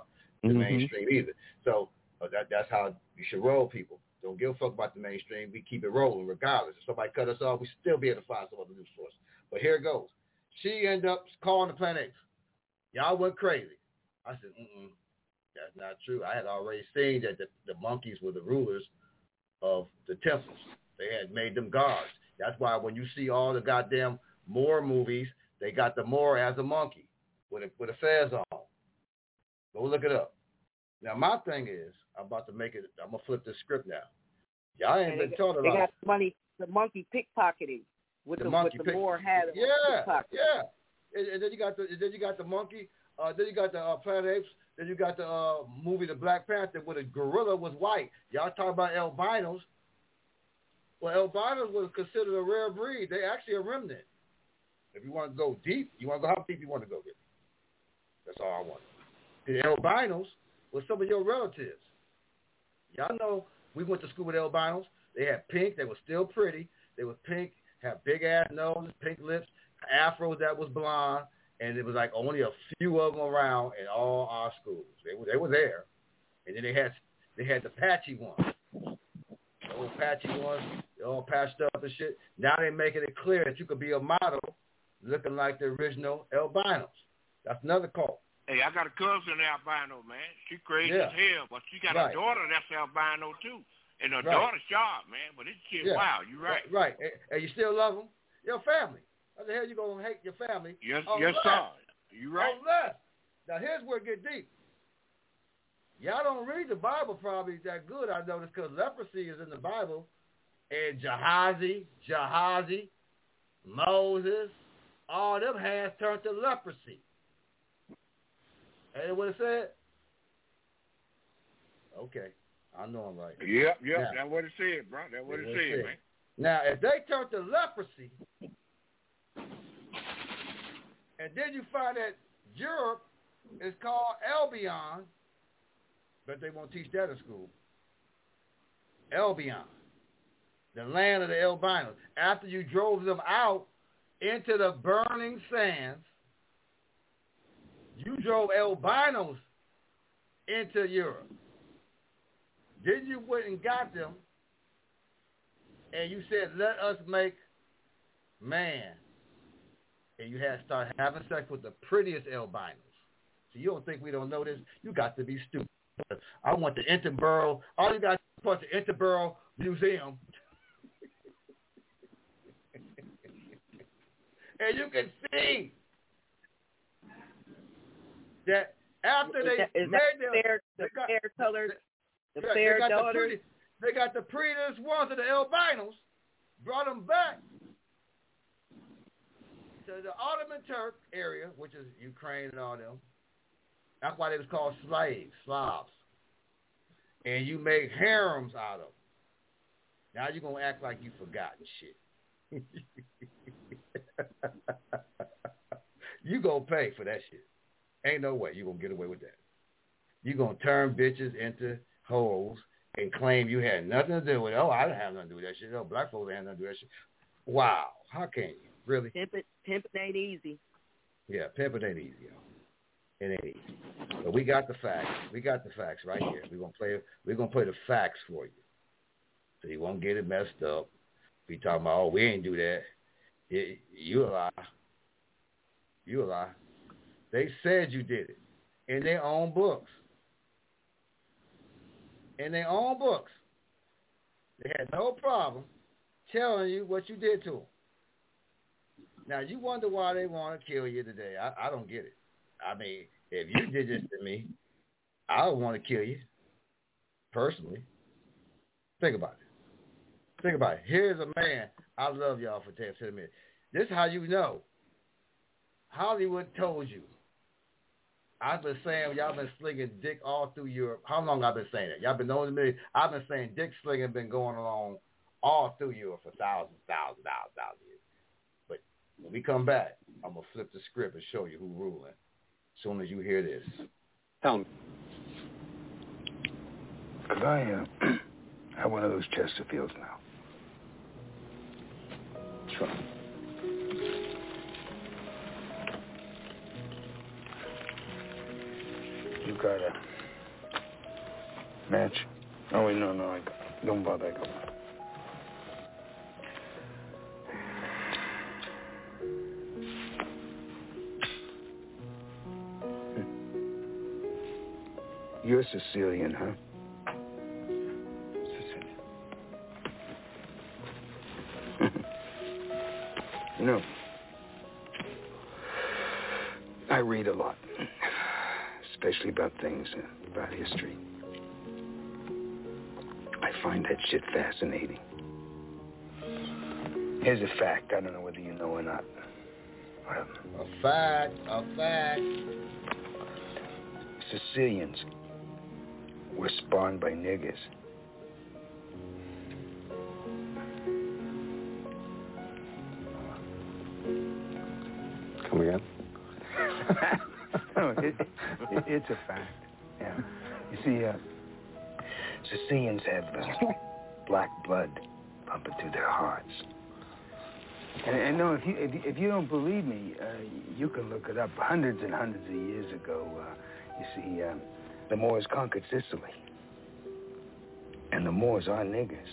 the mainstream either. So that's how you should roll, people. Don't give a fuck about the mainstream. We keep it rolling regardless. If somebody cut us off, we still be able to find some other news source. But here it goes. She ended up calling the Planet Apes. Y'all went crazy. I said, that's not true. I had already seen that the monkeys were the rulers of the temples. They had made them gods. That's why when you see all the goddamn Moor movies, they got the Moor as a monkey with a fez on. Go look it up. Now, my thing is, I'm about to make it, I'm going to flip the script now. Y'all ain't been taught about it. They got the monkey pickpocketing with the Moor hat. Yeah. And then you got the monkey. Then you got the Planet Apes. Then you got the movie The Black Panther where the gorilla was white. Y'all talk about albinos. Well, albinos was considered a rare breed. They actually a remnant. If you want to go deep, how deep you want to go get? That's all I want. The albinos were some of your relatives. Y'all know we went to school with albinos. They had pink. They were still pretty. They were pink, had big ass noses, pink lips, afros that was blonde, and it was like only a few of them around in all our schools. They were there, and then they had the patchy ones, the old patchy ones, they all patched up and shit. Now they making it clear that you could be a model looking like the original albinos. That's another cult. Hey, I got a cousin albino, man. She crazy as hell, but she got a daughter that's albino too. And her daughter's sharp, man. But this shit, wow, you right. Right. And you still love them? Your family. How the hell you going to hate your family? Yes, sir. You right. Unless. Now, here's where it get deep. Y'all don't read the Bible probably that good, I noticed, because leprosy is in the Bible. And Gehazi, Moses, all them hands turned to leprosy. Ain't what it said? Okay. I know I'm right. Yep. Now, that's what it said, bro. That's what it said, man. Now, if they turn to leprosy, and then you find that Europe is called Albion, but they won't teach that in school. Albion, the land of the albinos. After you drove them out into the burning sands, you drove albinos into Europe. Then you went and got them, and you said, let us make man. And you had to start having sex with the prettiest albinos. So you don't think we don't know this? You got to be stupid. I want the Interborough. All you got to do is the Interborough Museum. And you can see that after they made them, the fair colors. The fair daughters. They got the prettiest ones of the albinos, brought them back to the Ottoman Turk area, which is Ukraine and all them. That's why they was called Slavs. And you make harems out of them. Now you're going to act like you forgotten shit. You going to pay for that shit. Ain't no way you're going to get away with that. You're going to turn bitches into hoes and claim you had nothing to do with it. Oh, I didn't have nothing to do with that shit. Oh, black folks ain't nothing to do with that shit. Wow. How can you? Really? Pimping ain't easy. Yeah, pimping ain't easy, y'all. It ain't easy. But we got the facts. We got the facts right here. We're gonna play the facts for you. So you won't get it messed up. Be talking about, oh, we ain't do that. You a lie. You a lie. They said you did it in their own books. In their own books. They had no problem telling you what you did to them. Now, you wonder why they want to kill you today. I don't get it. I mean, if you did this to me, I would want to kill you, personally. Think about it. Here's a man. I love y'all for 10 minutes. This is how you know. Hollywood told you. I've been saying y'all been slinging dick all through Europe. How long I've been saying that? Y'all been knowing me. I've been saying dick slinging been going along all through Europe for thousands years. But when we come back, I'm going to flip the script and show you who's ruling as soon as you hear this. Tell me. Because I have one of those Chesterfields now. Sure. You got a Match? Oh, wait, no. Don't bother. I got one. You're Sicilian, huh? Sicilian. You know, I read a lot, especially about things, about history. I find that shit fascinating. Here's a fact. I don't know whether you know or not. A fact. Sicilians were spawned by niggers. Come again? No, it's a fact. Yeah. You see, Sicilians have black blood pumping through their hearts. And no, if you don't believe me, you can look it up. Hundreds and hundreds of years ago, you see, the Moors conquered Sicily. And the Moors are niggers.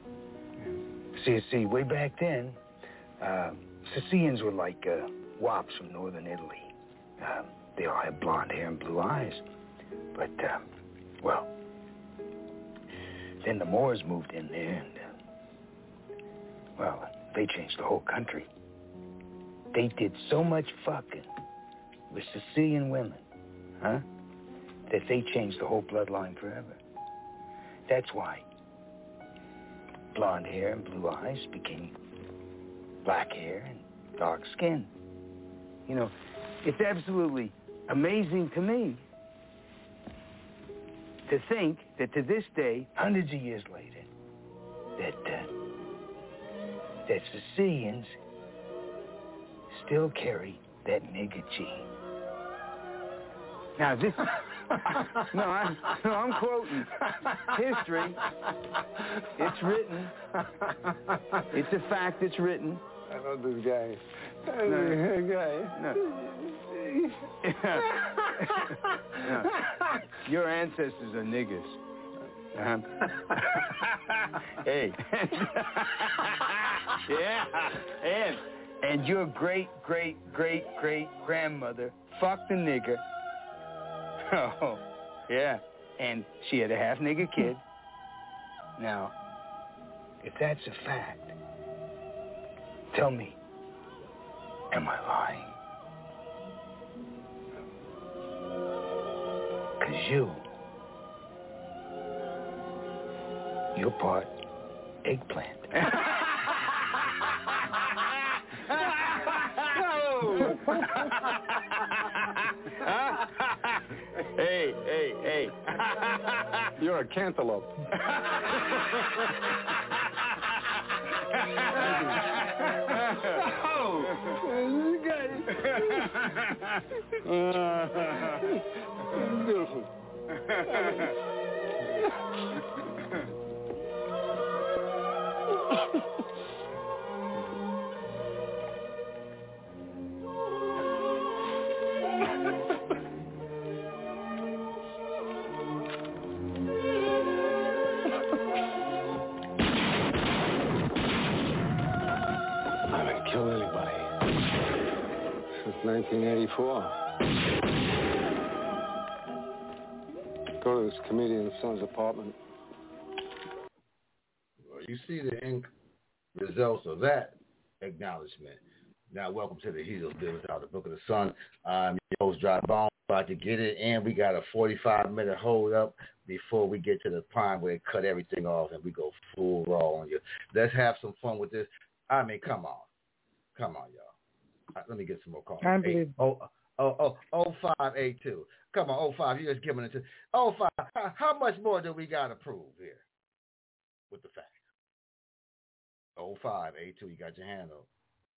See, way back then, Sicilians were like wops from northern Italy. They all had blonde hair and blue eyes. But, well, then the Moors moved in there and, well, they changed the whole country. They did so much fucking with Sicilian women, that they changed the whole bloodline forever. That's why blonde hair and blue eyes became black hair and dark skin. You know, it's absolutely amazing to me to think that to this day, hundreds of years later, that Sicilians still carry that nigger gene. Now this, I'm quoting history. It's written. It's a fact. It's written. I know this guy. No. Your ancestors are niggers. Hey. Yeah. And your great-great-great-great-grandmother fucked a nigger. Oh, yeah. And she had a half-nigger kid. Now, if that's a fact, tell me, am I lying? 'Cause you're part eggplant. Hey. You're a cantaloupe. Beautiful. I haven't killed anybody since 1984. Go to this comedian's son's apartment. Well, you see the end results of that acknowledgement. Now, welcome to the Heroes Business Out of the Book of the Sun. I'm your host, Dry Bones, about to get it, and we got a 45-minute hold up before we get to the point where it cut everything off and we go full raw on you. Let's have some fun with this. I mean, come on, y'all. Let me get some more calls. 0582. Come on, 05. You just giving it to 05. How much more do we got to prove here with the facts? 0582. You got your hand up.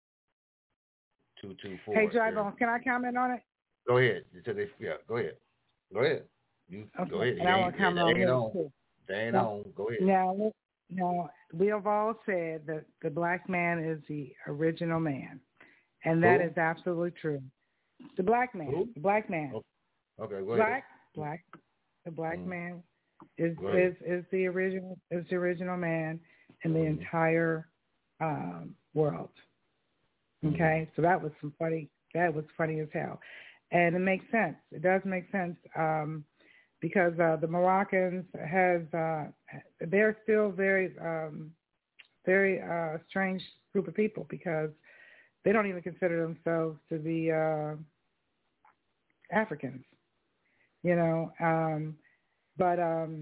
224. Hey, Dry Bones, can I comment on it? Go ahead. Go ahead. Go ahead. Go ahead. And I want to comment on it too. They ain't on. Go ahead. Now, we have all said that the black man is the original man, and that is absolutely true. The black man. Who? The black man. Okay, go ahead. The black man is the original man in the entire world. Okay, so that was funny as hell, and it makes sense. It does make sense because the Moroccans they're still very strange group of people because they don't even consider themselves to be Africans, but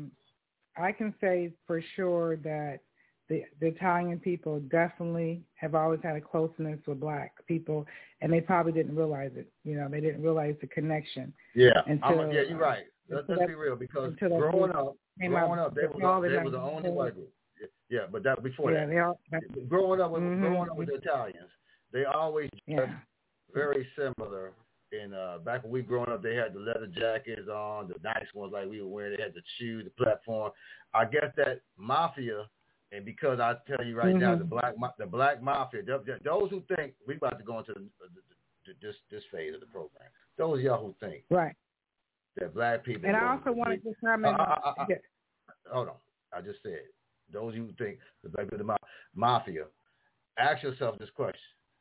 I can say for sure that the Italian people definitely have always had a closeness with black people, and they probably didn't realize it. They didn't realize the connection. Yeah, until, you're right. Let's be real, because growing up, they were the only white group. Yeah, but that before that. Growing up with the Italians, they always dressed very similar. And back when we growing up, they had the leather jackets on, the nice ones like we were wearing. They had the shoes, the platform. I guess that mafia, and because I tell you right now, the black mafia, those who think we about to go into this phase of the program, those of y'all who think that black people. And I also wanted to comment. Hold on, I just said those who think the black people, the mafia, ask yourself this question.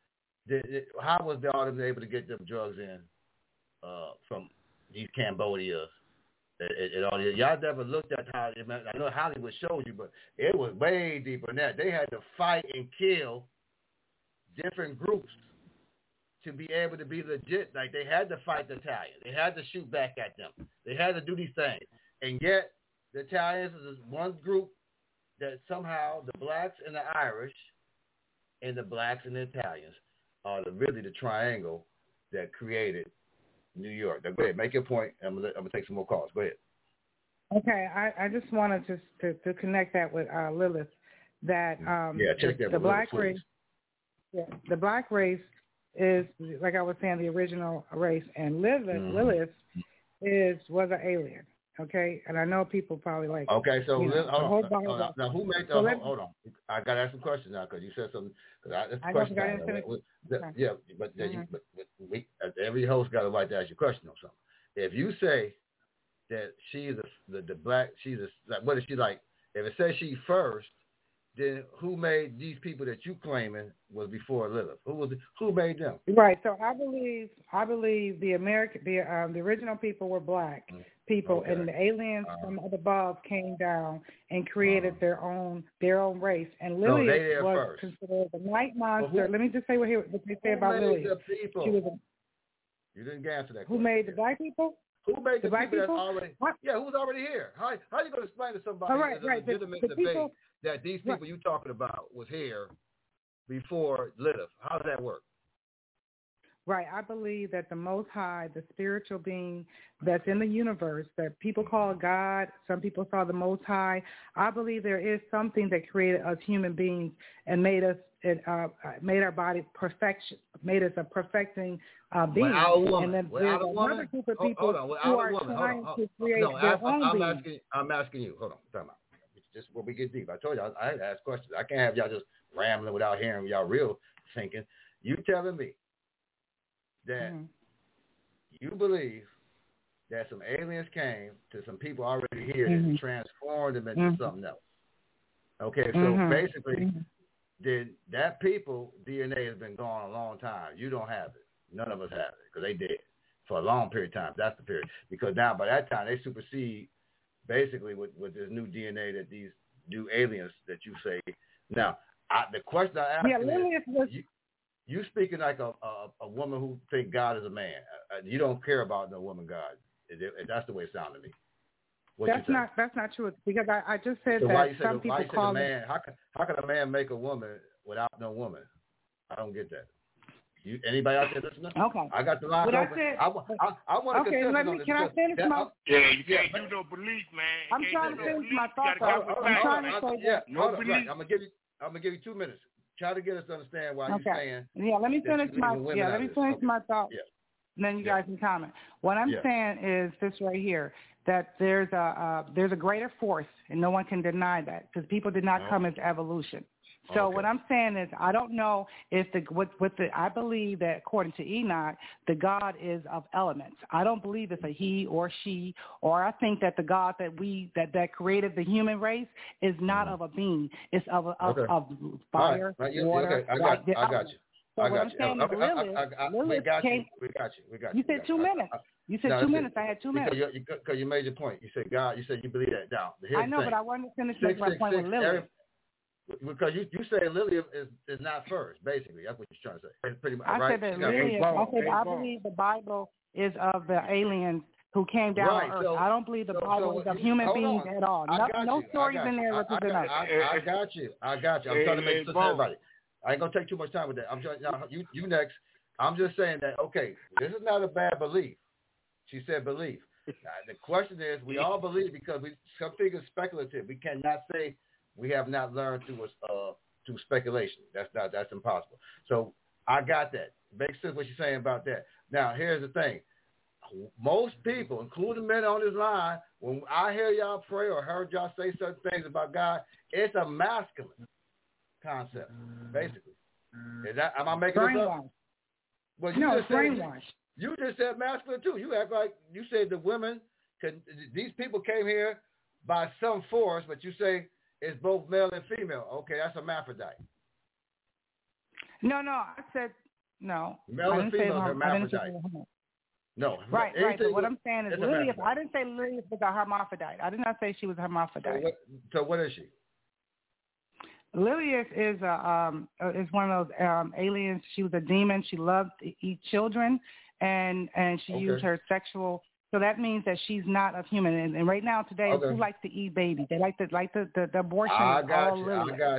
How was all them able to get them drugs in from these Cambodias? Y'all never looked at how, I know Hollywood showed you, but it was way deeper than that. They had to fight and kill different groups to be able to be legit. Like, they had to fight the Italians. They had to shoot back at them. They had to do these things. And yet, the Italians is one group that somehow the blacks and the Irish and the blacks and the Italians are really the triangle that created New York. Now, go ahead, make your point. I'm gonna take some more calls. Go ahead. Okay, I just wanted to connect that with Lilith. That check that the with black Lilith, race. Yeah, the black race is, like I was saying, the original race, and Lilith was an alien. Okay, and I know people probably like. Okay, so hold on. Now, who made the? Hold on, I got to ask some questions now because you said something. That's the question. But every host got a right to ask you a question on something. If you say that she's the black, what is she like? If it says she first, then who made these people that you claiming was before Lilith? Who made them? Right. So I believe the original people were black people, and the aliens from above came down and created their own race. And Lilith was considered the night monster. Let me just say what they say about Lilith. You didn't answer that question. Who made the black people? Who made the black people people? Who's already here? How are you going to explain to somebody as a legitimate debate that these people you talking about was here before Lilith? How does that work? Right. I believe that the Most High, the spiritual being that's in the universe, that people call God, some people saw the Most High. I believe there is something that created us human beings and made us, made our body perfection, made us a perfecting being. And then there's another group of people who are trying to create their own being. I'm asking you. Hold on. Time out. Just when we get deep. I told you I had to ask questions. I can't have y'all just rambling without hearing y'all real thinking. You telling me that you believe that some aliens came to some people already here and transformed them into something else. Okay, so basically, then that people DNA has been gone a long time. You don't have it. None of us have it because they did for a long period of time. That's the period. Because now by that time they supersede basically with this new DNA that these new aliens that you say. Now, the question I ask is, you speaking like a woman who think God is a man. You don't care about no woman God. That's the way it sounded to me. That's not true, because I just said so that some people call man. How can a man make a woman without no woman? I don't get that. Anybody out there listening? Okay. I got the line open. I want to can I finish my? Yeah, you can't do no belief, man. I'm trying to finish my thought. I'm trying to say that. No belief. I'm gonna give you 2 minutes. Try to get us to understand why you're saying. Yeah, let me finish my thought. Yeah. And then you guys can comment. What I'm saying is this right here, that there's a greater force, and no one can deny that, because people did not come as evolution. So what I'm saying is, I don't know if I believe that according to Enoch, the God is of elements. I don't believe it's a he or she, or I think that the God that created the human race is not of a being. It's of fire, water. I got you. So what I'm saying is Lilith came. We got you. You said 2 minutes. You said 2 minutes. I had 2 minutes. Because you made your point. You said God. You said you believe that. Now, I know, but I wanted to finish my point with Lilith. Because you say Lilith is not first, basically. That's what you're trying to say. It's pretty much, right? I said that Lilith. I believe the Bible is of the aliens who came down on Earth. I don't believe the Bible is of human beings at all. No stories in there represent us. I got you. I'm trying to make sense to everybody. I ain't gonna take too much time with that. I'm just now you next. I'm just saying that this is not a bad belief. She said belief. The question is, we all believe because something is speculative. We cannot say we have not learned through speculation. That's impossible. So I got that. Makes sense what you're saying about that. Now here's the thing. Most people, including men on this line, when I hear y'all pray or heard y'all say certain things about God, it's a masculine concept, basically. Am I making this up? Well, you just said masculine too. You act like you said the women these people came here by some force, but you say it's both male and female. Okay, that's a hermaphrodite. No, I said no. Male and female are hermaphrodite. No. Right. But what I'm saying is Lilith. I didn't say Lilith was a hermaphrodite. I did not say she was a hermaphrodite. So what is she? Lilith is one of those aliens. She was a demon. She loved to eat children, and she used her sexual. So that means that she's not of human. And right now today, who likes to eat babies? They like the abortion. I got you.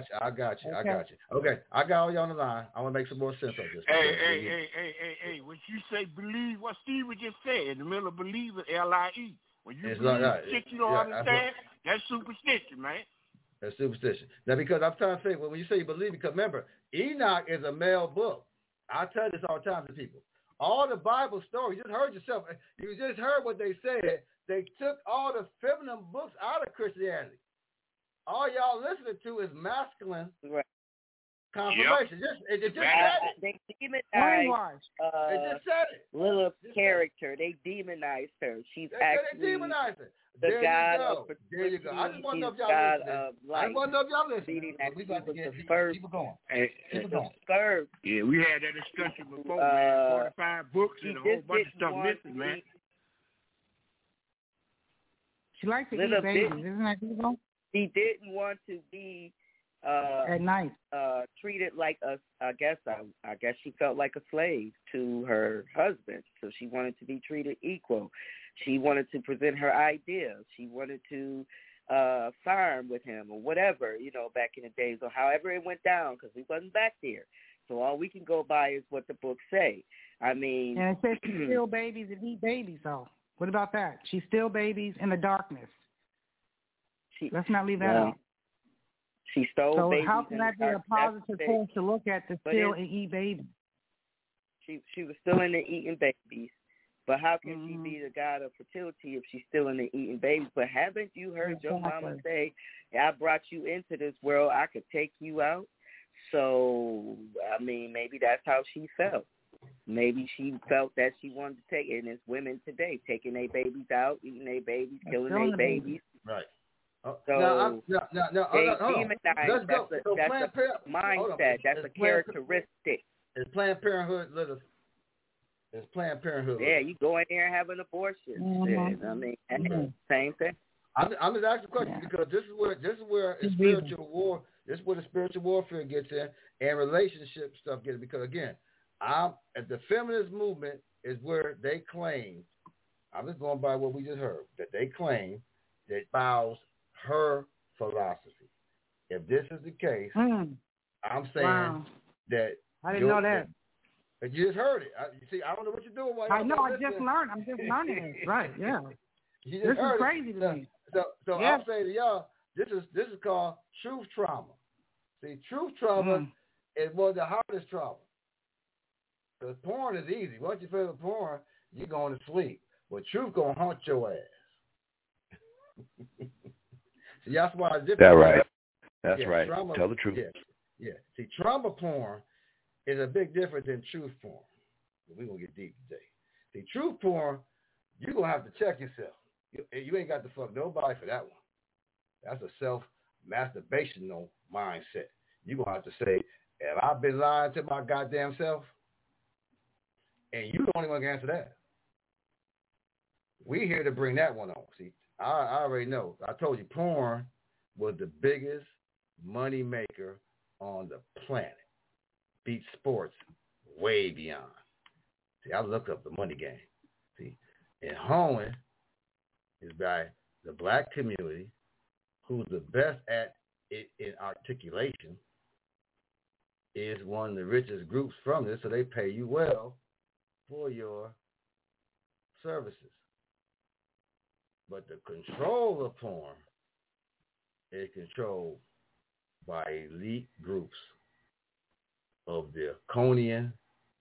Okay, I got all you on the line. I want to make some more sense of this. Hey! When you say believe, what Steve just said in the middle of believe is LIE. When you believe shit you don't understand, that's superstition, man. That's superstition. Now, because I'm trying to say, when you say you believe, because remember, Enoch is a male book. I tell this all the time to people. All the Bible stories, you just heard yourself. You just heard what they said. They took all the feminine books out of Christianity. All y'all listening to is masculine confirmation. It just said it. They demonized it just said it. Lilith's character. They demonized her. She's actually they demonized her. the God of fertility. There you go. I just want to know if y'all listening. We got to get people going. Yeah, we had that discussion before, man. 45 books and a whole bunch of stuff missing, man. She likes to eat babies, isn't that people? She didn't want to be at night treated like I guess she felt like a slave to her husband, so she wanted to be treated equal. She wanted to present her ideas. She wanted to farm with him or whatever, back in the days, or however it went down, because we wasn't back there. So all we can go by is what the books say. I mean, and it says she steal babies and eat babies, though. What about that? She steal babies in the darkness. Let's not leave that out. She stole babies. So how can that be a positive force to look at to steal and eat babies? She was still in the eating babies. But how can she be the God of fertility if she's still in the eating babies? But haven't you heard your mama say, I brought you into this world, I could take you out? So, I mean, maybe that's how she felt. Maybe she felt that she wanted to take it. And it's women today taking their babies out, eating their babies, killing their babies. Right. So they demonize. Let's go. That's a mindset. That's a characteristic. It's Planned Parenthood, Lilith. It's Planned Parenthood. Yeah, you go in there and have an abortion. Mm-hmm. I mean, same thing. I'm just asking a question because this is where spiritual war. This is where the spiritual warfare gets in and relationship stuff gets in. Because again, the feminist movement is where they claim. I'm just going by what we just heard that they claim that espouse her philosophy. If this is the case, I'm saying that I didn't know that. You just heard it. You see, I don't know what you're doing. I know. I just learned. I'm just learning it. Right? Yeah. This is crazy to me. So I'm saying to y'all, this is called truth trauma. See, truth trauma is one of the hardest trauma. Because porn is easy. Once you feel the porn, you're going to sleep. But truth gonna haunt your ass. See, that's why it's different. That's right. Trauma, tell the truth. Yeah. See, trauma porn is a big difference than truth porn. We're going to get deep today. See, truth porn, you're going to have to check yourself. You ain't got to fuck nobody for that one. That's a self-masturbational mindset. You're going to have to say, have I been lying to my goddamn self? And you the only one can answer that. We here to bring that one on. See, I already know. I told you porn was the biggest money maker on the planet. Beat sports way beyond. See, I looked up the money game. See, and hoeing is by the black community, who's the best at it in articulation, is one of the richest groups from this, so they pay you well for your services. But the control of porn is controlled by elite groups of the Conian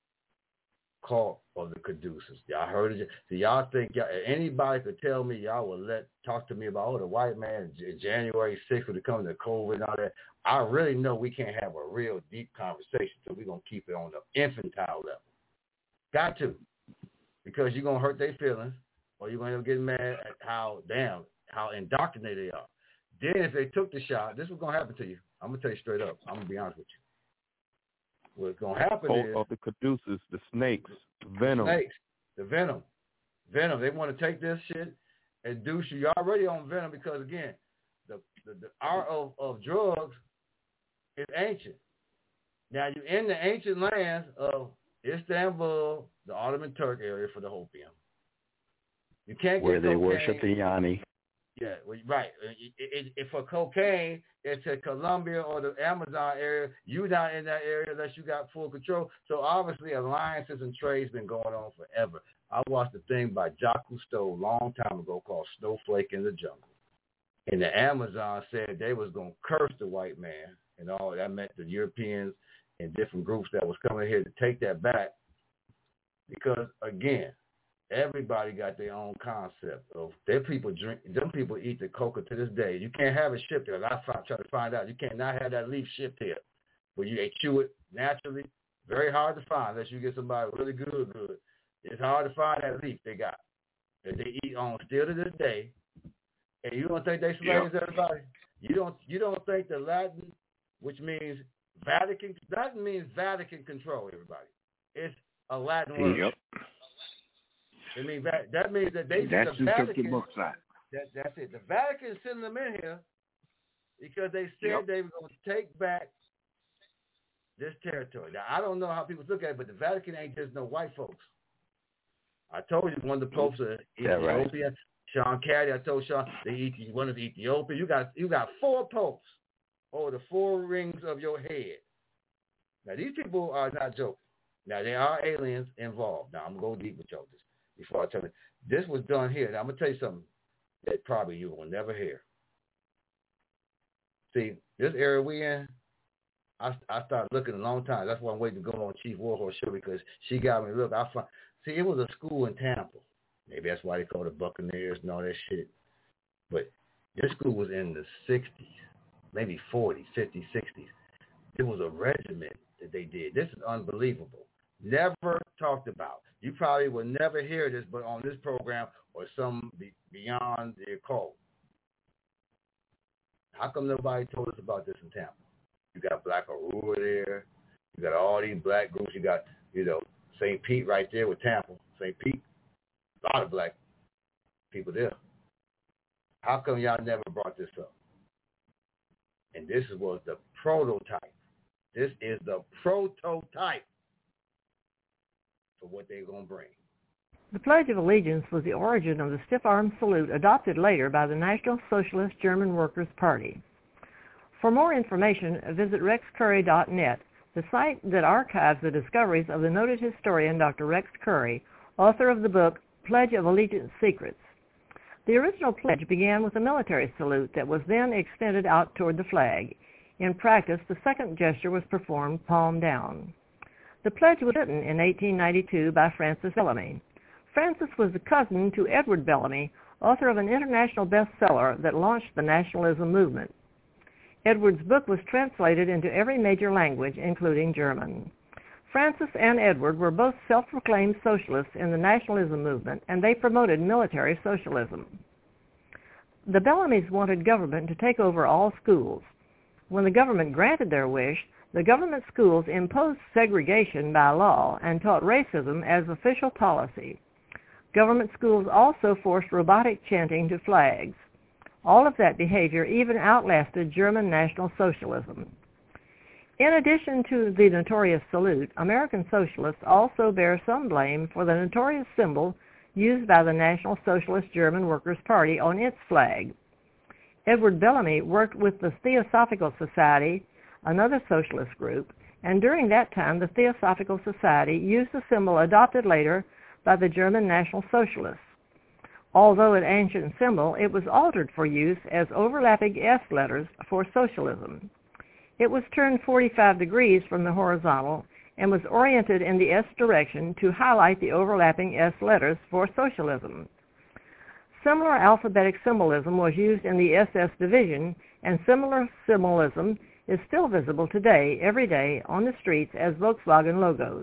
cult of the Caduceus. Y'all heard it? So y'all think anybody could tell me y'all would talk to me about the white man January 6th when it comes to COVID and all that. I really know we can't have a real deep conversation, so we're going to keep it on the infantile level. Got to. Because you're going to hurt their feelings, or you're going to get mad at how indoctrinated they are. Then if they took the shot, this is what's going to happen to you. I'm going to tell you straight up. I'm going to be honest with you. What's going to happen is... of the Caduceus, the snakes, venom. The venom. They want to take this shit and do you. You're already on venom because, again, the art of drugs is ancient. Now, you're in the ancient lands of Istanbul, the Ottoman Turk area for the opium. You can't get where they cocaine. worship the Yanni. Yeah, right. For cocaine, it's in Colombia or the Amazon area. You're not in that area unless you got full control. So obviously, alliances and trade's been going on forever. I watched a thing by Jacques Cousteau a long time ago called Snowflake in the Jungle. And the Amazon said they was going to curse the white man and all. That meant the Europeans and different groups that was coming here to take that back. Because, again, everybody got their own concept of them people eat the coca to this day. You can't have it shipped there. I try to find out. You cannot have that leaf shipped here. But they chew it naturally. Very hard to find unless you get somebody really good. It's hard to find that leaf they got that they eat on still to this day. And you don't think they slaves everybody? You don't think the Latin, which means Vatican, Latin means Vatican control, everybody. It's a Latin word. Yep. I mean, that means that they that's the Vatican. The book side. That's it. The Vatican sent them in here because they said they were going to take back this territory. Now, I don't know how people look at it, but the Vatican ain't just no white folks. I told you one of the popes is Ethiopia. Right. Sean Caddy, I told Sean they eat one of Ethiopia. You got 4 popes over the 4 rings of your head. Now these people are not joking. Now there are aliens involved. Now I'm gonna go deep with y'all this before I tell you. This was done here. Now I'm gonna tell you something that probably you will never hear. See, this area we in, I started looking a long time. That's why I'm waiting to go on Chief Warhorse show because she got me look. See, it was a school in Tampa. Maybe that's why they call it Buccaneers and all that shit. But this school was in the 60s, maybe 40s, 50s, 60s. There was a regiment that they did. This is unbelievable. Never talked about. You probably will never hear this, but on this program or some beyond the occult. How come nobody told us about this in Tampa? You got Black Aurora there. You got all these black groups. You got, St. Pete right there with Tampa. St. Pete. A lot of black people there. How come y'all never brought this up? And this was the prototype. This is the prototype for what they're going to bring. The Pledge of Allegiance was the origin of the stiff-arm salute adopted later by the National Socialist German Workers' Party. For more information, visit rexcurry.net, the site that archives the discoveries of the noted historian Dr. Rex Curry, author of the book Pledge of Allegiance Secrets. The original pledge began with a military salute that was then extended out toward the flag. In practice, the second gesture was performed palm down. The pledge was written in 1892 by Francis Bellamy. Francis was a cousin to Edward Bellamy, author of an international bestseller that launched the nationalism movement. Edward's book was translated into every major language, including German. Francis and Edward were both self-proclaimed socialists in the nationalism movement, and they promoted military socialism. The Bellamys wanted government to take over all schools. When the government granted their wish, the government schools imposed segregation by law and taught racism as official policy. Government schools also forced robotic chanting to flags. All of that behavior even outlasted German National Socialism. In addition to the notorious salute, American socialists also bear some blame for the notorious symbol used by the National Socialist German Workers' Party on its flag. Edward Bellamy worked with the Theosophical Society, another socialist group, and during that time the Theosophical Society used the symbol adopted later by the German National Socialists. Although an ancient symbol, it was altered for use as overlapping S letters for socialism. It was turned 45 degrees from the horizontal and was oriented in the S direction to highlight the overlapping S letters for socialism. Similar alphabetic symbolism was used in the SS division, and similar symbolism is still visible today, every day, on the streets as Volkswagen logos.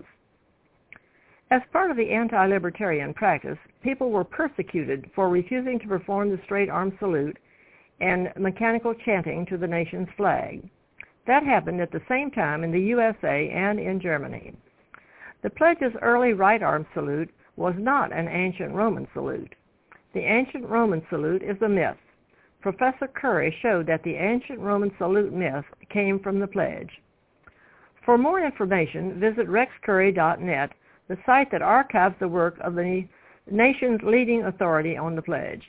As part of the anti-libertarian practice, people were persecuted for refusing to perform the straight-arm salute and mechanical chanting to the nation's flag. That happened at the same time in the USA and in Germany. The pledge's early right-arm salute was not an ancient Roman salute. The ancient Roman salute is a myth. Professor Curry showed that the ancient Roman salute myth came from the pledge. For more information, visit rexcurry.net, the site that archives the work of the nation's leading authority on the pledge.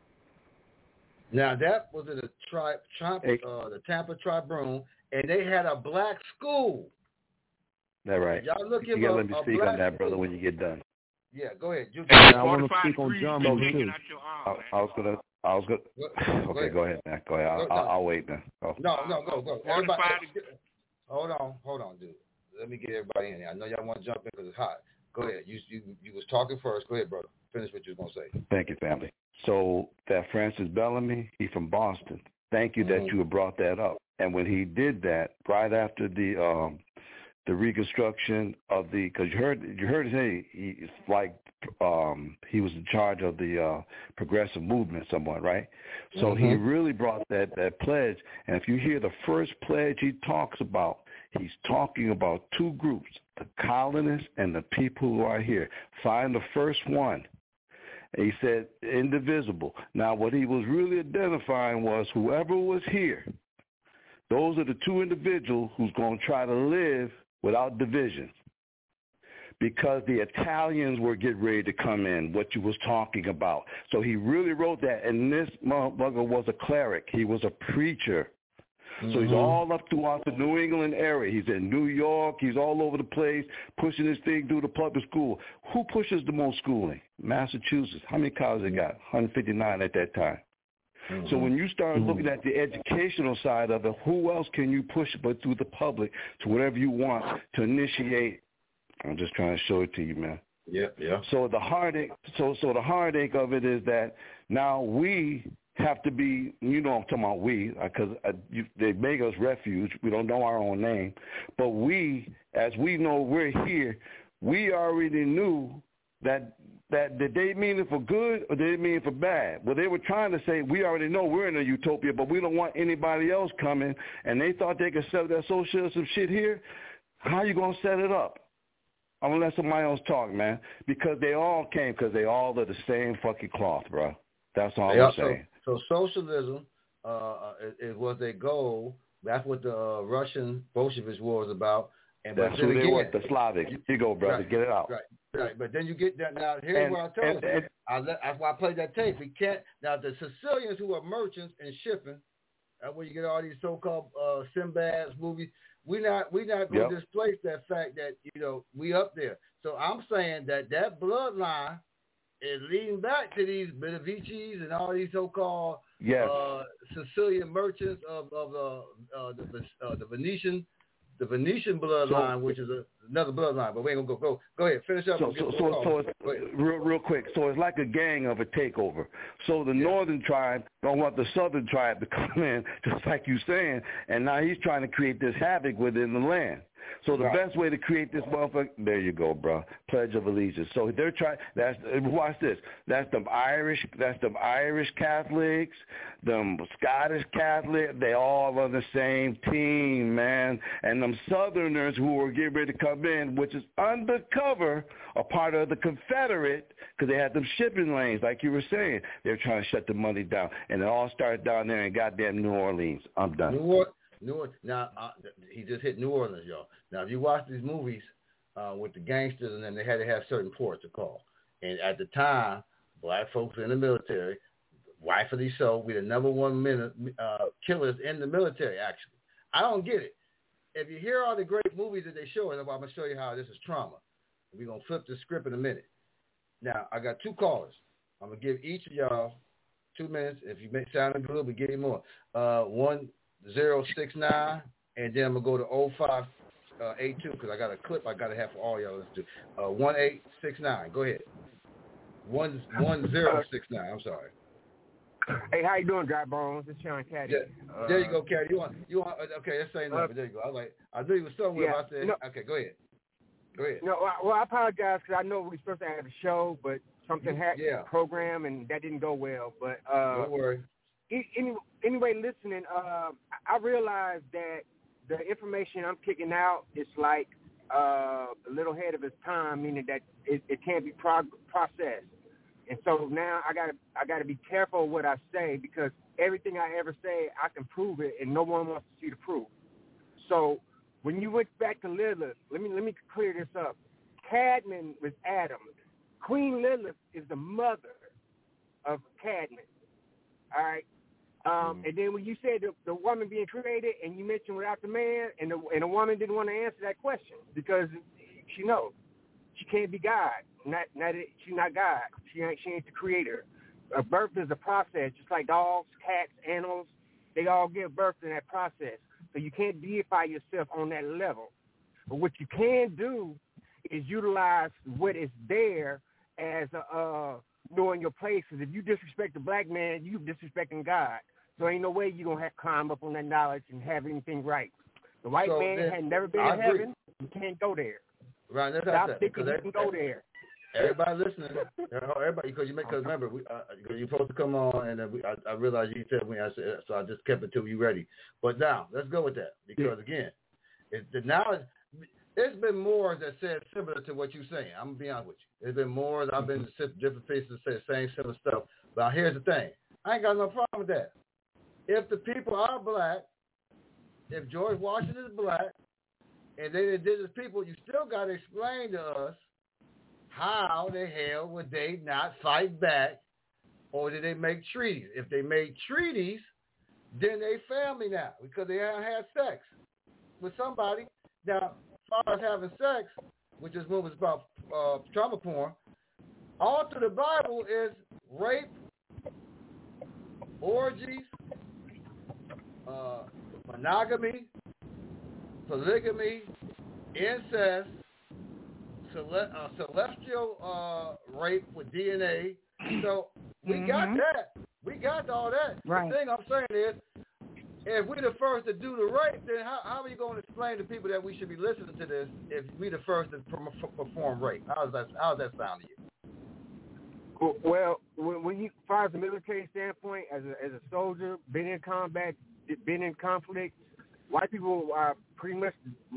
Now, that was in the Tampa Tribune, and they had a black school. That's right. Y'all look you gotta let me speak on that, brother, when you get done. Yeah, go ahead. I want to speak on German too. I was gonna. Okay, go ahead, man. Go ahead. I'll wait, man. Go. No, go. Everybody, hold on, dude. Let me get everybody in here. I know y'all want to jump in because it's hot. Go ahead. You was talking first. Go ahead, brother. Finish what you was gonna say. Thank you, family. So that Francis Bellamy, he's from Boston. Thank you that you brought that up. And when he did that, right after the reconstruction of because you heard him, he's like he was in charge of the progressive movement somewhat, right? So he really brought that pledge. And if you hear the first pledge he talks about, he's talking about two groups, the colonists and the people who are here. Find the first one. And he said, indivisible. Now, what he was really identifying was whoever was here, those are the two individuals who's going to try to live without division. Because the Italians were getting ready to come in, what you was talking about. So he really wrote that. And this motherfucker was a cleric. He was a preacher. So he's all up throughout the New England area. He's in New York. He's all over the place, pushing this thing through the public school. Who pushes the most schooling? Massachusetts. How many colleges they got? 159 at that time. So when you start looking at the educational side of it, who else can you push but through the public to whatever you want to initiate? I'm just trying to show it to you, man. Yeah. So the heartache, so the heartache of it is that now we have to be, I'm talking about we, because they make us refuge. We don't know our own name. But we, as we know we're here, we already knew that did they mean it for good or did they mean it for bad? Well, they were trying to say, we already know we're in a utopia, but we don't want anybody else coming, and they thought they could set up that socialism shit here. How you going to set it up? I'm going to let somebody else talk, man, because they all came because they all are the same fucking cloth, bro. That's all I'm saying. So socialism it was their goal. That's what the Russian Bolshevist war was about. And that's who they were, the Slavics. Here you go, brother. Get it out. Right. But then you get that. Now, here's what I told you. That's why I played that tape. We can't. Now, the Sicilians who are merchants and shipping, that's where you get all these so-called Sinbad's movies. We're not going to displace that fact that, we up there. So I'm saying that bloodline is leading back to these Benevicis and all these so-called Sicilian merchants of the Venetian the Venetian bloodline, which is another bloodline. But we ain't gonna go ahead, finish up. So it's real quick. So it's like a gang of a takeover. So the northern tribe don't want the southern tribe to come in, just like you saying, and now he's trying to create this havoc within the land. So the best way to create this motherfucker, there you go, bro. Pledge of Allegiance. So they're trying. Watch this. That's them Irish Catholics, them Scottish Catholics. They all on the same team, man. And them Southerners who were getting ready to come in, which is undercover, a part of the Confederate, because they had them shipping lanes, like you were saying. They're trying to shut the money down, and it all started down there in goddamn New Orleans. I'm done. New Orleans. Now he just hit New Orleans, y'all. Now if you watch these movies with the gangsters, and then they had to have certain ports to call. And at the time, black folks in the military, rightfully so, we the number one killers in the military. Actually, I don't get it. If you hear all the great movies that they show, and I'm gonna show you how this is trauma. We're gonna flip the script in a minute. Now I got 2 callers. I'm gonna give each of y'all 2 minutes. If you make sounding good, we give you more. 1069, and then I'm gonna go to 0582 because I got a clip I gotta have for all y'all. Let's do 1869. Go ahead. 1069. I'm sorry. Hey, how you doing, Dry Bones? It's Sean Caddy. Yeah, there you go, Caddy. You want? Okay, that's saying nothing. There you go. I knew you was somewhere. Yeah, I said, okay, go ahead. Go ahead. No, well, I apologize because I know we were supposed to have a show, but something happened to the program and that didn't go well. But don't worry. Anyway, listening, I realized that the information I'm kicking out is like a little ahead of its time, meaning that it can't be processed. And so now I gotta be careful what I say because everything I ever say, I can prove it, and no one wants to see the proof. So when you went back to Lilith, let me clear this up. Cadman was Adam. Queen Lilith is the mother of Cadman. All right. And then when you said the woman being created, and you mentioned without the man, and the woman didn't want to answer that question because she knows she can't be God. She's not God. She ain't the creator. A birth is a process, just like dogs, cats, animals. They all give birth in that process. So you can't deify yourself on that level. But what you can do is utilize what is there as knowing your place. Because if you disrespect the black man, you disrespecting God. So ain't no way you're going to climb up on that knowledge and have anything right. The white man had never been in heaven. You can't go there. Right, that's Stop thinking you can go there. Everybody listening, everybody, because remember, you're supposed to come on, and then I realized you said when I said, so I just kept it till you ready. But now, let's go with that, because again, it's been more that said similar to what you're saying. I'm going to be honest with you. There's been more that I've been to different places say the same similar stuff. But here's the thing. I ain't got no problem with that. If the people are black, if George Washington is black, and they indigenous people, you still got to explain to us how the hell would they not fight back, or did they make treaties? If they made treaties, then they family now because they haven't had sex with somebody. Now, as far as having sex, which is what was about trauma porn, all through the Bible is rape, orgies, monogamy, polygamy, incest, celestial rape with DNA. So we got that. We got all that. Right. The thing I'm saying is, if we're the first to do the rape, then how are you going to explain to people that we should be listening to this if we're the first to perform rape? How does that sound to you? Well, when you, as far as the military standpoint, as a soldier, been in combat, been in conflict, white people are pretty much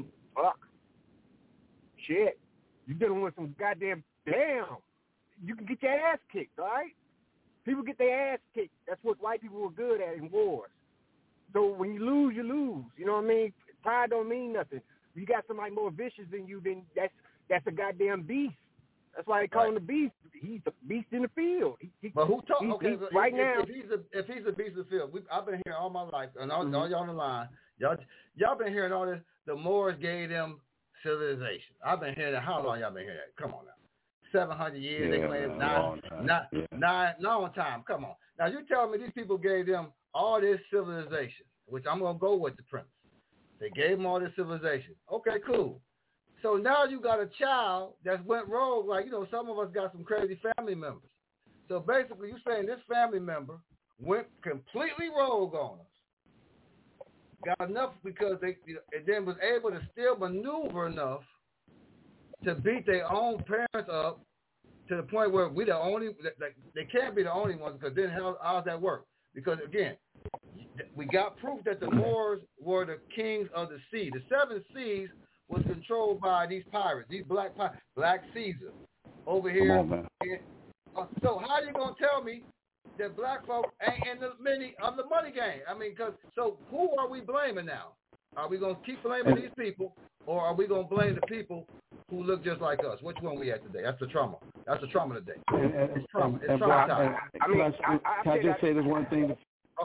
shit. You're dealing with some goddamn you can get your ass kicked, all right? People get their ass kicked. That's what white people were good at in wars. So when you lose, you lose. You know what I mean? Pride don't mean nothing. You got somebody more vicious than you, then that's a goddamn beast. That's why they call him the beast. He's the beast in the field. But who talk? Okay, right now. If he's a beast in the field, I've been hearing all my life, and all y'all on the line, y'all been hearing all this. The Moors gave them civilization. I've been hearing that. How long y'all been hearing that? Come on now. 700 years. They claim long time. Come on. Now you tell me these people gave them all this civilization, which I'm gonna go with the premise. They gave them all this civilization. Okay, cool. So now you got a child that went rogue. Like, some of us got some crazy family members. So basically, you're saying this family member went completely rogue on us. Got enough because and then was able to still maneuver enough to beat their own parents up to the point where we the only, they can't be the only ones, because then how's that work? Because again, we got proof that the Moors were the kings of the sea. The 7 seas was controlled by these pirates, these black Caesar over here. Come on, man. So how are you gonna tell me that black folk ain't in the money game? I mean, so who are we blaming now? Are we gonna keep blaming these people, or are we gonna blame the people who look just like us? Which one we at today? That's the trauma. That's the trauma today. It's trauma. It's trauma time. Can I just say this one thing?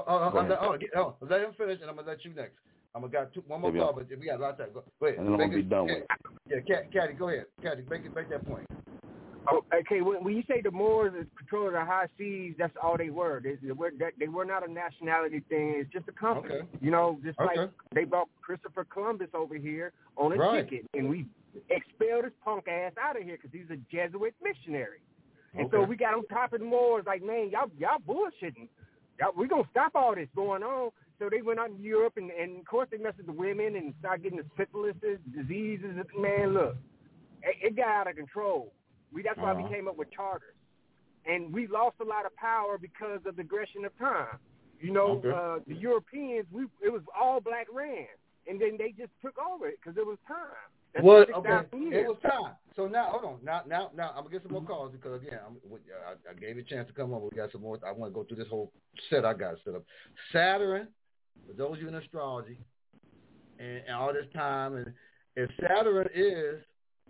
Let him finish, and I'm gonna let you next. I'm gonna got one more call, but we got a lot of time. Go ahead. And then I'm gonna be done with it. Yeah, Caddy, go ahead. Caddy, make that point. Oh, okay, when you say the Moors control the high seas, that's all they were. They were not a nationality thing. It's just a company. Okay. Just like they brought Christopher Columbus over here on a ticket, and we expelled his punk ass out of here because he's a Jesuit missionary. And so we got on top of the Moors like, man, y'all bullshitting. We're going to stop all this going on. So they went out in Europe, and of course they messed with the women and started getting the syphilis, diseases. Man, look, it got out of control. That's why we came up with charters. And we lost a lot of power because of the aggression of time. The Europeans, it was all black ran. And then they just took over it because it was time. It was time. So now, hold on. Now, I'm going to get some more calls because, again, I gave you a chance to come over. We got some more. I want to go through this whole set I got set up. Saturn, for those of you in astrology, and all this time, and if Saturn is,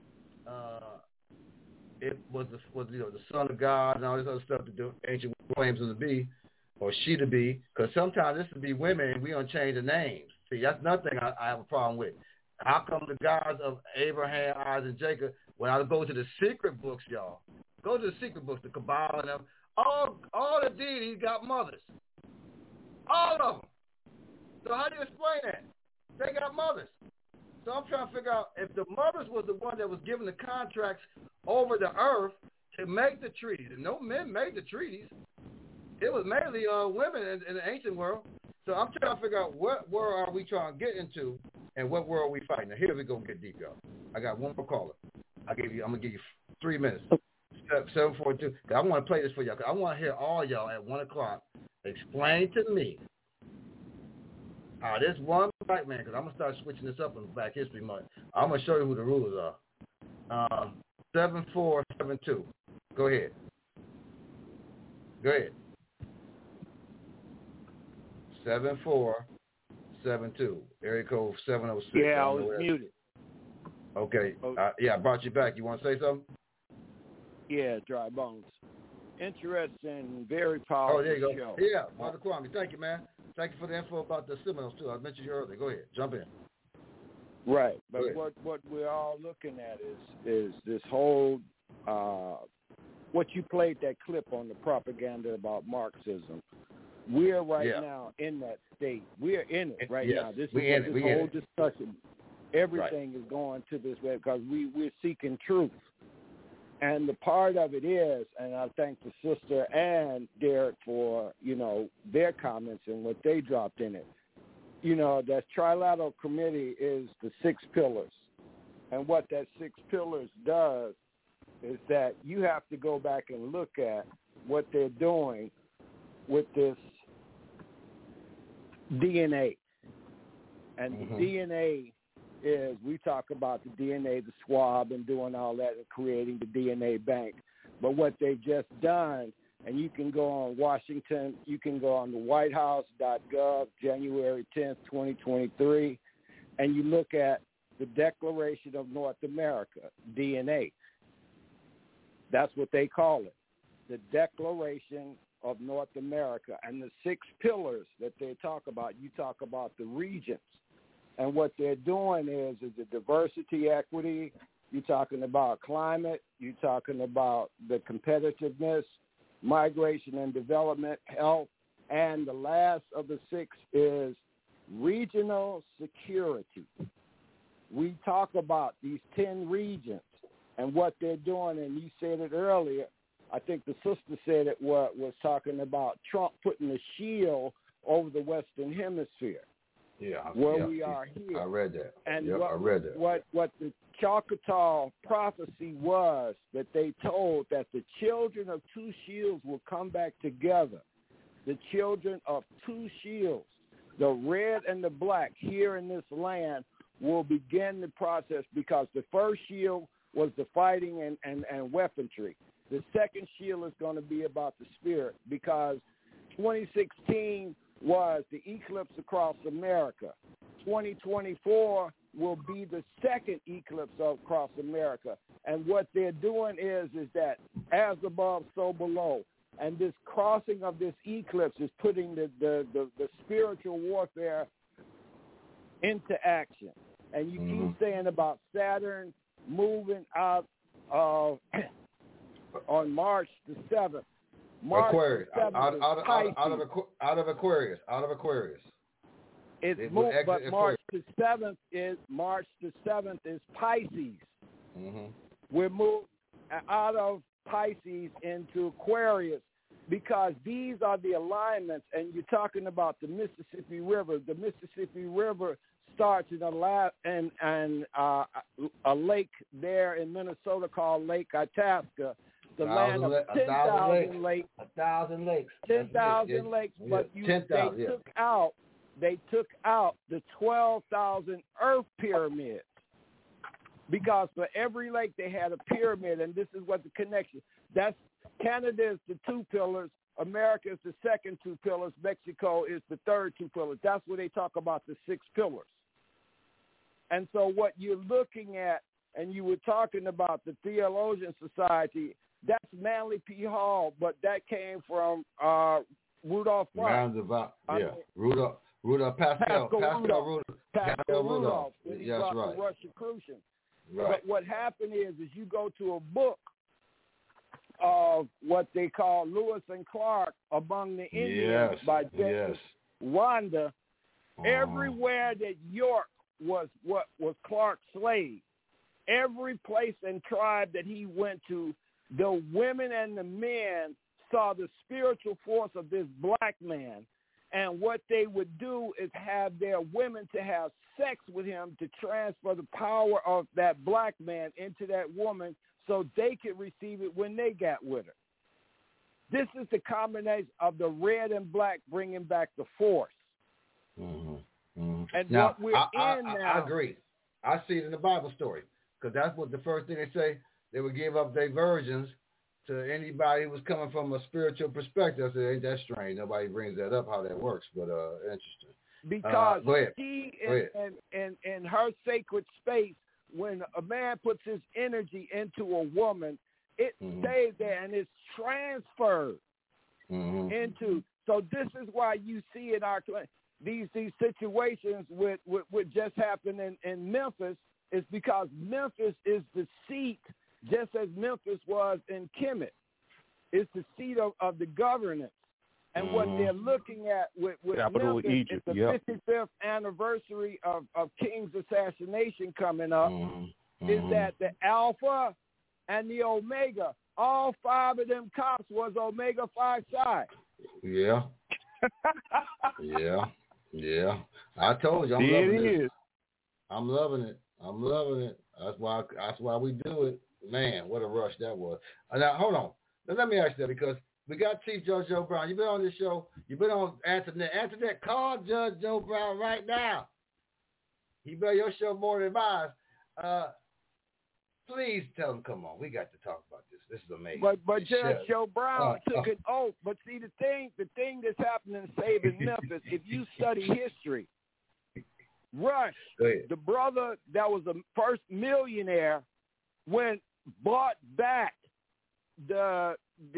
it was the son of God and all this other stuff that the ancient claims him to be, or she to be, because sometimes this would be women and we don't change the names. See, that's another thing I have a problem with. How come the gods of Abraham, Isaac, and Jacob, when I go to the secret books, y'all, go to the secret books, the Kabbalah and them, all the deities got mothers. All of them. So how do you explain that? They got mothers. So I'm trying to figure out if the mothers was the one that was given the contracts over the earth to make the treaties. And no men made the treaties. It was mainly women in the ancient world. So I'm trying to figure out what world are we trying to get into and what world are we fighting. Now, here we go get deep, y'all. I got one more caller. I'm going to give you 3 minutes. 742. I want to play this for y'all. I want to hear all y'all at 1 o'clock explain to me how this one black man, because I'm going to start switching this up in Black History Month. I'm going to show you who the rulers are. 7472. Go ahead. Go ahead. 7472. Area code 706. Yeah, I was muted. Okay. I brought you back. You want to say something? Yeah, Dry Bones. Interesting, very powerful. Oh, there you go. Show. Yeah, Father Kwame. Thank you, man. Thank you for the info about the Seminoles, too. I mentioned you earlier. Go ahead. Jump in. Right. But what we're all looking at is this whole, what you played that clip on the propaganda about Marxism. We're now in that state. We're in it right now. This whole discussion. Everything is going to this way because we're seeking truth. And the part of it is, and I thank the sister and Derek for, their comments and what they dropped in it. That Trilateral Committee is the 6 pillars. And what that 6 pillars does is that you have to go back and look at what they're doing with this DNA. And the DNA is, we talk about the DNA, the swab, and doing all that and creating the DNA bank. But what they've just done, and you can go on Washington, you can go on the whitehouse.gov, January 10th, 2023, and you look at the Declaration of North America, DNA. That's what they call it, the Declaration of North America. And the 6 pillars that they talk about, you talk about the regions. And what they're doing is the diversity, equity. You're talking about climate. You're talking about the competitiveness, migration and development, health. And the last of the 6 is regional security. We talk about these 10 regions and what they're doing, and you said it earlier. I think the sister said it was talking about Trump putting a shield over the Western Hemisphere. Yeah, we are here. I read that. And I read that. What the Choctaw prophecy was, that they told that the children of two shields will come back together. The children of two shields, the red and the black, here in this land will begin the process, because the first shield was the fighting and weaponry. The second shield is going to be about the spirit, because 2016 was the eclipse across America. 2024 will be the second eclipse across America. And what they're doing is that as above, so below. And this crossing of this eclipse is putting the spiritual warfare into action. And you keep saying about Saturn moving out of on March the 7th. Aquarius, out of Aquarius. It's moved, but March the 7th is Pisces. Mm-hmm. We're moved out of Pisces into Aquarius, because these are the alignments. And you're talking about the Mississippi River. The Mississippi River starts in a lake there in Minnesota called Lake Itasca. The land of 10,000 lakes. 1,000 lakes. 10,000 lakes, but they took out the 12,000 earth pyramids, because for every lake they had a pyramid, and this is what the connection. That's Canada is the two pillars, America is the second two pillars, Mexico is the third two pillars. That's where they talk about the 6 pillars. And so what you're looking at, and you were talking about the Theologian Society, that's Manly P. Hall, but that came from Rudolph Roth. Pascal Rudolph. Yes, right. The Rosicrucian. Right. But what happened is you go to a book of what they call Lewis and Clark Among the Indians by Justice Wanda. Everywhere that York was Clark's slave, every place and tribe that he went to, the women and the men saw the spiritual force of this black man. And what they would do is have their women to have sex with him to transfer the power of that black man into that woman so they could receive it when they got with her. This is the combination of the red and black bringing back the force. Mm-hmm. Mm-hmm. And now, what we're in now... I agree. I see it in the Bible story, because that's what the first thing they say. They would give up their virgins to anybody who was coming from a spiritual perspective. I said, ain't that strange? Nobody brings that up, how that works, but interesting. Because go ahead. she, in her sacred space, when a man puts his energy into a woman, it stays there and it's transferred into. So this is why you see in our these situations with what just happened in Memphis, is because Memphis is the seat, just as Memphis was in Kemet. It's the seat of the governance. And what they're looking at with Memphis is the 55th anniversary of King's assassination coming up, is that the Alpha and the Omega, all 5 of them cops was Omega Phi Psi. Yeah. Yeah. I told you, I'm loving it. I'm loving it. That's why we do it. Man, what a rush that was. Now, hold on. Now, let me ask you that, because we got Chief Judge Joe Brown. You've been on this show. You've been on Antoinette. Antoinette, call Judge Joe Brown right now. He better your show more than mine. Please tell him, come on. We got to talk about this. This is amazing. But Judge Joe Brown took an oath. But see, the thing that's happening saving Memphis, if you study history, Rush, the brother that was the first millionaire, bought back the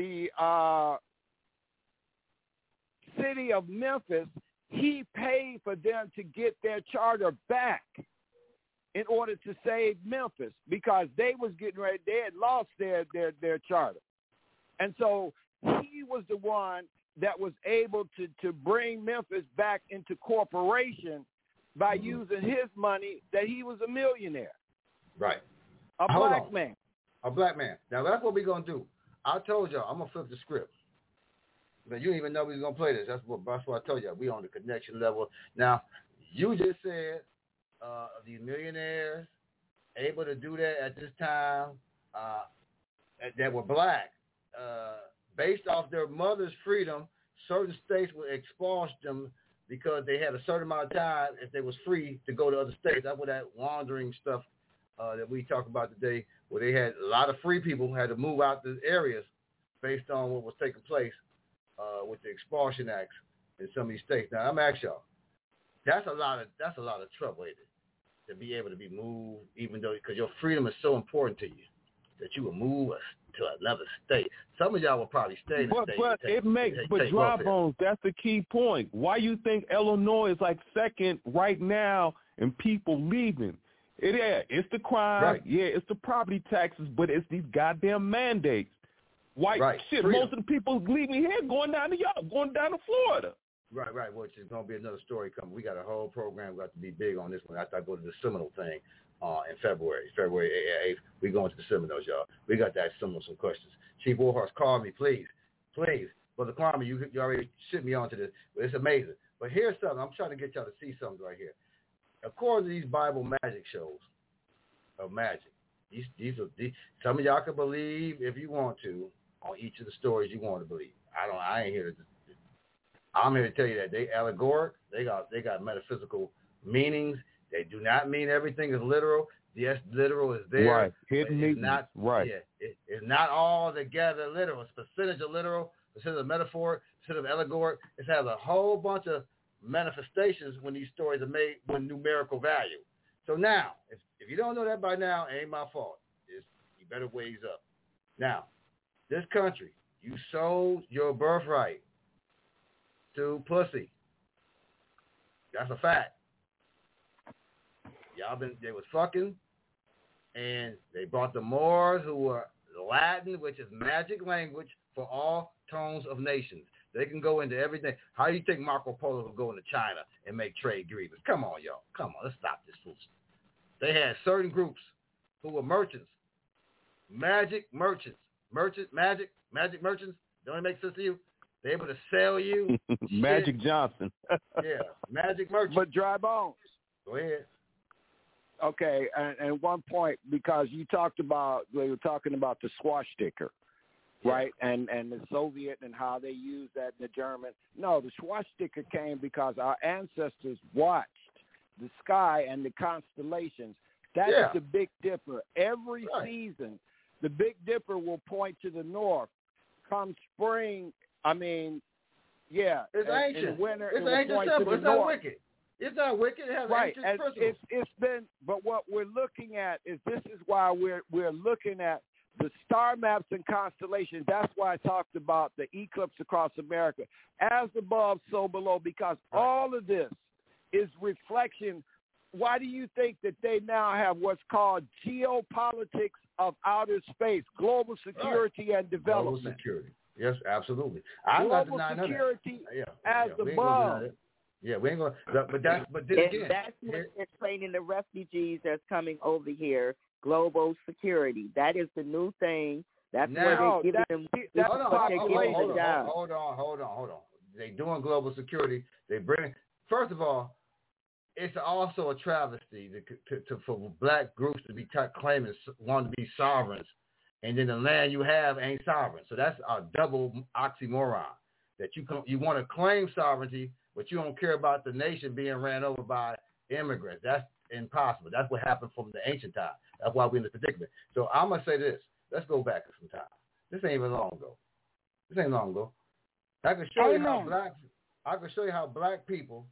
city of Memphis. He paid for them to get their charter back in order to save Memphis, because they was getting ready. They had lost their charter. And so he was the one that was able to bring Memphis back into corporation by using his money, that he was a millionaire. Right. A black man. A black man. Now, that's what we're going to do. I told y'all, I'm going to flip the script. But you didn't even know we was going to play this. That's what I told you. We on the connection level. Now, you just said the millionaires able to do that at this time that were black. Based off their mother's freedom, certain states would expulse them because they had a certain amount of time if they was free to go to other states. That's what that wandering stuff that we talk about today, where they had a lot of free people who had to move out the areas based on what was taking place with the expulsion acts in some of these states. Now, I'm asking y'all, that's a lot of trouble, ain't it? To be able to be moved, even though, because your freedom is so important to you, that you will move to another state. Some of y'all will probably stay in the state. But Dry Bones, that's the key point. Why you think Illinois is like second right now in people leaving? It's the crime, right. Yeah, it's the property taxes, but it's these goddamn mandates. Why shit? Freedom. Most of the people leaving here going down to Florida. Right, which is going to be another story coming. We got a whole program. We got to be big on this one. After I go to the Seminole thing in February 8th. We going to the Seminoles, y'all. We got to ask Seminole some questions. Chief Warhorse, call me, please. Brother Kwame, you already sent me on to this. But it's amazing. But here's something. I'm trying to get y'all to see something right here. According to these Bible magic shows of magic, these some of y'all can believe if you want to on each of the stories you want to believe. I ain't here to. I'm here to tell you that they allegoric. They got metaphysical meanings. They do not mean everything is literal. Yes, literal is there. Right. Hidden meanings. Not right. Yeah, it's not all together literal. It's percentage of literal, percentage of metaphor, percentage of allegoric. It has a whole bunch of manifestations when these stories are made with numerical value. So now, if you don't know that by now, it ain't my fault. You better wise up. Now, this country, you sold your birthright to pussy. That's a fact. They was fucking, and they brought the Moors, who were Latin, which is magic language for all tones of nations. They can go into everything. How do you think Marco Polo would go into China and make trade agreements? Come on, y'all. Come on, let's stop this foolishness. They had certain groups who were merchants, magic merchants, magic merchants. Don't it make sense to you? They're able to sell you Magic Johnson. Yeah, magic merchants. But Dry Bones. Go ahead. Okay, and one point, because they were talking about the swastika, right? And the Soviet and how they used that in the German. No, the swastika came because our ancestors watched the sky and the constellations. That's the Big Dipper. Every season, the Big Dipper will point to the north. Come spring, it's ancient. In winter, it's ancient symbol. It's not wicked. It's not wicked. It has ancient and principles. It's been, but what we're looking at is this is why we're looking at the star maps and constellations. That's why I talked about the eclipse across America, as above, so below, because all of this is reflection. Why do you think that they now have what's called geopolitics of outer space, global security and development? Global security. Yes, absolutely. Global security as above. Yeah, we ain't going to, but then again. That's what they're training the refugees that's coming over here, global security. That is the new thing. That's where they're giving them, Hold on. They're doing global security. First of all, it's also a travesty for black groups to be claiming, want to be sovereigns, and then the land you have ain't sovereign. So that's a double oxymoron, that you want to claim sovereignty, but you don't care about the nation being ran over by immigrants. That's impossible. That's what happened from the ancient time. That's why we're in this predicament. So I'm going to say this. Let's go back some time. This ain't even long ago. I can show you how black people,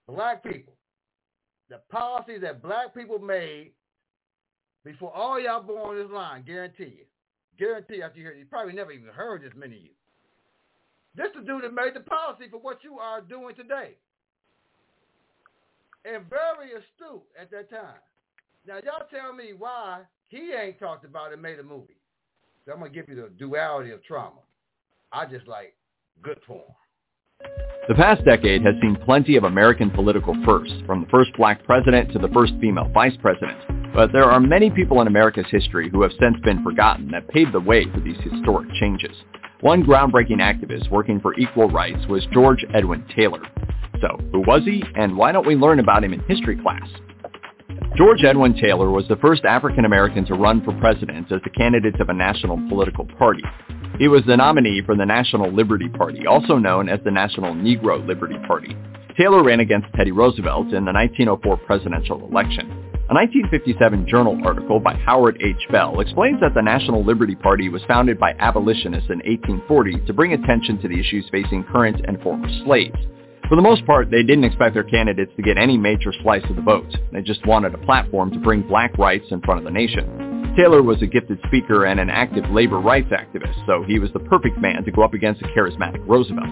the policies that black people made before all y'all born on this line, guarantee after you hear it, you probably never even heard this many of you. This is the dude that made the policy for what you are doing today. And very astute at that time. Now, y'all tell me why he ain't talked about it and made a movie. So I'm going to give you the duality of trauma. I just like good porn. The past decade has seen plenty of American political firsts, from the first black president to the first female vice president. But there are many people in America's history who have since been forgotten that paved the way for these historic changes. One groundbreaking activist working for equal rights was George Edwin Taylor. So, who was he, and why don't we learn about him in history class? George Edwin Taylor was the first African American to run for president as the candidate of a national political party. He was the nominee for the National Liberty Party, also known as the National Negro Liberty Party. Taylor ran against Teddy Roosevelt in the 1904 presidential election. A 1957 Journal article by Howard H. Bell explains that the National Liberty Party was founded by abolitionists in 1840 to bring attention to the issues facing current and former slaves. For the most part, they didn't expect their candidates to get any major slice of the vote. They just wanted a platform to bring black rights in front of the nation. Taylor was a gifted speaker and an active labor rights activist, so he was the perfect man to go up against a charismatic Roosevelt.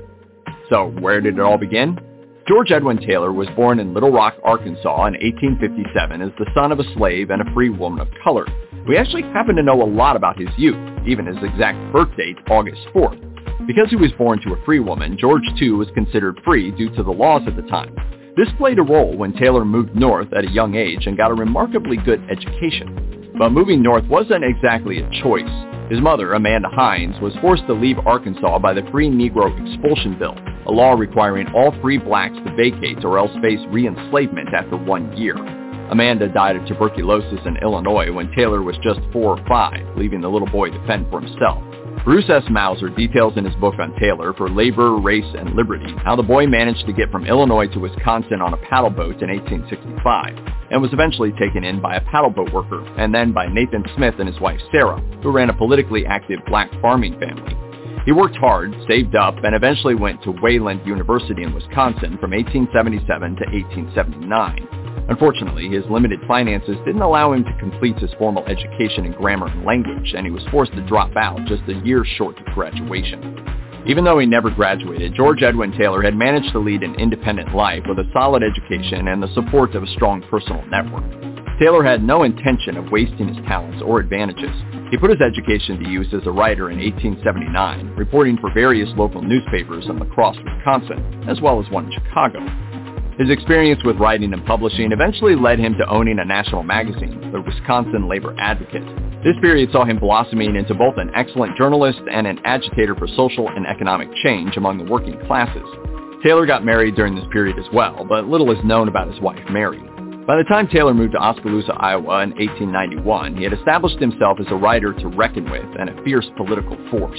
So where did it all begin? George Edwin Taylor was born in Little Rock, Arkansas in 1857 as the son of a slave and a free woman of color. We actually happen to know a lot about his youth, even his exact birth date, August 4th. Because he was born to a free woman, George too was considered free due to the laws at the time. This played a role when Taylor moved north at a young age and got a remarkably good education. But moving north wasn't exactly a choice. His mother, Amanda Hines, was forced to leave Arkansas by the Free Negro Expulsion Bill, a law requiring all free blacks to vacate or else face re-enslavement after 1 year. Amanda died of tuberculosis in Illinois when Taylor was just 4 or 5, leaving the little boy to fend for himself. Bruce S. Mauser details in his book on Taylor, For Labor, Race, and Liberty, how the boy managed to get from Illinois to Wisconsin on a paddle boat in 1865, and was eventually taken in by a paddle boat worker, and then by Nathan Smith and his wife Sarah, who ran a politically active black farming family. He worked hard, saved up, and eventually went to Wayland University in Wisconsin from 1877 to 1879. Unfortunately, his limited finances didn't allow him to complete his formal education in grammar and language, and he was forced to drop out just a year short of graduation. Even though he never graduated, George Edwin Taylor had managed to lead an independent life with a solid education and the support of a strong personal network. Taylor had no intention of wasting his talents or advantages. He put his education to use as a writer in 1879, reporting for various local newspapers in La Crosse, Wisconsin, as well as one in Chicago. His experience with writing and publishing eventually led him to owning a national magazine, the Wisconsin Labor Advocate. This period saw him blossoming into both an excellent journalist and an agitator for social and economic change among the working classes. Taylor got married during this period as well, but little is known about his wife, Mary. By the time Taylor moved to Oskaloosa, Iowa in 1891, he had established himself as a writer to reckon with and a fierce political force.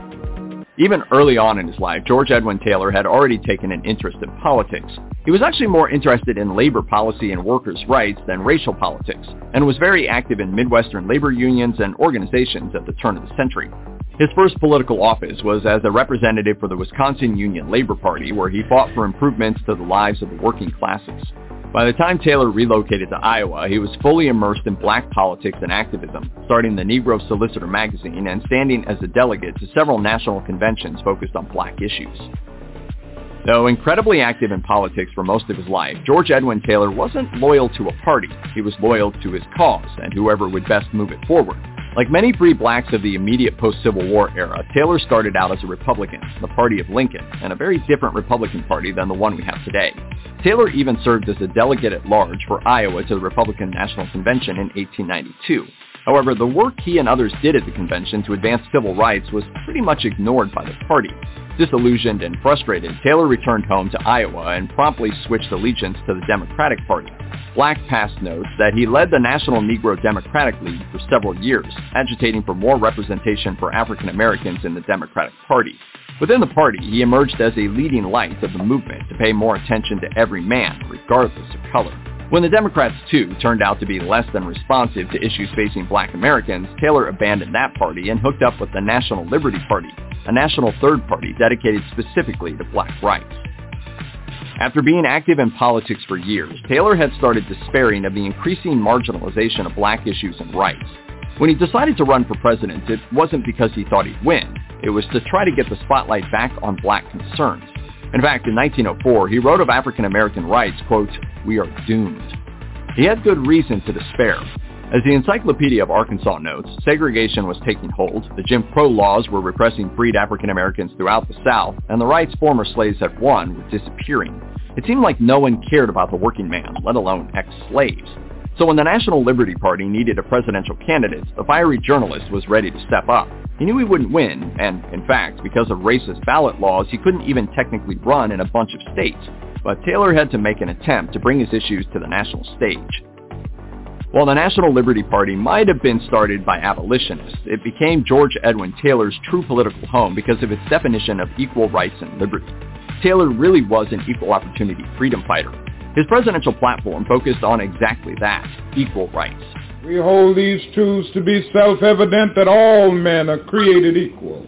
Even early on in his life, George Edwin Taylor had already taken an interest in politics. He was actually more interested in labor policy and workers' rights than racial politics, and was very active in Midwestern labor unions and organizations at the turn of the century. His first political office was as a representative for the Wisconsin Union Labor Party, where he fought for improvements to the lives of the working classes. By the time Taylor relocated to Iowa, he was fully immersed in black politics and activism, starting the Negro Solicitor magazine and standing as a delegate to several national conventions focused on black issues. Though incredibly active in politics for most of his life, George Edwin Taylor wasn't loyal to a party. He was loyal to his cause and whoever would best move it forward. Like many free blacks of the immediate post-Civil War era, Taylor started out as a Republican, the party of Lincoln, and a very different Republican Party than the one we have today. Taylor even served as a delegate at large for Iowa to the Republican National Convention in 1892. However, the work he and others did at the convention to advance civil rights was pretty much ignored by the party. Disillusioned and frustrated, Taylor returned home to Iowa and promptly switched allegiance to the Democratic Party. Black Past notes that he led the National Negro Democratic League for several years, agitating for more representation for African Americans in the Democratic Party. Within the party, he emerged as a leading light of the movement to pay more attention to every man, regardless of color. When the Democrats, too, turned out to be less than responsive to issues facing black Americans, Taylor abandoned that party and hooked up with the National Liberty Party, a national third party dedicated specifically to black rights. After being active in politics for years, Taylor had started despairing of the increasing marginalization of black issues and rights. When he decided to run for president, it wasn't because he thought he'd win. It was to try to get the spotlight back on black concerns. In fact, in 1904, he wrote of African American rights, quote, "We are doomed." He had good reason to despair. As the Encyclopedia of Arkansas notes, segregation was taking hold, the Jim Crow laws were repressing freed African Americans throughout the South, and the rights former slaves had won were disappearing. It seemed like no one cared about the working man, let alone ex-slaves. So when the National Liberty Party needed a presidential candidate, the fiery journalist was ready to step up. He knew he wouldn't win, and in fact, because of racist ballot laws, he couldn't even technically run in a bunch of states. But Taylor had to make an attempt to bring his issues to the national stage. While the National Liberty Party might have been started by abolitionists, it became George Edwin Taylor's true political home because of its definition of equal rights and liberty. Taylor really was an equal opportunity freedom fighter. His presidential platform focused on exactly that, equal rights. We hold these truths to be self-evident that all men are created equal,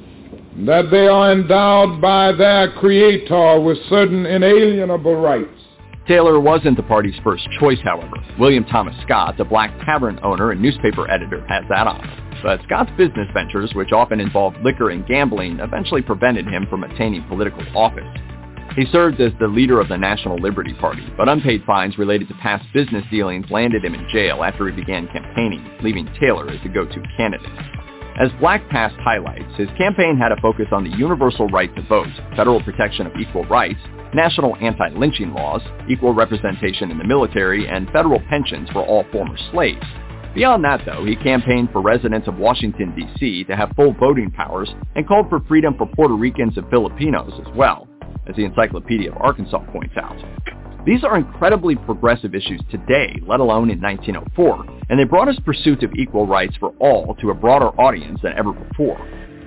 that they are endowed by their Creator with certain inalienable rights. Taylor wasn't the party's first choice, however. William Thomas Scott, a black tavern owner and newspaper editor, has that honor. But Scott's business ventures, which often involved liquor and gambling, eventually prevented him from attaining political office. He served as the leader of the National Liberty Party, but unpaid fines related to past business dealings landed him in jail after he began campaigning, leaving Taylor as the go-to candidate. As Black Past highlights, his campaign had a focus on the universal right to vote, federal protection of equal rights, national anti-lynching laws, equal representation in the military, and federal pensions for all former slaves. Beyond that, though, he campaigned for residents of Washington, D.C. to have full voting powers and called for freedom for Puerto Ricans and Filipinos as well, as the Encyclopedia of Arkansas points out. These are incredibly progressive issues today, let alone in 1904, and they brought his pursuit of equal rights for all to a broader audience than ever before.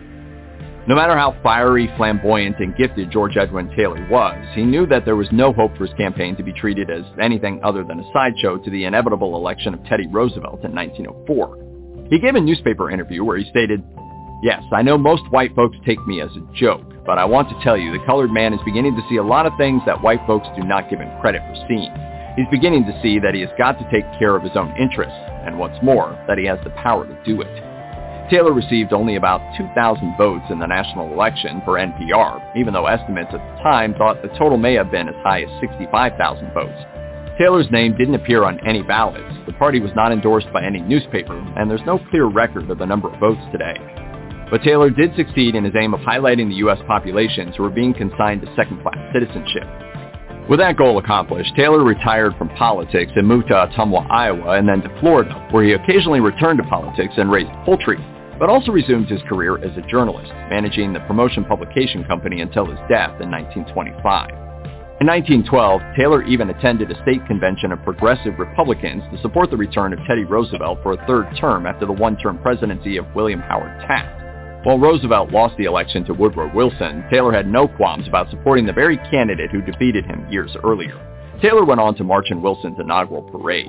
No matter how fiery, flamboyant, and gifted George Edwin Taylor was, he knew that there was no hope for his campaign to be treated as anything other than a sideshow to the inevitable election of Teddy Roosevelt in 1904. He gave a newspaper interview where he stated, "Yes, I know most white folks take me as a joke, but I want to tell you the colored man is beginning to see a lot of things that white folks do not give him credit for seeing. He's beginning to see that he has got to take care of his own interests, and what's more, that he has the power to do it." Taylor received only about 2,000 votes in the national election for NPR, even though estimates at the time thought the total may have been as high as 65,000 votes. Taylor's name didn't appear on any ballots, the party was not endorsed by any newspaper, and there's no clear record of the number of votes today. But Taylor did succeed in his aim of highlighting the U.S. populations who were being consigned to second-class citizenship. With that goal accomplished, Taylor retired from politics and moved to Ottumwa, Iowa, and then to Florida, where he occasionally returned to politics and raised poultry, but also resumed his career as a journalist, managing the Promotion Publication Company until his death in 1925. In 1912, Taylor even attended a state convention of progressive Republicans to support the return of Teddy Roosevelt for a third term after the one-term presidency of William Howard Taft. While Roosevelt lost the election to Woodrow Wilson, Taylor had no qualms about supporting the very candidate who defeated him years earlier. Taylor went on to march in Wilson's inaugural parade.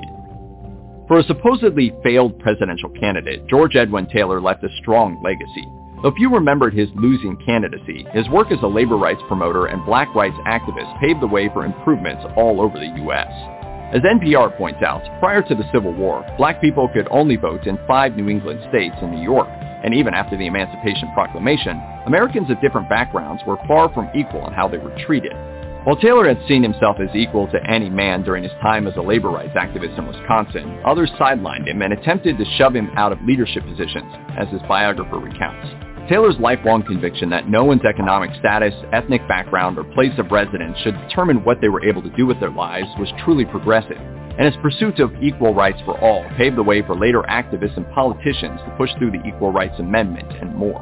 For a supposedly failed presidential candidate, George Edwin Taylor left a strong legacy. Though few remembered his losing candidacy, his work as a labor rights promoter and black rights activist paved the way for improvements all over the U.S. As NPR points out, prior to the Civil War, black people could only vote in 5 New England states and New York, and even after the Emancipation Proclamation, Americans of different backgrounds were far from equal in how they were treated. While Taylor had seen himself as equal to any man during his time as a labor rights activist in Wisconsin, others sidelined him and attempted to shove him out of leadership positions, as his biographer recounts. Taylor's lifelong conviction that no one's economic status, ethnic background, or place of residence should determine what they were able to do with their lives was truly progressive, and his pursuit of equal rights for all paved the way for later activists and politicians to push through the Equal Rights Amendment and more.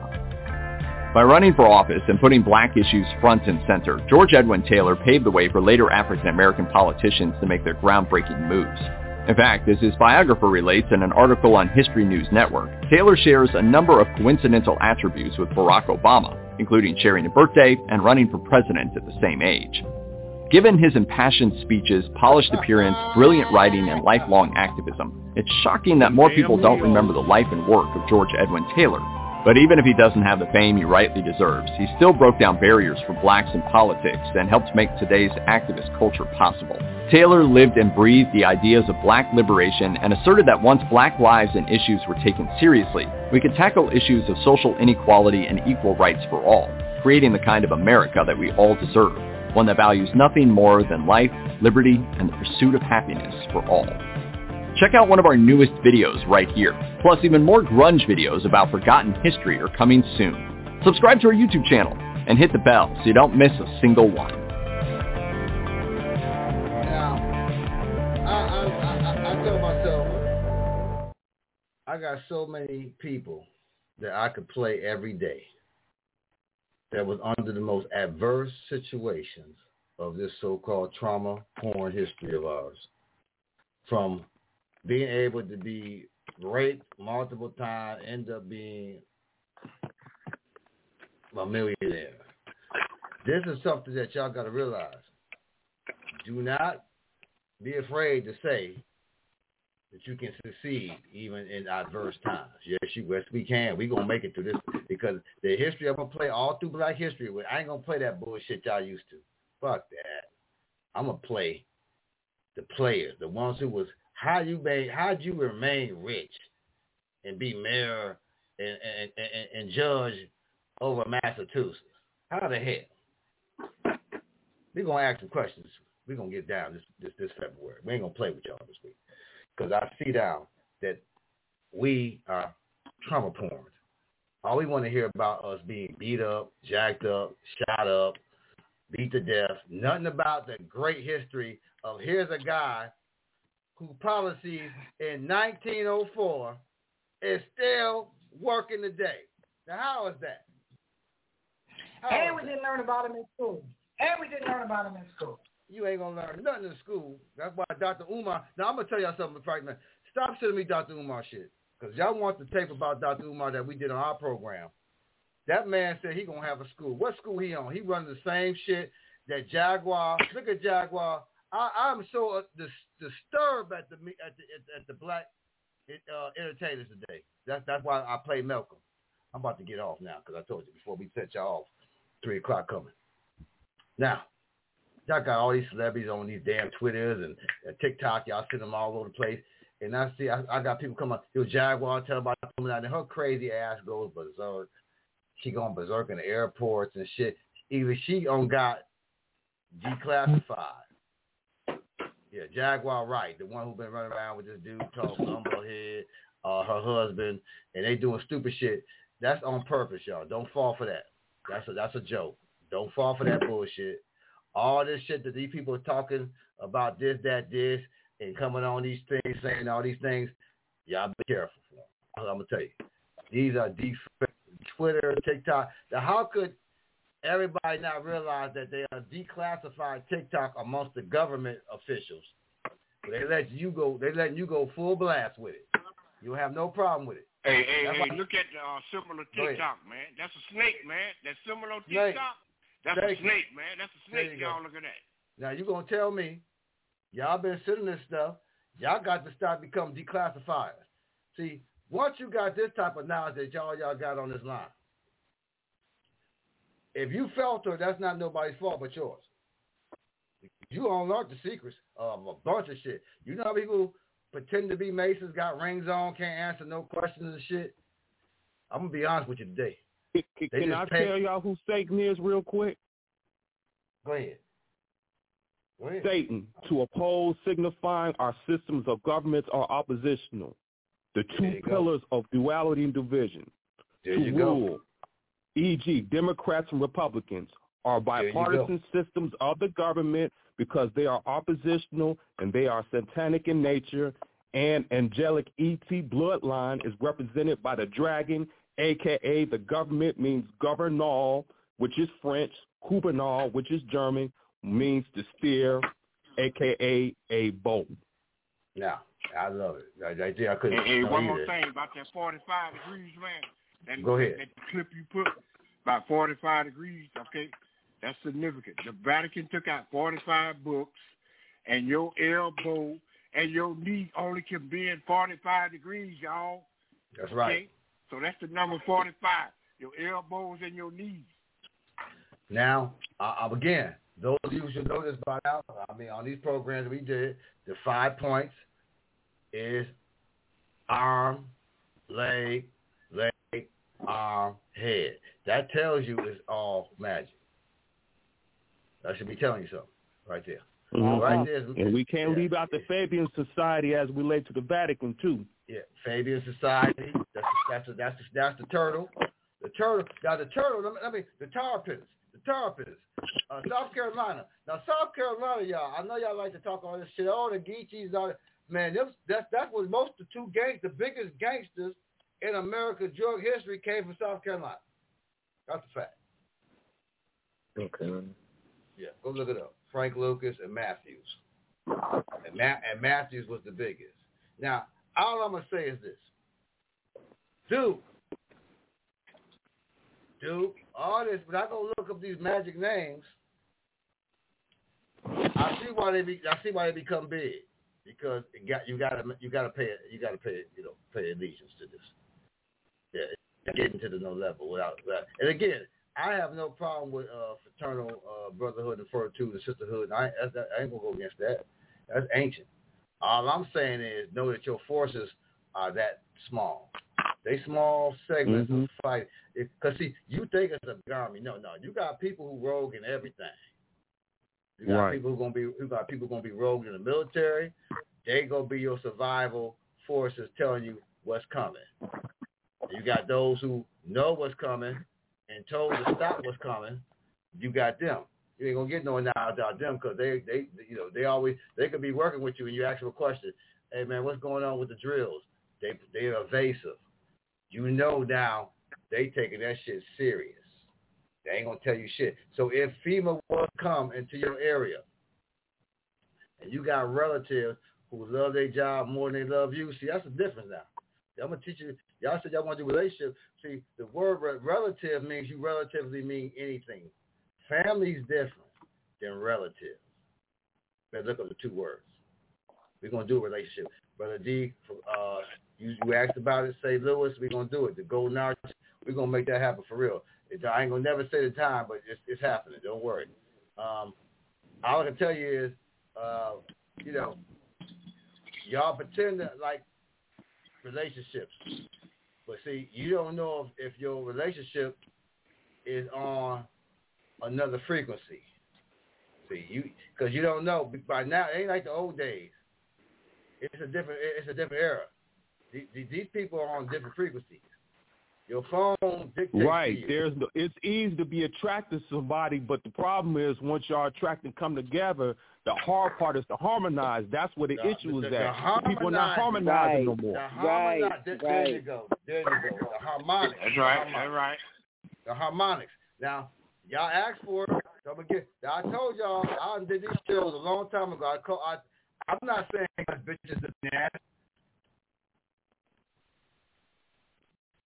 By running for office and putting black issues front and center, George Edwin Taylor paved the way for later African-American politicians to make their groundbreaking moves. In fact, as his biographer relates in an article on History News Network, Taylor shares a number of coincidental attributes with Barack Obama, including sharing a birthday and running for president at the same age. Given his impassioned speeches, polished appearance, brilliant writing, and lifelong activism, it's shocking that more people don't remember the life and work of George Edwin Taylor. But even if he doesn't have the fame he rightly deserves, he still broke down barriers for blacks in politics and helped make today's activist culture possible. Taylor lived and breathed the ideas of black liberation and asserted that once black lives and issues were taken seriously, we could tackle issues of social inequality and equal rights for all, creating the kind of America that we all deserve, one that values nothing more than life, liberty, and the pursuit of happiness for all. Check out one of our newest videos right here. Plus, even more grunge videos about forgotten history are coming soon. Subscribe to our YouTube channel and hit the bell so you don't miss a single one. Now, I tell myself, I got so many people that I could play every day that was under the most adverse situations of this so-called trauma porn history of ours. From being able to be raped multiple times, end up being a millionaire. This is something that y'all got to realize. Do not be afraid to say that you can succeed even in adverse times. Yes, we can. We're going to make it through this because the history I'm going to play all through Black history, I ain't going to play that bullshit y'all used to. Fuck that. I'm going to play the players, the ones who was, how'd you remain rich and be mayor and judge over Massachusetts? How the hell? We're going to ask some questions. We're going to get down this February. We ain't going to play with y'all this week. Because I see down that we are trauma porn. All we want to hear about us being beat up, jacked up, shot up, beat to death. Nothing about the great history of here's a guy whose policies in 1904 is still working today. Now, how is that? And we didn't learn about him in school. You ain't going to learn nothing in school. That's why Dr. Umar, now I'm going to tell y'all something right now. Stop sending me Dr. Umar shit. Because y'all want the tape about Dr. Umar that we did on our program. That man said he going to have a school. What school he on? He running the same shit that Jaguar. Look at Jaguar. I'm so disturbed at the black entertainers today. That's why I play Malcolm. I'm about to get off now because I told you before we set y'all off. 3 o'clock coming. Now, y'all got all these celebrities on these damn Twitters and TikTok. Y'all send them all over the place. And I see, I got people come up. Jaguar tell about coming out, and her crazy ass goes berserk. She going berserk in the airports and shit. Either she got declassified. Yeah, Jaguar Wright, the one who been running around with this dude called Bumblehead, her husband, and they doing stupid shit. That's on purpose, y'all. Don't fall for that. That's a joke. Don't fall for that bullshit. All this shit that these people are talking about this, and coming on these things, saying all these things, y'all be careful for them. I'm going to tell you. These are Twitter, TikTok. Now, how could everybody not realize that they are declassified TikTok amongst the government officials? They letting you go full blast with it. You'll have no problem with it. Hey, look at the similar TikTok, man. That's a snake, man. That similar TikTok, that's a snake, man. That's a snake y'all looking at. Now, you going to tell me, y'all been sending this stuff, y'all got to start becoming declassifiers. See, once you got this type of knowledge that y'all got on this line, if you falter, that's not nobody's fault but yours. You don't learn the secrets of a bunch of shit. You know how people pretend to be Masons, got rings on, can't answer no questions and shit? I'm going to be honest with you today. Can I tell y'all who Satan is real quick? Go ahead. Satan, to oppose, signifying our systems of governments are oppositional. The two pillars of duality and division. There to you rule, go. e.g., Democrats and Republicans, are bipartisan systems of the government because they are oppositional and they are satanic in nature, and angelic ET bloodline is represented by the dragon, a.k.a. the government means governal, which is French, Gouverneur, which is German, means to steer, a.k.a. a boat. Now, I love it. Right there, I couldn't. Hey, one more thing about that 45 degrees, man. Go ahead. That clip you put about 45 degrees, okay, that's significant. The Vatican took out 45 books, and your elbow and your knee only can bend 45 degrees, y'all. That's right. So that's the number 45, your elbows and your knees. Now, again, those of you who should know this by now, I mean, on these programs we did, the 5 points is arm, leg, arm, head. That tells you it's all magic. I should be telling you something right there. Right there, and we can't leave out the Fabian Society as related to the Vatican too. Yeah, Fabian Society. That's the turtle. The turtle. Now the turtle. The tar pitters. South Carolina. Now South Carolina, y'all. I know y'all like to talk all this shit. All the Geechees, all man. That was most of the biggest gangsters in American drug history came from South Carolina. That's a fact. Okay. Yeah, go look it up. Frank Lucas and Matthews. And Matthews was the biggest. Now, all I'm going to say is this. Duke, all this, when I go look up these magic names, I see why they become big. Because you gotta pay allegiance to this. Yeah, getting to the no level without that. And again, I have no problem with fraternal brotherhood and fraternity and sisterhood. And I ain't gonna go against that. That's ancient. All I'm saying is know that your forces are that small. They small segments of fight. Because see, you think it's a big army. No. You got people who rogue in everything. You got people gonna be rogue in the military. They gonna be your survival forces telling you what's coming. You got those who know what's coming and told to stop what's coming. You got them. You ain't gonna get no knowledge out of them because they could be working with you and you ask them a question. Hey man, what's going on with the drills? They're evasive. You know now they taking that shit serious. They ain't gonna tell you shit. So if FEMA will come into your area and you got relatives who love their job more than they love you, see that's the difference now. I'm gonna teach you. Y'all said y'all want to do relationship. See, the word relative means you relatively mean anything. Family's different than relative. Let's look up the two words. We're gonna do a relationship. Brother D, you asked about it. St. Louis, we're gonna do it. The Golden Arch, we're gonna make that happen for real. I ain't gonna never say the time, but it's happening. Don't worry. All I can tell you is, y'all pretend that like relationships, but see, you don't know if your relationship is on another frequency. See, because you don't know. By now, it ain't like the old days. It's a different era. These people are on different frequencies. Your phone dictates. Right. It's easy to be attracted to somebody, but the problem is once y'all attract and come together, the hard part is to harmonize. That's where the issue is at. People are not harmonizing no more. There you go. The harmonics. That's right. The harmonics. Now, y'all asked for it. So I told y'all I did these shows a long time ago. I'm not saying bitches are nasty.